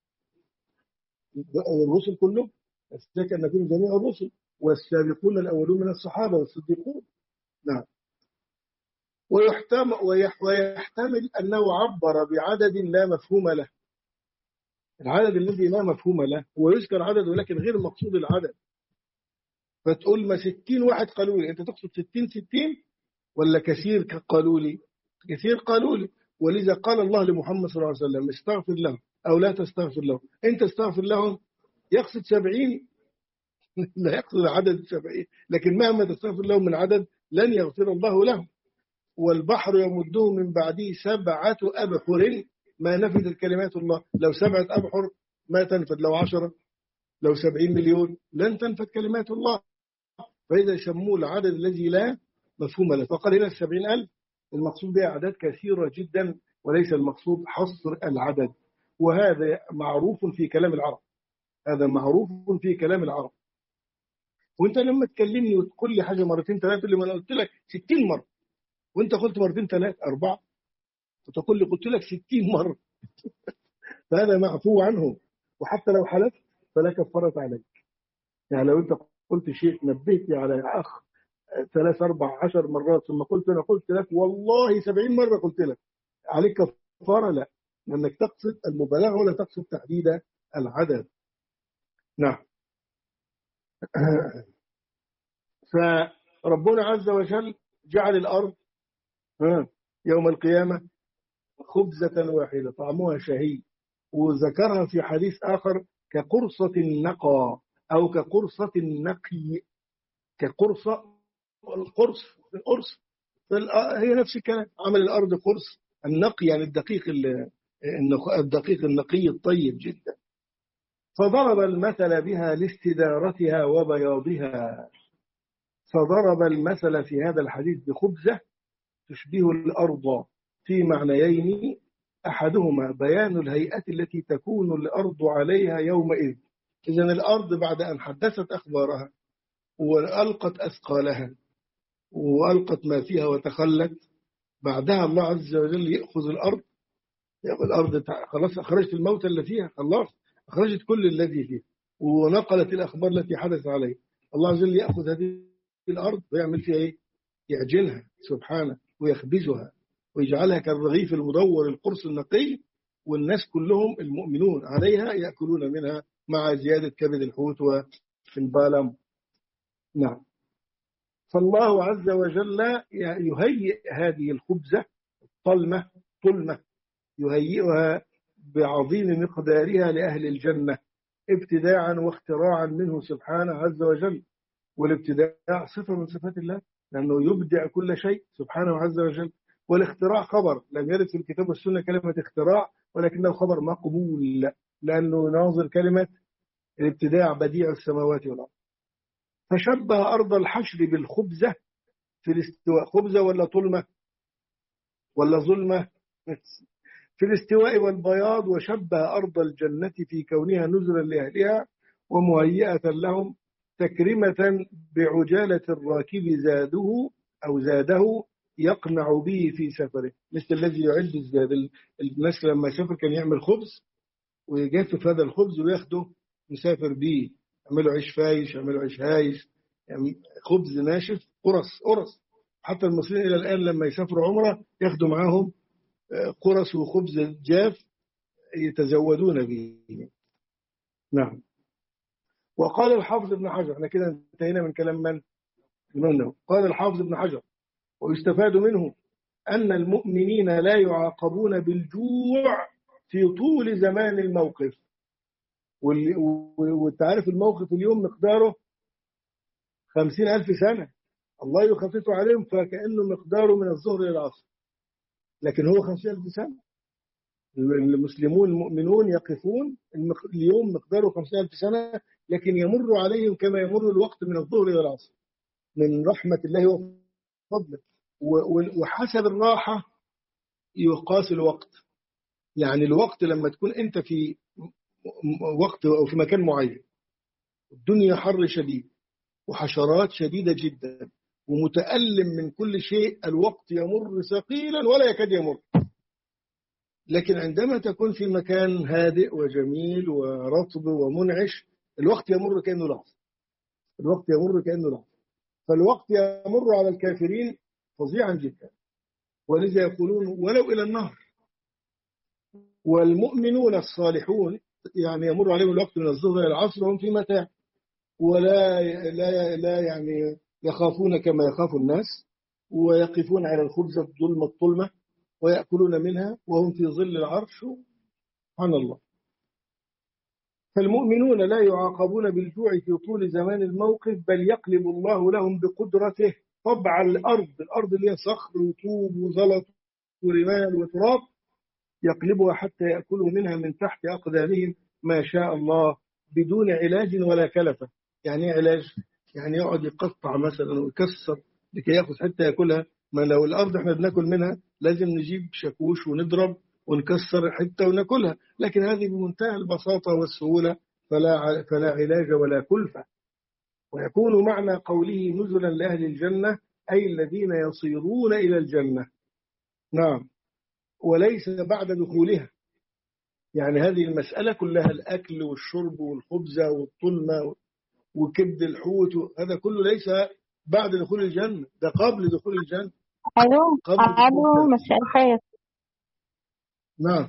الرسل كلهم، لا شك أن فيهم جميع الرسل والسابقون الأولون من الصحابة والصديقون. نعم. ويحتمل, ويحتمل أنه عبر بعدد لا مفهوم له، العدد الذي لا مفهوم له ويذكر عدد ولكن غير مقصود العدد. فتقول ما ستين واحد قالوا لي، أنت تقصد ستين ستين ولا كثير قالوا لي؟ كثير قالوا لي. ولذا قال الله لمحمد صلى الله عليه وسلم استغفر لهم أو لا تستغفر لهم. أنت استغفر لهم يقصد سبعين لا يقصد عدد سبعين، لكن مهما تستغفر لهم من عدد لن يغفر الله لهم. والبحر يمده من بعده سبعة أبحر ما نفذت كلمات الله. لو سبعة أبحر ما تنفذ، لو عشرة، لو سبعين مليون لن تنفذ كلمات الله. فإذا يسموه العدد الذي لا مفهوم له. فقال هنا السبعين ألف المقصود بها أعداد كثيرة جدا وليس المقصود حصر العدد. وهذا معروف في كلام العرب، هذا معروف في كلام العرب. وانت لما تكلمني وتقول لي حاجة مرتين ثلاثة، اللي ما انا قلت لك ستين مرة وانت قلت مرتين ثلاثة أربعة، وتقول لي قلت لك ستين مرة فهذا معفو عنه. وحتى لو حلفت فلا كفارة عليك. يعني لو انت قلت شيء نبهتني على أخ ثلاث أربع عشر مرات ثم قلت أنا قلت لك والله سبعين مرة قلت لك، عليك كفارة؟ لا، لأنك تقصد المبالغة ولا تقصد تحديد العدد. نعم. فربنا عز وجل جعل الأرض يوم القيامة خبزة واحدة طعمها شهي، وذكرها في حديث آخر كقرصة النقى أو كقرصة النقي. كقرصة القرص القرص هي نفس الكلام. عمل الأرض قرص، النقي يعني الدقيق الدقيق النقي الطيب جدا. فضرب المثل بها لاستدارتها وبياضها. فضرب المثل في هذا الحديث بخبزة تشبه الأرض في معنيين، أحدهما بيان الهيئة التي تكون الأرض عليها يومئذ. إذن الأرض بعد أن حدثت أخبارها وألقت أثقالها وألقت ما فيها وتخلت، بعدها الله عز وجل يأخذ الأرض. الأرض خلاص أخرجت الموت اللي فيها، خلاص أخرجت كل الذي فيها ونقلت الأخبار التي حدث عليه. الله عز وجل يأخذ هذه الأرض ويعمل فيها إيه؟ يعجنها سبحانه ويخبزها ويجعلها كالرغيف المدور القرص النقي، والناس كلهم المؤمنون عليها يأكلون منها مع زيادة كبد الحوت والبالم. نعم. فالله عز وجل يهيئ هذه الخبزة طلمة طلمة يهيئها بعظيم مقدارها لأهل الجنة ابتداعا واختراعا منه سبحانه عز وجل. والابتداع صفة من صفات الله، لأنه يبدع كل شيء سبحانه عز وجل. والاختراع خبر لم يرد في الكتاب والسنة كلمة اختراع، ولكنه خبر مقبول لأنه ناظر كلمة الابتداع بديع السماوات والأرض. فشبه أرض الحشر بالخبزة في الاستواء. خبزة ولا طلمة ولا ظلمة؟ في الاستواء والبياض. وشبه أرض الجنة في كونها نزلا لأهلها ومهيئة لهم تكرمة بعجالة الراكب زاده أو زاده يقنع به في سفره، مثل الذي يعد الزاد. الناس لما يسافر كان يعمل خبز ويجفف هذا الخبز وياخده يسافر به، يعملوا عيش فايش، يعملوا عيش هايش، يعني خبز ناشف قرص قرص. حتى المصريين إلى الآن لما يسافروا عمرة ياخدوا معاهم قرص وخبز جاف يتزودون به. نعم. وقال الحافظ ابن حجر، احنا كده انتهينا من كلام من؟ منه. قال الحافظ ابن حجر: ويستفاد منه أن المؤمنين لا يعاقبون بالجوع في طول زمان الموقف. والتعرف الموقف اليوم مقداره خمسين ألف سنة، الله يخفف عليهم فكأنه مقداره من الظهر إلى العصر، لكن هو خمسين ألف سنة. المسلمون المؤمنون يقفون اليوم مقداره خمسين ألف سنة، لكن يمر عليهم كما يمر الوقت من الظهر إلى العصر من رحمة الله وفضله. وحسب الراحة يقاس الوقت. يعني الوقت لما تكون أنت في وقت أو في مكان معين، الدنيا حر شديد وحشرات شديدة جدا ومتألم من كل شيء، الوقت يمر ثقيلا ولا يكاد يمر. لكن عندما تكون في مكان هادئ وجميل ورطب ومنعش، الوقت يمر كأنه لحظة. الوقت يمر كأنه لحظة. فالوقت يمر على الكافرين فظيعا جدا، ولذا يقولون ولو إلى النهر. والمؤمنون الصالحون يعني يمر عليهم الوقت من الظهر إلى العصر وهم في متاع، ولا لا لا يعني يخافون كما يخاف الناس، ويقفون على الخبزة الظلمة الطلمة ويأكلون منها وهم في ظل العرش. سبحان الله. فالمؤمنون لا يعاقبون بالجوع في طول زمان الموقف، بل يقلب الله لهم بقدرته طبع الأرض. الأرض اللي هي صخر وطوب وزلط ورمال وتراب، يقلبها حتى يأكلوا منها من تحت أقدامهم ما شاء الله بدون علاج ولا كلفة. يعني علاج يعني يقعد يقطع مثلا ويكسر لكي يأخذ حتى يأكلها. ما لو الأرض احنا بناكل منها لازم نجيب شاكوش ونضرب ونكسر حتى وناكلها، لكن هذه بمنتهى البساطة والسهولة، فلا فلا علاج ولا كلفة. ويكون معنى قوله نزلا لأهل الجنة أي الذين يصيرون إلى الجنة. نعم. وليس بعد دخولها. يعني هذه المسألة كلها الأكل والشرب والخبزة والطلمة وكبد الحوت، هذا كله ليس بعد دخول الجنة، ده قبل دخول الجنة. ألو ألو مساء الخير. نعم.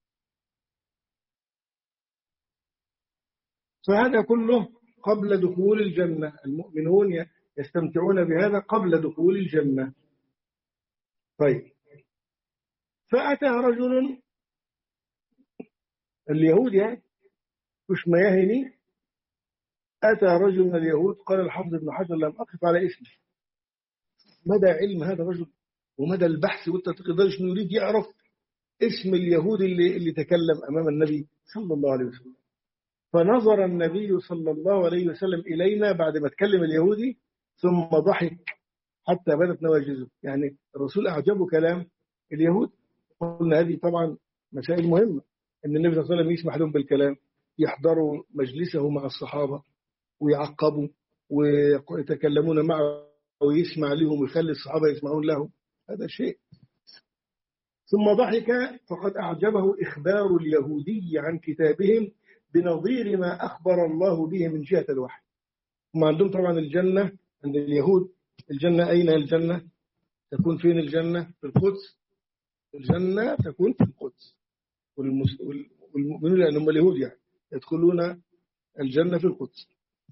فهذا كله قبل دخول الجنة. المؤمنون يستمتعون بهذا قبل دخول الجنة. طيب. فأتى رجل اليهود يعني مش مياهني، أتى رجل من اليهود. قال الحافظ ابن حجر لم أقف على اسمه. مدى علم هذا الرجل ومدى البحث، وانت تقدرش انه يريد يعرف اسم اليهودي اللي, اللي تكلم أمام النبي صلى الله عليه وسلم. فنظر النبي صلى الله عليه وسلم إلينا بعد ما تكلم اليهودي ثم ضحك حتى بدت نواجذه. يعني الرسول أعجبه كلام اليهود. قلنا هذه طبعا مسائل مهمة، أن النبي صلى الله عليه وسلم يسمح لهم بالكلام، يحضروا مجلسه مع الصحابة ويعقبوا ويتكلمون معه ويسمع لهم ويخلي الصحابة يسمعون له، هذا شيء. ثم ضحك فقد أعجبه إخبار اليهودي عن كتابهم بنظير ما أخبر الله به من جهة الوحي. هم عندهم طبعا الجنة عند اليهود. الجنة أين الجنة؟ تكون فين الجنة؟ في القدس. الجنة تكون في القدس، والمؤمنون لأنهم اليهود يعني يدخلون الجنة في القدس.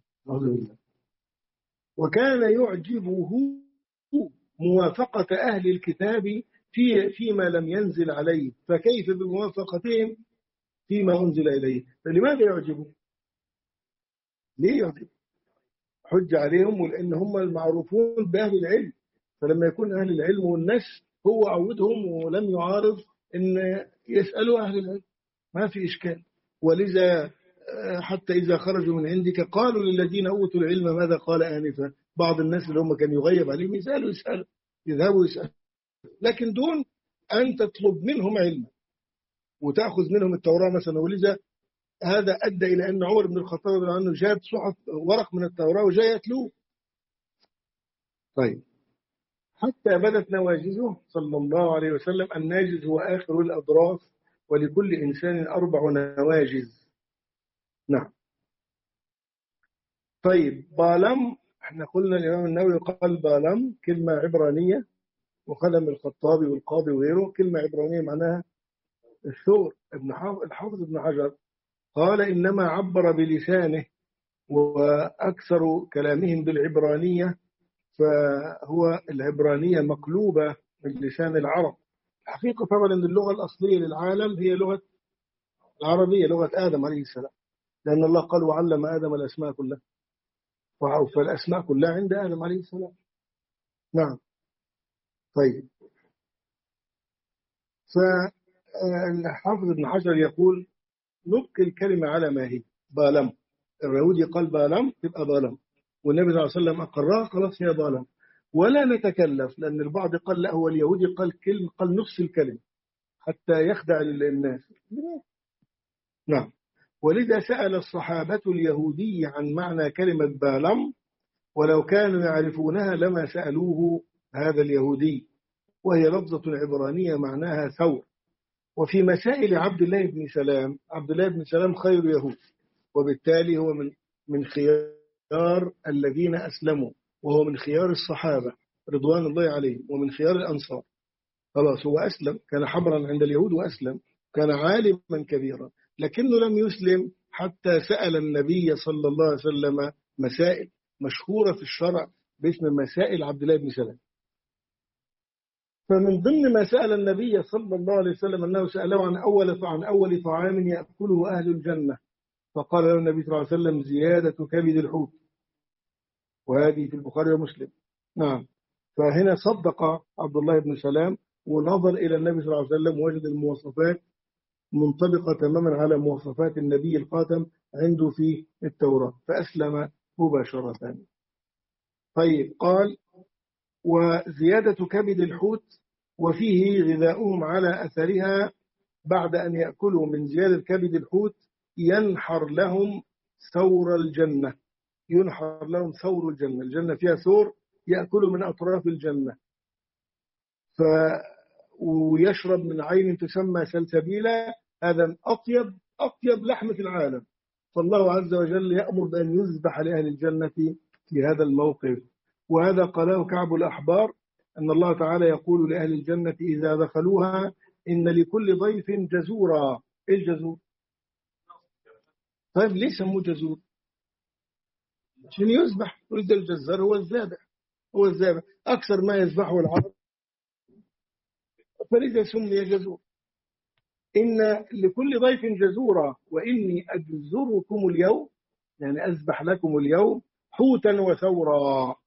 وكان يعجبه موافقة أهل الكتاب في فيما لم ينزل عليه، فكيف بموافقتهم فيما أنزل إليه؟ فلماذا يعجبه؟ ليه يعجبه؟ حج عليهم، ولأن هم المعروفون بأهل العلم، فلما يكون أهل العلم والناس هو عودهم ولم يعارض أن يسألوا أهل العلم، ما في إشكال. ولذا حتى إذا خرجوا من عندك قالوا للذين أوتوا العلم ماذا قال آنفا. بعض الناس اللي هم كانوا يغيب عليهم يسألوا يسألوا يذهبوا يسألوا، لكن دون أن تطلب منهم علم وتأخذ منهم التوراة مثلا. ولذا هذا أدى إلى أن عمر بن الخطاب رضي الله عنه جاب صحف ورق من التوراة وجاء يتلوه. طيب، حتى بدت نواجزه صلى الله عليه وسلم. الناجز هو آخر الأضراس، ولكل إنسان أربع نواجز. نعم. طيب، بالم، احنا قلنا الإمام النووي قال بالم كلمة عبرانية، وقلم الخطابي والقاضي وغيره كلمة عبرانية معناها الثور. ابن الحافظ ابن حجر قال إنما عبر بلسانه، وأكثر كلامهم بالعبرانية، فهو العبرانية مقلوبة من لسان العرب. الحقيقة طبعا أن اللغة الأصلية للعالم هي لغة العربية، لغة آدم عليه السلام، لأن الله قال وعلم آدم الأسماء كلها، فالأسماء كلها عند آدم عليه السلام. نعم. طيب، فالحافظ ابن حجر يقول نبقي الكلمة على ما هي بالم. اليهودي قال بالم تبقى بالم، والنبي صلى الله عليه وسلم أقرها خلاص هي بالم، ولا نتكلف. لأن البعض قال لا، هو اليهودي قال كلمة، قال نصف الكلمة حتى يخدع الناس. نعم. ولذا سأل الصحابة اليهودي عن معنى كلمة بالم، ولو كانوا يعرفونها لما سألوه هذا اليهودي، وهي لفظة عبرانية معناها ثور. وفي مسائل عبد الله بن سلام، عبد الله بن سلام خير يهود، وبالتالي هو من من خيار الذين أسلموا، وهو من خيار الصحابة رضوان الله عليهم، ومن خيار الأنصار. خلاص هو أسلم، كان حبرا عند اليهود وأسلم، كان عالما كبيرا، لكنه لم يسلم حتى سأل النبي صلى الله عليه وسلم مسائل مشهورة في الشرع باسم مسائل عبد الله بن سلام. فمن ضمن ما سأل النبي صلى الله عليه وسلم أنه سأله عن أول عن أول طعام يأكله أهل الجنة، فقال له النبي صلى الله عليه وسلم زيادة كبد الحوت، وهذه في البخاري ومسلم. نعم. فهنا صدق عبد الله بن سلام ونظر إلى النبي صلى الله عليه وسلم، وجد المواصفات منطبقة تماما على مواصفات النبي الخاتم عنده في التوراة، فأسلم مباشرة. طيب، قال وزيادة كبد الحوت وفيه غذاؤهم على أثرها، بعد أن يأكلوا من زيادة كبد الحوت ينحر لهم ثور الجنة. ينحر لهم ثور الجنة، الجنة فيها ثور يأكلوا من أطراف الجنة، ف ويشرب من عين تسمى سلسبيلا، هذا أطيب أطيب لحمة العالم. فالله عز وجل يأمر بأن يذبح لأهل الجنة في هذا الموقف. وهذا قاله كعب الأحبار أن الله تعالى يقول لأهل الجنة إذا دخلوها إن لكل ضيف جزورا. إيه الجزور؟ طيب ليه سموه جزور؟ عشان يذبح، ولد الجزار هو الذابح، هو الذابح أكثر ما يذبحه العرب، فلذا سمي جزور. إن لكل ضيف جزورا وإني أجزركم اليوم، يعني أذبح لكم اليوم حوتا وثورا،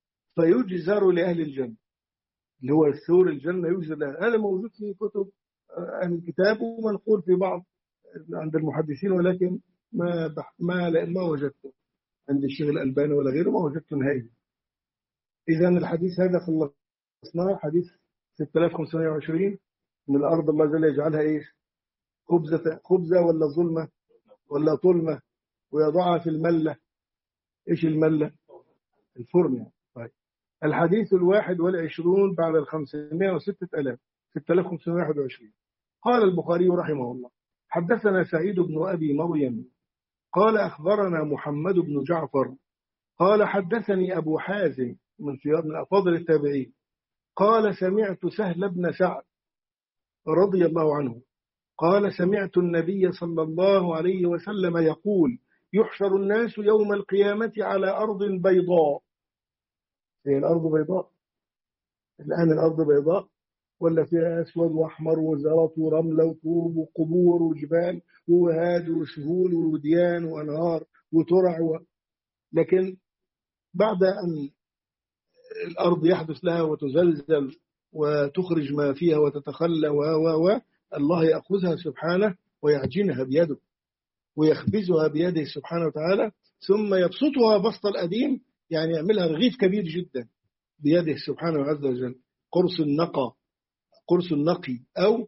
فيجزر لأهل الجنة، اللي هو الثور الجنة يجزر لها. هذا موجود في كتب عن الكتاب ومنقول في بعض عند المحدثين، ولكن ما بح ما ما وجدته عند الشيخ الألباني ولا غيره، ما وجدته نهائي. إذا الحديث هذا خلصناه، حديث ستة آلاف وخمسمائة وعشرين، من الأرض الله جل يجعلها إيش؟ خبزة خبزة ولا ظلمة ولا طلمة، ويضعها في الملة. إيش الملة؟ الفرن يعني. طيب. الحديث الواحد والعشرون بعد الخمسمائة وستة آلاف، ستة آلاف وخمسمائة وواحد وعشرين. قال البخاري رحمه الله: حدثنا سعيد بن أبي مريم قال أخبرنا محمد بن جعفر قال حدثني أبو حازم من من أفاضل التابعين قال سمعت سهل بن سعد رضي الله عنه قال سمعت النبي صلى الله عليه وسلم يقول: يحشر الناس يوم القيامة على أرض بيضاء. هي الأرض بيضاء الآن؟ الأرض بيضاء ولا فيها أسود وأحمر وزلط ورملة وطوب وقبور وجبال ووهاد وسهول ووديان وأنهار وترع و... لكن بعد أن الأرض يحدث لها وتزلزل وتخرج ما فيها وتتخلى و و و الله يأخذها سبحانه ويعجنها بيده ويخبزها بيده سبحانه وتعالى، ثم يبسطها بسط الأديم، يعني يعملها رغيف كبير جدا بيده سبحانه عز وجل، قرص النقى قرص النقي أو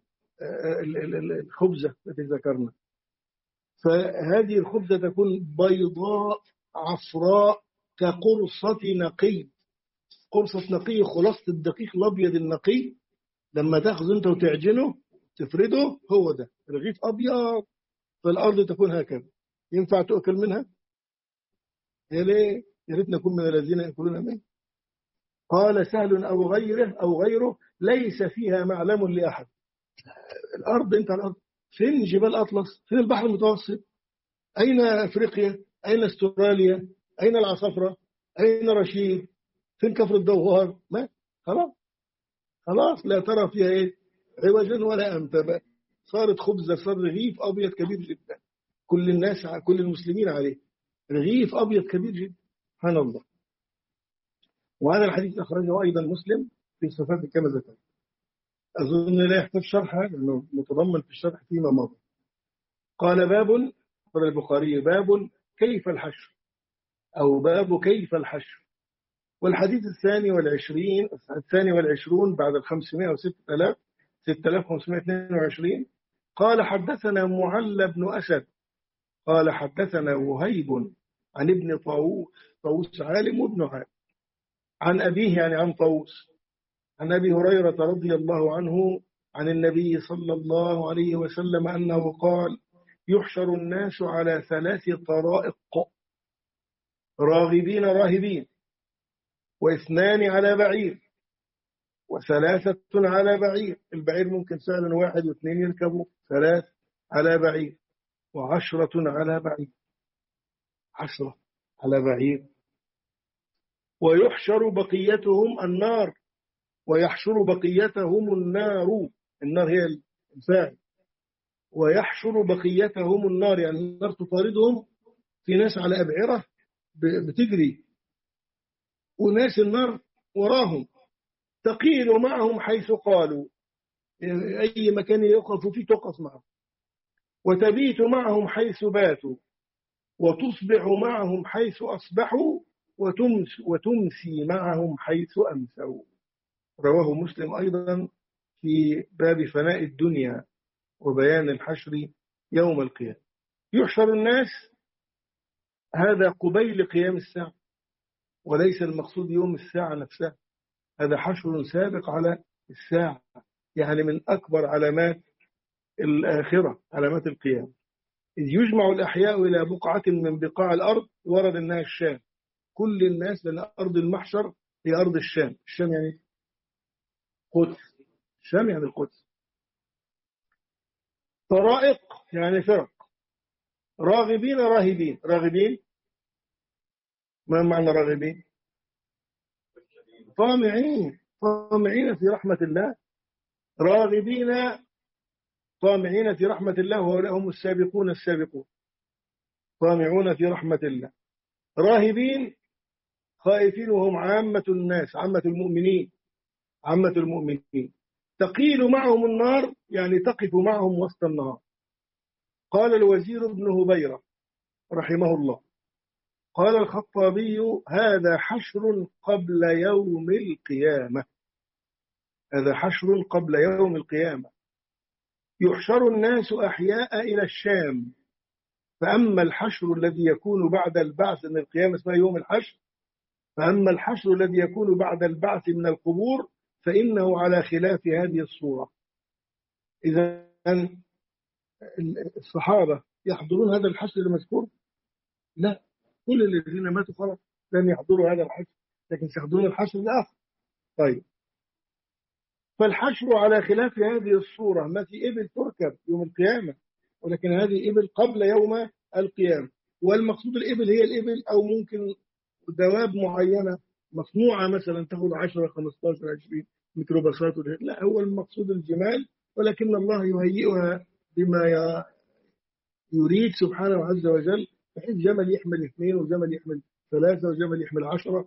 الخبزة التي ذكرنا. فهذه الخبزة تكون بيضاء عفراء كقرصة نقي. قرصة نقي، خلاصة الدقيق الأبيض النقي، لما تأخذ أنت وتعجنه تفرده، هو ده رغيف أبيض. فالأرض تكون هكذا. ينفع تؤكل منها؟ يا ليه؟ يا ريت نكون من الذين يأكلون منه. قال سهل أو غيره أو غيره: ليس فيها معلم لأحد. الأرض، أنت الأرض فين جبال أطلس؟ فين البحر المتوسط؟ أين أفريقيا؟ أين استراليا؟ أين العصفرة؟ أين رشيد؟ فين كفر الدوار؟ ما خلاص خلاص لا ترى فيها إيه عوجا ولا أمتا. صارت خبزة، صار رغيف أبيض كبير جدا، كل الناس كل المسلمين عليه، رغيف أبيض كبير جدا. سبحان الله. وهذا الحديث أخرجه أيضا مسلم في صفات كما ذكر. أظن لا يحتاج شرح لأنه متضمن في الشرح فيما مضى. قال باب، قال البخاري: باب كيف الحشر، أو باب كيف الحشر. والحديث الثاني والعشرين الثاني والعشرون بعد الخمسمائة وستة آلاف، ستة آلاف وخمسمائة واثنين وعشرين. قال حدثنا معل بن أسد قال حدثنا وهيب عن ابن طاووس، طاووس عالم وابن عالم، عن أبيه يعني عن طاووس، عن أبي هريرة رضي الله عنه عن النبي صلى الله عليه وسلم أنه قال: يحشر الناس على ثلاث طرائق: راغبين راهبين، واثنان على بعير، وثلاثة على بعير. البعير ممكن فعلا واحد واثنين يركبوا، ثلاث على بعير، وعشرة على بعير، عشرة على بعير. ويحشر بقيتهم النار، ويحشر بقيتهم النار، النار هي الفاعل، ويحشر بقيتهم النار، يعني النار تطاردهم. في ناس على أبعرة بتجري، وناس النار وراهم، تقيل معهم حيث قالوا، أي مكان يقفوا فيه تقف معهم، وتبيت معهم حيث باتوا، وتصبح معهم حيث أصبحوا، وتمس وتمسي معهم حيث أمسوا. رواه مسلم أيضا في باب فناء الدنيا وبيان الحشر يوم القيامة. يحشر الناس، هذا قبيل قيام الساعة، وليس المقصود يوم الساعة نفسها، هذا حشر سابق على الساعة، يعني من أكبر علامات الآخرة، علامات القيامة. إذ يجمع الأحياء إلى بقعة من بقاع الأرض، ورد أنها الشام. كل الناس، لأن أرض المحشر هي أرض الشام. الشام يعني قدس، الشام يعني القدس. طرائق يعني فرق. راغبين راهبين. راغبين، ما معنى راغبين؟ طامعين، طامعين في رحمة الله. راغبين طامعين في رحمة الله، وهؤلاء هم السابقون السابقون، طامعون في رحمة الله. راهبين خائفين، وهم عامة الناس، عامة المؤمنين، عامة المؤمنين. تقيل معهم النار يعني تقف معهم وسط النهار. قال الوزير بن هبيرة رحمه الله قال الخطابي هذا حشر قبل يوم القيامة، هذا حشر قبل يوم القيامة. يحشر الناس أحياء إلى الشام، فأما الحشر الذي يكون بعد البعث من القيامة اسمه يوم الحشر، فأما الحشر الذي يكون بعد البعث من القبور فإنه على خلاف هذه الصورة. إذا الصحابة يحضرون هذا الحشر المذكور؟ لا، كل الذين ماتوا خلاص لن يحضروا هذا الحشر، لكن سيحضرون الحشر الآخر. طيب، فالحشر على خلاف هذه الصورة، ما في إبل تركب يوم القيامة، ولكن هذه إبل قبل يوم القيامة. والمقصود الإبل هي الإبل، أو ممكن دواب معينة مصنوعة مثلا تاخذ عشرة خمستاشر عشرين ميكروباصات. لا، هو المقصود الجمال، ولكن الله يهيئها بما يريد سبحانه عز وجل، بحيث جمل يحمل اثنين وجمل يحمل ثلاثة وجمل يحمل عشرة.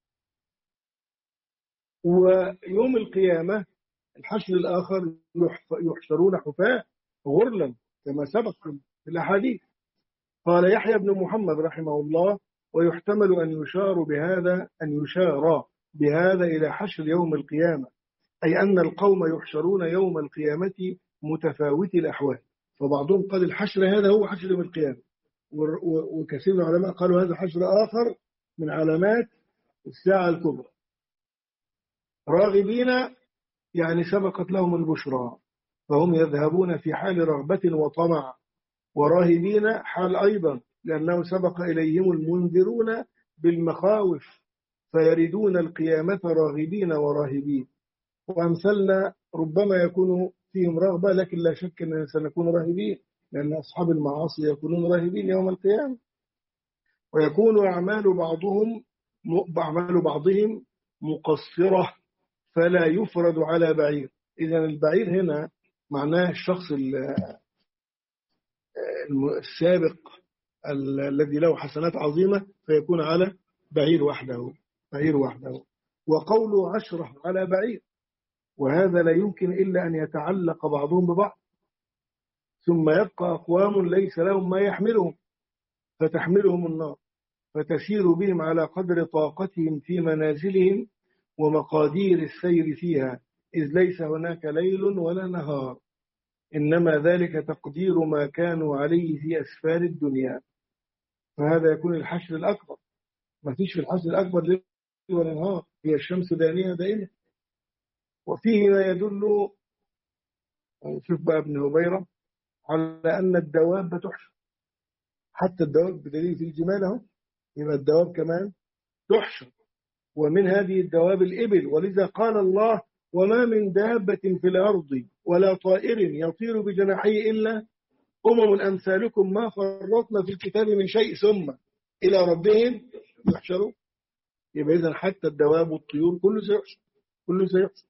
ويوم القيامة الحشر الآخر يحشرون حفاة غرلا كما سبق في الأحاديث. قال يحيى بن محمد رحمه الله ويحتمل أن يشار بهذا أن يشار بهذا إلى حشر يوم القيامة، أي أن القوم يحشرون يوم القيامة متفاوت الأحوال. فبعضهم قال الحشر هذا هو حشر يوم القيامة، وكثير من العلماء قالوا هذا حشر آخر من علامات الساعة الكبرى. راغبين يعني سبقت لهم البشرى، فهم يذهبون في حال رغبة وطمع، وراهبين حال أيضا لأنه سبق إليهم المنذرون بالمخاوف، فيردون القيامة راغبين وراهبين. وأمثلنا ربما يكون فيهم رغبة، لكن لا شك أننا سنكون راهبين، لأن أصحاب المعاصي يكونون راهبين يوم القيامة. ويكون أعمال بعضهم أعمال بعضهم مقصرة فلا يفرد على بعير. إذن البعير هنا معناه الشخص السابق الذي له حسنات عظيمة، فيكون على بعير وحده بعير وحده وقوله عشرة على بعير، وهذا لا يمكن إلا أن يتعلق بعضهم ببعض. ثم يبقى أقوام ليس لهم ما يحملهم فتحملهم النار، فتسير بهم على قدر طاقتهم في منازلهم ومقادير السير فيها، إذ ليس هناك ليل ولا نهار، إنما ذلك تقدير ما كانوا عليه في أسفار الدنيا. فهذا يكون الحشر الأكبر. ما فيش في الحشر الأكبر ليل ولا نهار، هي الشمس دانية دائما. وفيه ما يدل، شوف بقى ابن هبيرة، على أن الدواب تحشر، حتى الدواب بدليل في الجمال اهو، يبقى الدواب كمان تحشر. ومن هذه الدواب الإبل، ولذا قال الله وما من دابة في الأرض ولا طائر يطير بجناحيه إلا أمم أمثالكم ما فرطنا في الكتاب من شيء ثم إلى ربهم يحشرون. يبقى إذن حتى الدواب والطيور كله سيحشر، كله سيحشر.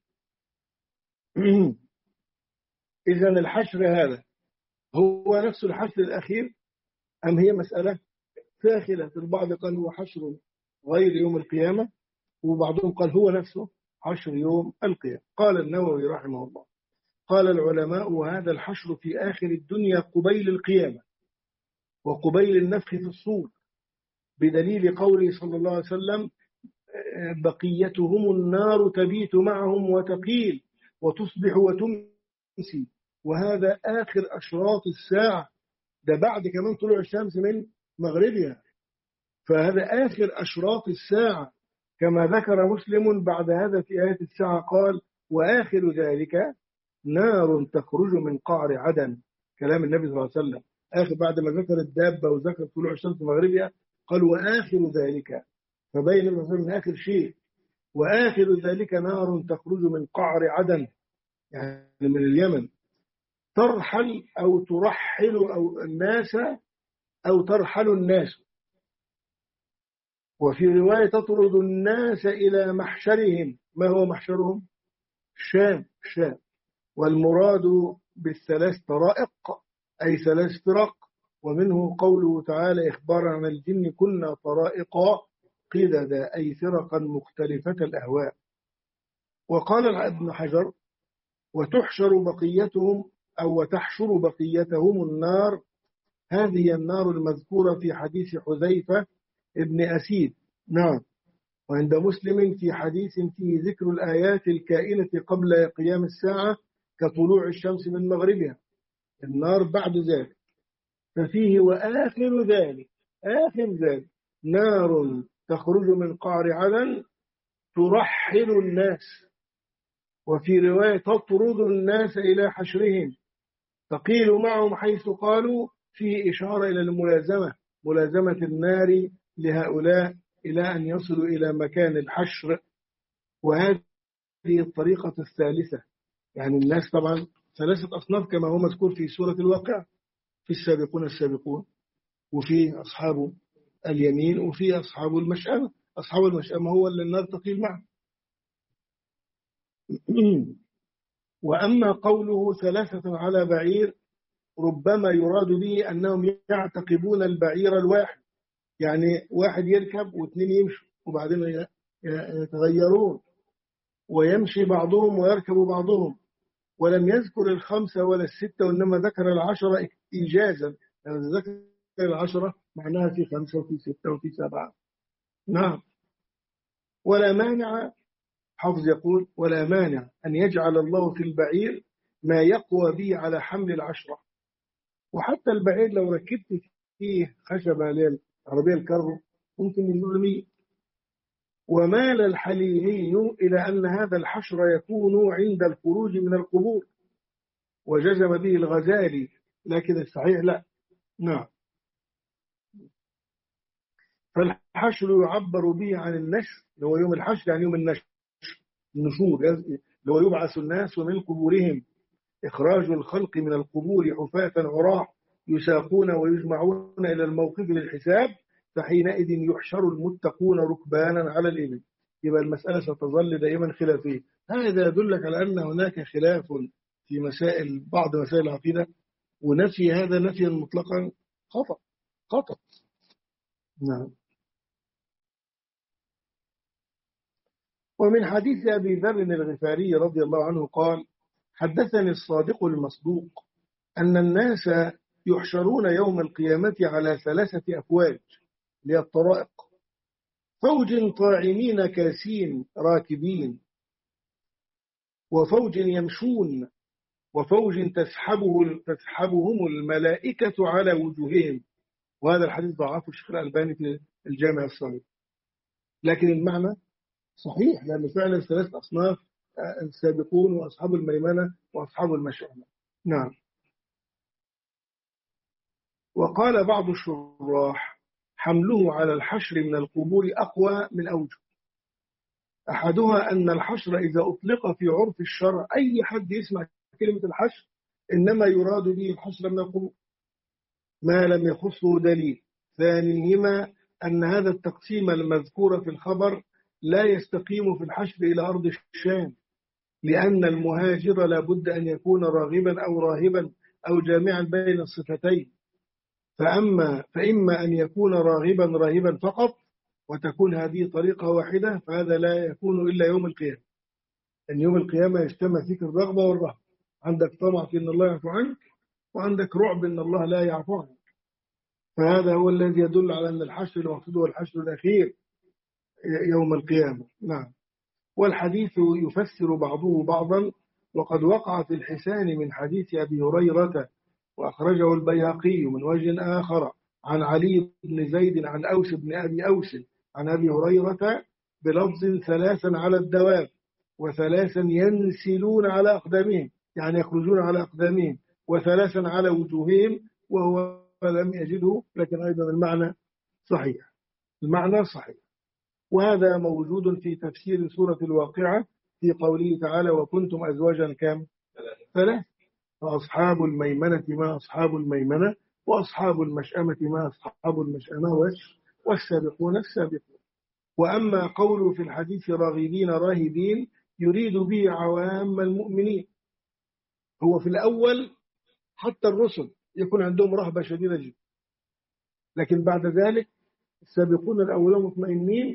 إذن الحشر هذا هو نفس الحشر الأخير أم هي مسألة فاخلة؟ البعض قال هو حشر غير يوم القيامة، وبعضهم قال هو نفسه حشر يوم القيامة. قال النووي رحمه الله قال العلماء وهذا الحشر في آخر الدنيا قبيل القيامة وقبيل النفخ في الصور، بدليل قوله صلى الله عليه وسلم بقيتهم النار تبيت معهم وتقيل وتصبح وتمسي، وهذا آخر أشراط الساعة، ده بعد كمان طلوع الشمس من مغربها، فهذا آخر أشراط الساعة. كما ذكر مسلم بعد هذا في آية الساعة قال وآخر ذلك نار تخرج من قعر عدن، كلام النبي صلى الله عليه وسلم. آخر بعد ما ذكر الدابة وذكر طلوع الشمس مغربها قال وآخر ذلك، فبين من آخر شيء، وآخر ذلك نار تخرج من قعر عدن يعني من اليمن، ترحل أو ترحل أو الناس أو ترحل الناس، وفي رواية تطرد الناس إلى محشرهم. ما هو محشرهم؟ الشام الشام. والمراد بالثلاث طرائق أي ثلاث فرق، ومنه قوله تعالى إخبارا عن الجن كنا طرائق قددا أي فرقا مختلفة الأهواء. وقال ابن حجر وتحشر بقيتهم أو وتحشر بقيتهم النار. هذه النار المذكورة في حديث حذيفة ابن أسيد. نعم. وعند مسلم في حديث فيه ذكر الآيات الكائنة قبل قيام الساعة كطلوع الشمس من مغربها، النار بعد ذلك. ففيه وآخر ذلك، آخر ذلك نار تخرج من قعر عدن ترحل الناس، وفي رواية تطرد الناس إلى حشرهم، تقيل معهم حيث قالوا، فيه إشارة إلى الملازمة، ملازمة النار لهؤلاء إلى أن يصلوا إلى مكان الحشر. وهذه الطريقة الثالثة، يعني الناس طبعا ثلاثة أصناف كما هو مذكور في سورة الواقع، في السابقون السابقون، وفي أصحاب اليمين، وفي أصحاب المشأمة. أصحاب المشأمة هو اللي النار تقيل معه. وأما قوله ثلاثة على بعير، ربما يراد به أنهم يعتقبون البعير الواحد، يعني واحد يركب واثنين يمشوا وبعدين يتغيرون، ويمشي بعضهم ويركب بعضهم. ولم يذكر الخمسة ولا الستة، وإنما ذكر العشرة إيجازا، يعني ذكر العشرة معناها في خمسة وفي ستة وفي سبعة. نعم. ولا مانع، حافظ يقول ولا مانع أن يجعل الله في البعير ما يقوى به على حمل العشرة. وحتى البعير لو ركبت فيه خشبة للعربية الكرو ممكن يرمي. ومال الحليمي إلى أن هذا الحشر يكون عند الخروج من القبور، وجزم به الغزالي، لكن الصحيح لا. نعم. فالحشر يعبر به عن النشر، اللي هو يوم الحشر، يعني يوم النشر، النشور، اللي هو يبعث الناس من قبورهم، إخراج الخلق من القبور حفاة عراة يساقون ويجمعون إلى الموقف للحساب، فحينئذ يحشر المتقون ركبانا على الإبل. يبقى المسألة ستظل دائما خلافية. هذا يدلك على أن هناك خلاف في مسائل، بعض مسائل العقيدة، ونفي هذا نفيا مطلقا خطأ خطأ. نعم. ومن حديث أبي ذر الغفاري رضي الله عنه قال: حدثني الصادق المصدوق أن الناس يحشرون يوم القيامة على ثلاثة أفواج للطرائق، فوج طاعمين كاسين راكبين، وفوج يمشون، وفوج تسحبه تسحبهم الملائكة على وجوههم. وهذا الحديث ضعفه الشيخ الألباني في الجامع الصغير، لكن المعنى صحيح، لأن فعلا ثلاث أصناف، السابقون وأصحاب الميمنة وأصحاب المشأمة. نعم. وقال بعض الشراح: حمله على الحشر من القبور أقوى من أوجه. أحدها أن الحشر إذا أطلق في عرف الشرع، أي حد يسمع كلمة الحشر إنما يراد به الحشر من القبور ما لم يخصه دليل. ثانيهما أن هذا التقسيم المذكور في الخبر لا يستقيم في الحشر إلى أرض الشام، لأن المهاجر لا بد أن يكون راغبا أو راهبا أو جامعا بين الصفتين، فأما فإما أن يكون راغبا راهبا فقط وتكون هذه طريقة واحدة، فهذا لا يكون إلا يوم القيامة. أن يوم القيامة يجتمع فيك الرغبة والرهبة، عندك طمع في أن الله يعفو عنك، وعندك رعب أن الله لا يعفو عنك. فهذا هو الذي يدل على أن الحشر المقصود هو الحشر الأخير يوم القيامة. نعم. والحديث يفسر بعضه بعضا، وقد وقع في الحسان من حديث أبي هريرة، وأخرجه البيهقي من وجه آخر عن علي بن زيد عن أوس بن أبي أوس عن أبي هريرة بلفظ: ثلاثا على الدواب، وثلاثا ينسلون على أقدامهم، يعني يخرجون على أقدامهم، وثلاثا على وجوههم، وهو لم يجده، لكن أيضا المعنى صحيح، المعنى صحيح. وهذا موجود في تفسير سورة الواقعة في قوله تعالى: وكنتم أزواجا كم؟ ثلاث، فأصحاب الميمنة ما أصحاب الميمنة، وأصحاب المشأمة ما أصحاب المشأمة، والسابقون السابقون. وأما قوله في الحديث راغبين راهبين يريد به عوام المؤمنين. هو في الأول حتى الرسل يكون عندهم رهبة شديدة جدا، لكن بعد ذلك السابقون الأولون مطمئنين،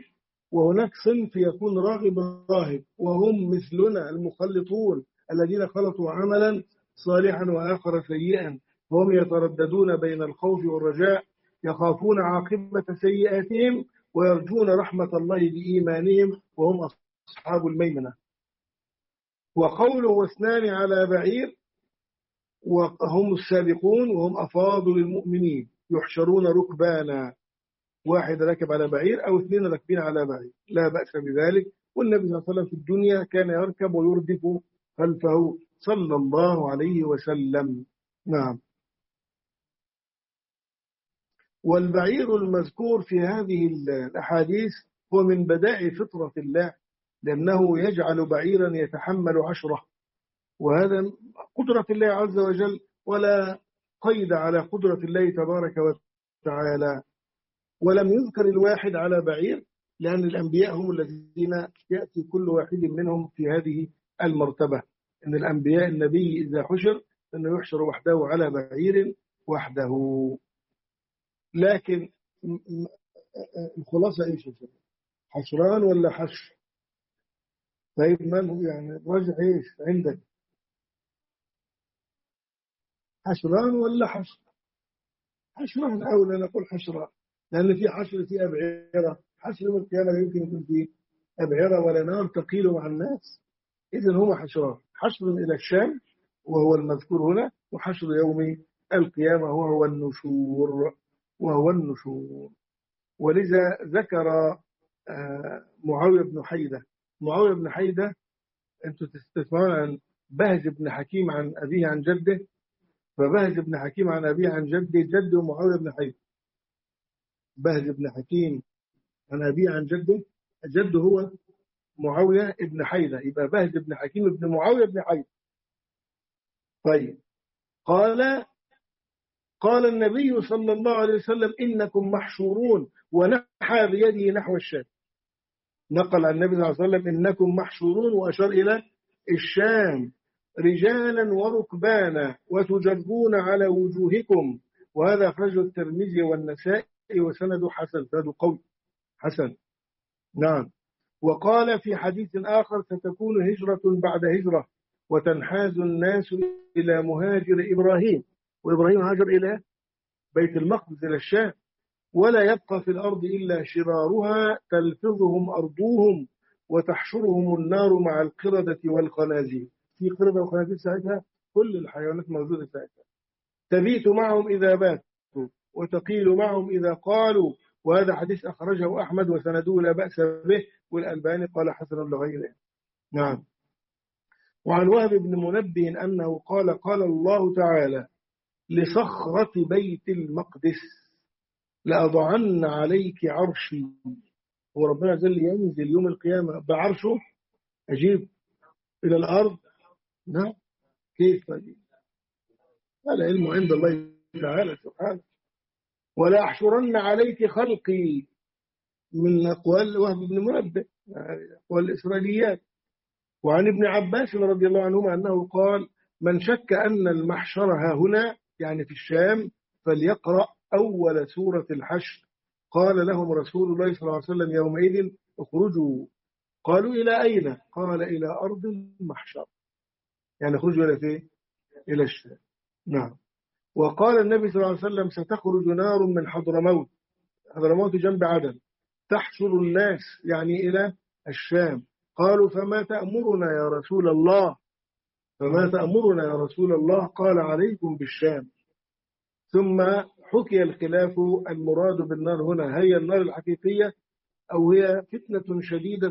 وهناك صنف يكون راغب راهب، وهم مثلنا المخلطون الذين خلطوا عملا صالحا وآخر سيئا، وهم يترددون بين الخوف والرجاء، يخافون عاقبة سيئاتهم ويرجون رحمة الله بإيمانهم، وهم أصحاب الميمنة. وقوله واثنان على بعير، وهم السابقون وهم أفاضل المؤمنين يحشرون ركبانا، واحد راكب على بعير أو اثنين راكبين على بعير لا بأس بذلك. والنبي صلى الله عليه وسلم في الدنيا كان يركب ويردف خلفه صلى الله عليه وسلم. نعم. والبعير المذكور في هذه الأحاديث هو من بدائع فطرة الله، لأنه يجعل بعيرا يتحمل عشرة، وهذا قدرة الله عز وجل، ولا قيد على قدرة الله تبارك وتعالى. ولم يذكر الواحد على بعير لأن الأنبياء هم الذين يأتي كل واحد منهم في هذه المرتبة، أن الأنبياء النبي إذا حشر أنه يحشر وحده على بعير وحده. لكن الخلاصة إيش؟ حشران ولا حشر؟ طيب من هو يعني الراجح إيش عندك؟ حشران ولا حشر؟ حشران أولى نقول حشران، لأن في حشر في أبعرة، حشر من القيامة يمكن يكون في أبعرة ولا نار تقيل مع الناس. إذن هو حشران، حشر إلى الشام وهو المذكور هنا، وحشر يوم القيامة وهو النشور وهو النشور. ولذا ذكر معاوية بن حيدة. معاوية بن حيدة أنتم تسمعون عن بهز بن حكيم عن أبيه عن جده، فبهز بن حكيم عن أبيه عن جده جده معاوية بن حيدة. بهز بن حكيم عن أبيه عن جده، جده هو معاوية بن حيدة، يبقى بهز بن حكيم بن معاوية بن حيدة. طيب، قال قال النبي صلى الله عليه وسلم إنكم محشورون، ونحى بيده نحو الشام. نقل عن النبي صلى الله عليه وسلم إنكم محشورون وأشار إلى الشام، رجالا وركبانا وتجرون على وجوهكم. وهذا أخرجه الترمذي والنسائي وسنده حسن، سنده قوي حسن. نعم. وقال في حديث آخر ستكون هجرة بعد هجرة، وتنحاز الناس إلى مهاجر إبراهيم، وإبراهيم هاجر إلى بيت المقدس إلى الشام، ولا يبقى في الأرض إلا شرارها تلفظهم أرضهم وتحشرهم النار مع القردة والخنازير. في قردة وخنازير ساعتها، كل الحيوانات موجودة ساعتها. تبيت معهم إذا باتوا وتقيل معهم إذا قالوا. وهذا حديث أخرجه أحمد وسنده لا بأس به، والألباني قال حسن لغيره. نعم. وعن وهب بن منبه أنه قال قال الله تعالى لصخرة بيت المقدس لأضعن عليك عرشي. وربنا جل ينزل يوم القيامة بعرشه، أجيب إلى الأرض. نعم. كيف أجيب؟ هذا علم عند الله تعالى سبحانه. ولا أحشرن عليك خلقي، من أقوال وهب بن منبه، أقوال الإسرائيليات. وعن ابن عباس رضي الله عنهما أنه قال من شك أن المحشر ها هنا يعني في الشام فليقرأ أول سورة الحشر. قال لهم رسول الله صلى الله عليه وسلم يومئذ اخرجوا. قالوا إلى أين؟ قال إلى أرض المحشر، يعني اخرجوا إلى فين؟ إلى الشام. نعم. وقال النبي صلى الله عليه وسلم ستخرج نار من حضرموت، حضرموت جنب عدن، تحشر الناس يعني إلى الشام. قالوا فما تأمرنا يا رسول الله؟ فما تأمرنا يا رسول الله؟ قال عليكم بالشام. ثم حكي الخلاف المراد بالنار هنا، هي النار الحقيقية أو هي فتنة شديدة،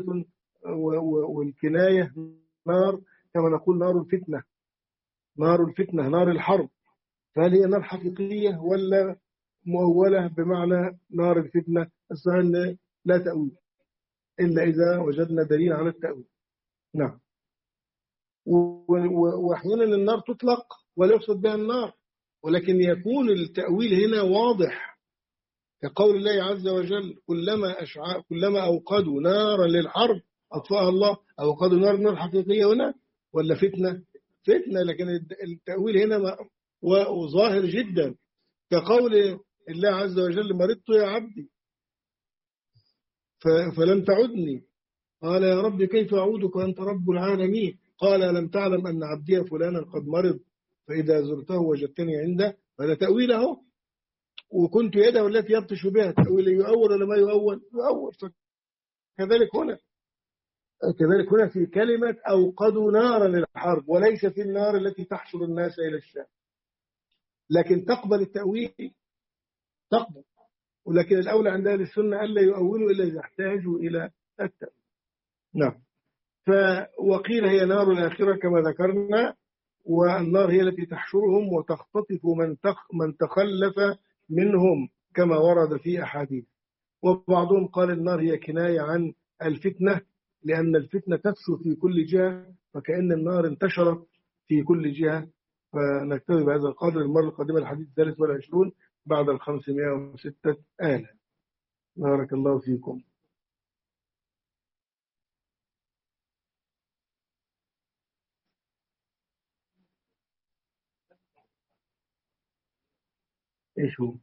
والكناية نار كما نقول نار الفتنة، نار الفتنة نار الحرب. فهل هي نار حقيقية ولا مؤولة بمعنى نار الفتنة؟ الصحيح لا تأويل إلا إذا وجدنا دليل على التأويل. نعم. وأحيانا النار تطلق ولا يقصد بها النار، ولكن يكون التأويل هنا واضح، كقول الله عز وجل كلما أشع... كلما أوقدوا نارا للحرب أطفأها الله. أوقدوا نار نار حقيقية هنا ولا فتنة؟ فتنة، لكن التأويل هنا وظاهر جدا، كقول الله عز وجل مرضت يا عبدي فلم تعدني. قال يا رب كيف أعودك وأنت رب العالمين؟ قال ألم تعلم أن عبدي فلانا قد مرض فإذا زرته وجدتني عنده؟ هذا تأويله، وكنت يده التي يبطش بها. تأويل يؤول ولا ما يؤول؟ يؤول. كذلك هنا، كذلك هنا في كلمة أوقدوا نارا للحرب، وليس في النار التي تحشر الناس إلى الشام. لكن تقبل التأويل، تقبل، ولكن الأولى عند أهل السنة ألا يؤولوا إلا إذا احتاجوا إلى التأويل. نعم. وقيل هي نار الآخرة كما ذكرنا، والنار هي التي تحشرهم وتختطف من تخ من تخلف منهم كما ورد في أحاديث. وبعضهم قال النار هي كناية عن الفتنة، لأن الفتنة تفشو في كل جهة، فكأن النار انتشرت في كل جهة. فنكتفي بهذا القدر. المرة القادمة الحديث الثالث والعشرون بعد الخمسمائة وستة آلاف. بارك الله فيكم. إيش هو؟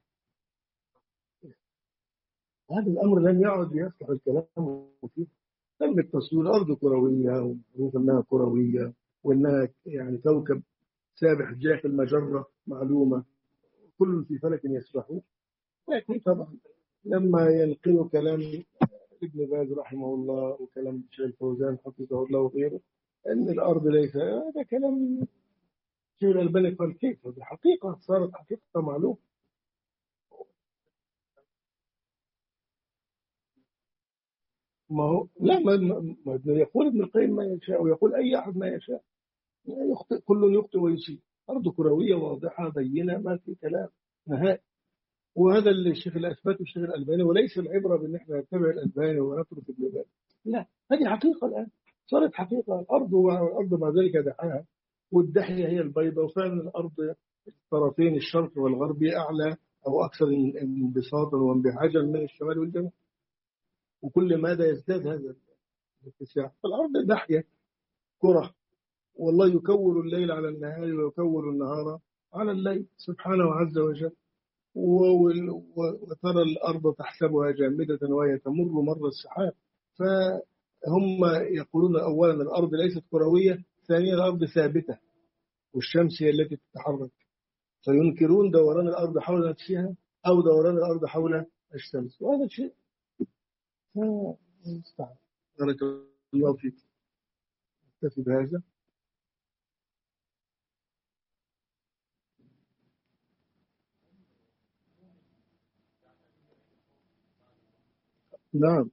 هذا الأمر لم يعد يفتح الكلام فيه. تم التصوير. الأرض كروية، ومعروف أنها كروية، وأنها يعني كوكب سابح جاء في المجرة، معلومة، كل في فلك يسبحون. لكن طبعا لما ينقلوا كلام ابن باز رحمه الله وكلام الشيخ الفوزان حفظه الله وغيره أن الأرض ليس، هذا كلام الشيخ الألباني قال كيف؟ هذه حقيقة، صارت حقيقة معلومة. ما هو لا، ما, ما يقول ابن القيم ما يشاء، ويقول أي أحد ما يشاء. يخطئ، كل يخطئ ويصيب. أرض كروية واضحة بينة، ما في كلام نهائي. وهذا اللي الشيخ الأثبات والشيخ الألباني، وليس العبرة بأن احنا نتبع الألباني ونترك ابن باز. لا، هذه حقيقة الآن، صارت حقيقة. الأرض والأرض مع ذلك دحاها، والدحية هي البيضة. وفعلا الأرض الطرفين الشرق والغربي أعلى أو أكثر انبساطا وانبعاجا من الشمال والجنوب، وكل ماذا يزداد هذا الاتساع. فالأرض دحية كرة، والله يكور الليل على النهار ويكور النهار على الليل سبحانه عز وجل. وترى الأرض تحسبها جامدة وهي تمر مر السحاب. فهم يقولون أولا الأرض ليست كروية، ثانيا الأرض ثابتة والشمس هي التي تتحرك، فينكرون دوران الأرض حول نفسها أو دوران الأرض حول الشمس. وهذا شيء مستعد. بارك الله فيك. نكتفي بهذا. نعم.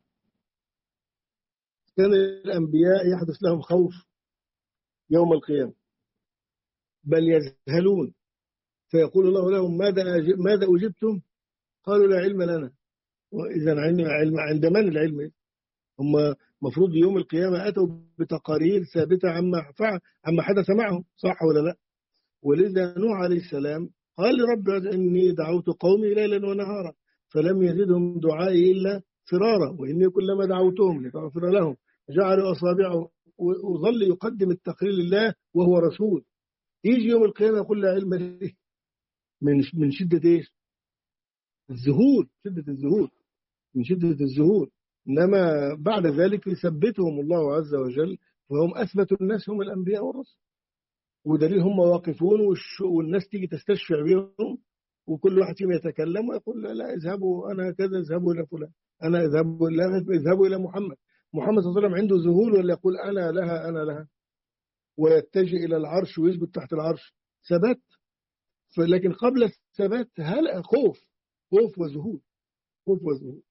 كان الأنبياء يحدث لهم خوف يوم القيامة، بل يذهلون، فيقول الله لهم ماذا ماذا أجبتم؟ قالوا لا علم لنا. وإذا علم عند من العلم؟ هم مفروض يوم القيامة أتوا بتقارير ثابتة عما فعل، عما حدث معهم، صح ولا لا؟ ولذا نوح عليه السلام قال لرب إني دعوت قومي ليلا ونهارا فلم يزدهم دعائي إلا فرارا، وإني كلما دعوتهم لتغفر لهم جعلوا أصابعه، وظل يقدم التقرير لله وهو رسول. يجي يوم القيامة يقول لا علم لي، من من شدة إيش؟ الذهول، شدة الذهول، من شدة الذهول. إنما بعد ذلك يثبتهم الله عز وجل، وهم أثبت الناس هم الأنبياء والرسل. ودليل هم واقفون والناس تيجي تستشفع بهم، وكل واحد فيهم يتكلم ويقول لا, لا اذهبوا أنا كذا، اذهبوا إلى فلان، أنا اذهبوا إلى اذهبوا إلى محمد. محمد صلى الله عليه وسلم عنده ذهول ولا يقول أنا لها أنا لها، ويتجه إلى العرش ويثبت تحت العرش ثبات. لكن قبل الثبات هل خوف، خوف وذهول، خوف وذهول.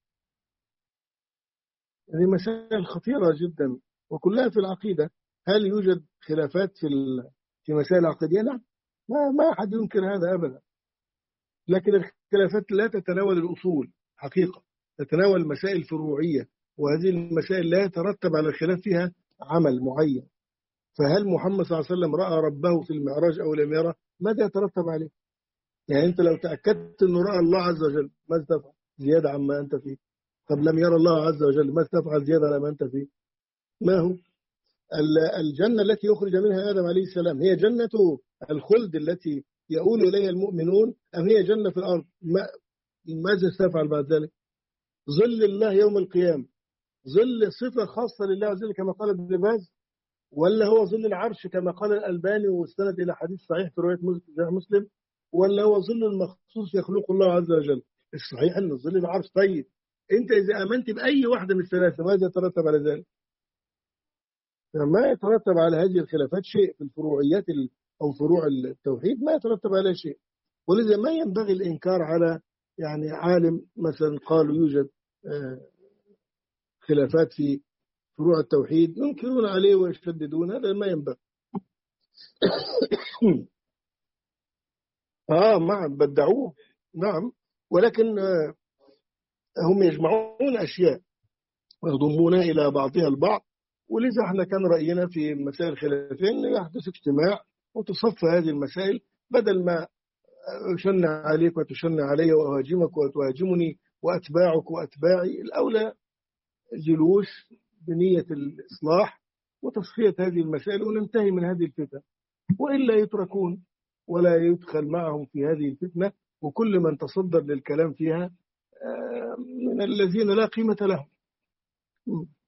هذه مسائل خطيرة جدا وكلها في العقيدة. هل يوجد خلافات في في مسائل العقدية؟ نعم، ما ما أحد ينكر هذا أبدا. لكن الخلافات لا تتناول الأصول حقيقة، تتناول مسائل فروعية، وهذه المسائل لا يترتب على الخلاف فيها عمل معين. فهل محمد صلى الله عليه وسلم رأى ربه في المعراج أو لم يرى؟ ماذا يترتب عليه؟ يعني أنت لو تأكدت أنه رأى الله عز وجل ماذا تفعل؟ زيادة عما أنت فيه. طب لم يرى الله عز وجل ماذا تفعل زيادة على ما أنت فيه؟ ما هو؟ الجنة التي يخرج منها آدم عليه السلام هي جنة الخلد التي يؤول إليها المؤمنون، أم هي جنة في الأرض؟ ما ماذا ستفعل بعد ذلك؟ ظل الله يوم القيامة ظل صفة خاصة لله عز وجل كما قال ابن باز، ولا هو ظل العرش كما قال الألباني واستند إلى حديث صحيح في رواية مسلم، ولا هو ظل المخصوص يخلق الله عز وجل؟ الصحيح أن ظل العرش. طيب أنت إذا آمنت بأي واحدة من الثلاثة ماذا يترتب على ذلك؟ ما يترتب على هذه الخلافات شيء في الفروعيات أو فروع التوحيد، ما يترتب على شيء. ولذا ما ينبغي الإنكار على يعني عالم مثلا قالوا يوجد خلافات في فروع التوحيد ينكرون عليه ويشددون، هذا ما ينبغي. آه نعم بدعوه، نعم، ولكن آه هم يجمعون أشياء ويضمونها إلى بعضها البعض. ولذا احنا كان رأينا في مسائل الخلافين يحدث اجتماع وتصفى هذه المسائل، بدل ما أشن عليك وتشن علي وأهاجمك وتهاجمني وأتباعك وأتباعي، الأولى جلوس بنية الإصلاح وتصفية هذه المسائل وننتهي من هذه الفتن، وإلا يتركون ولا يدخل معهم في هذه الفتنة، وكل من تصدر للكلام فيها من الذين لا قيمة لهم.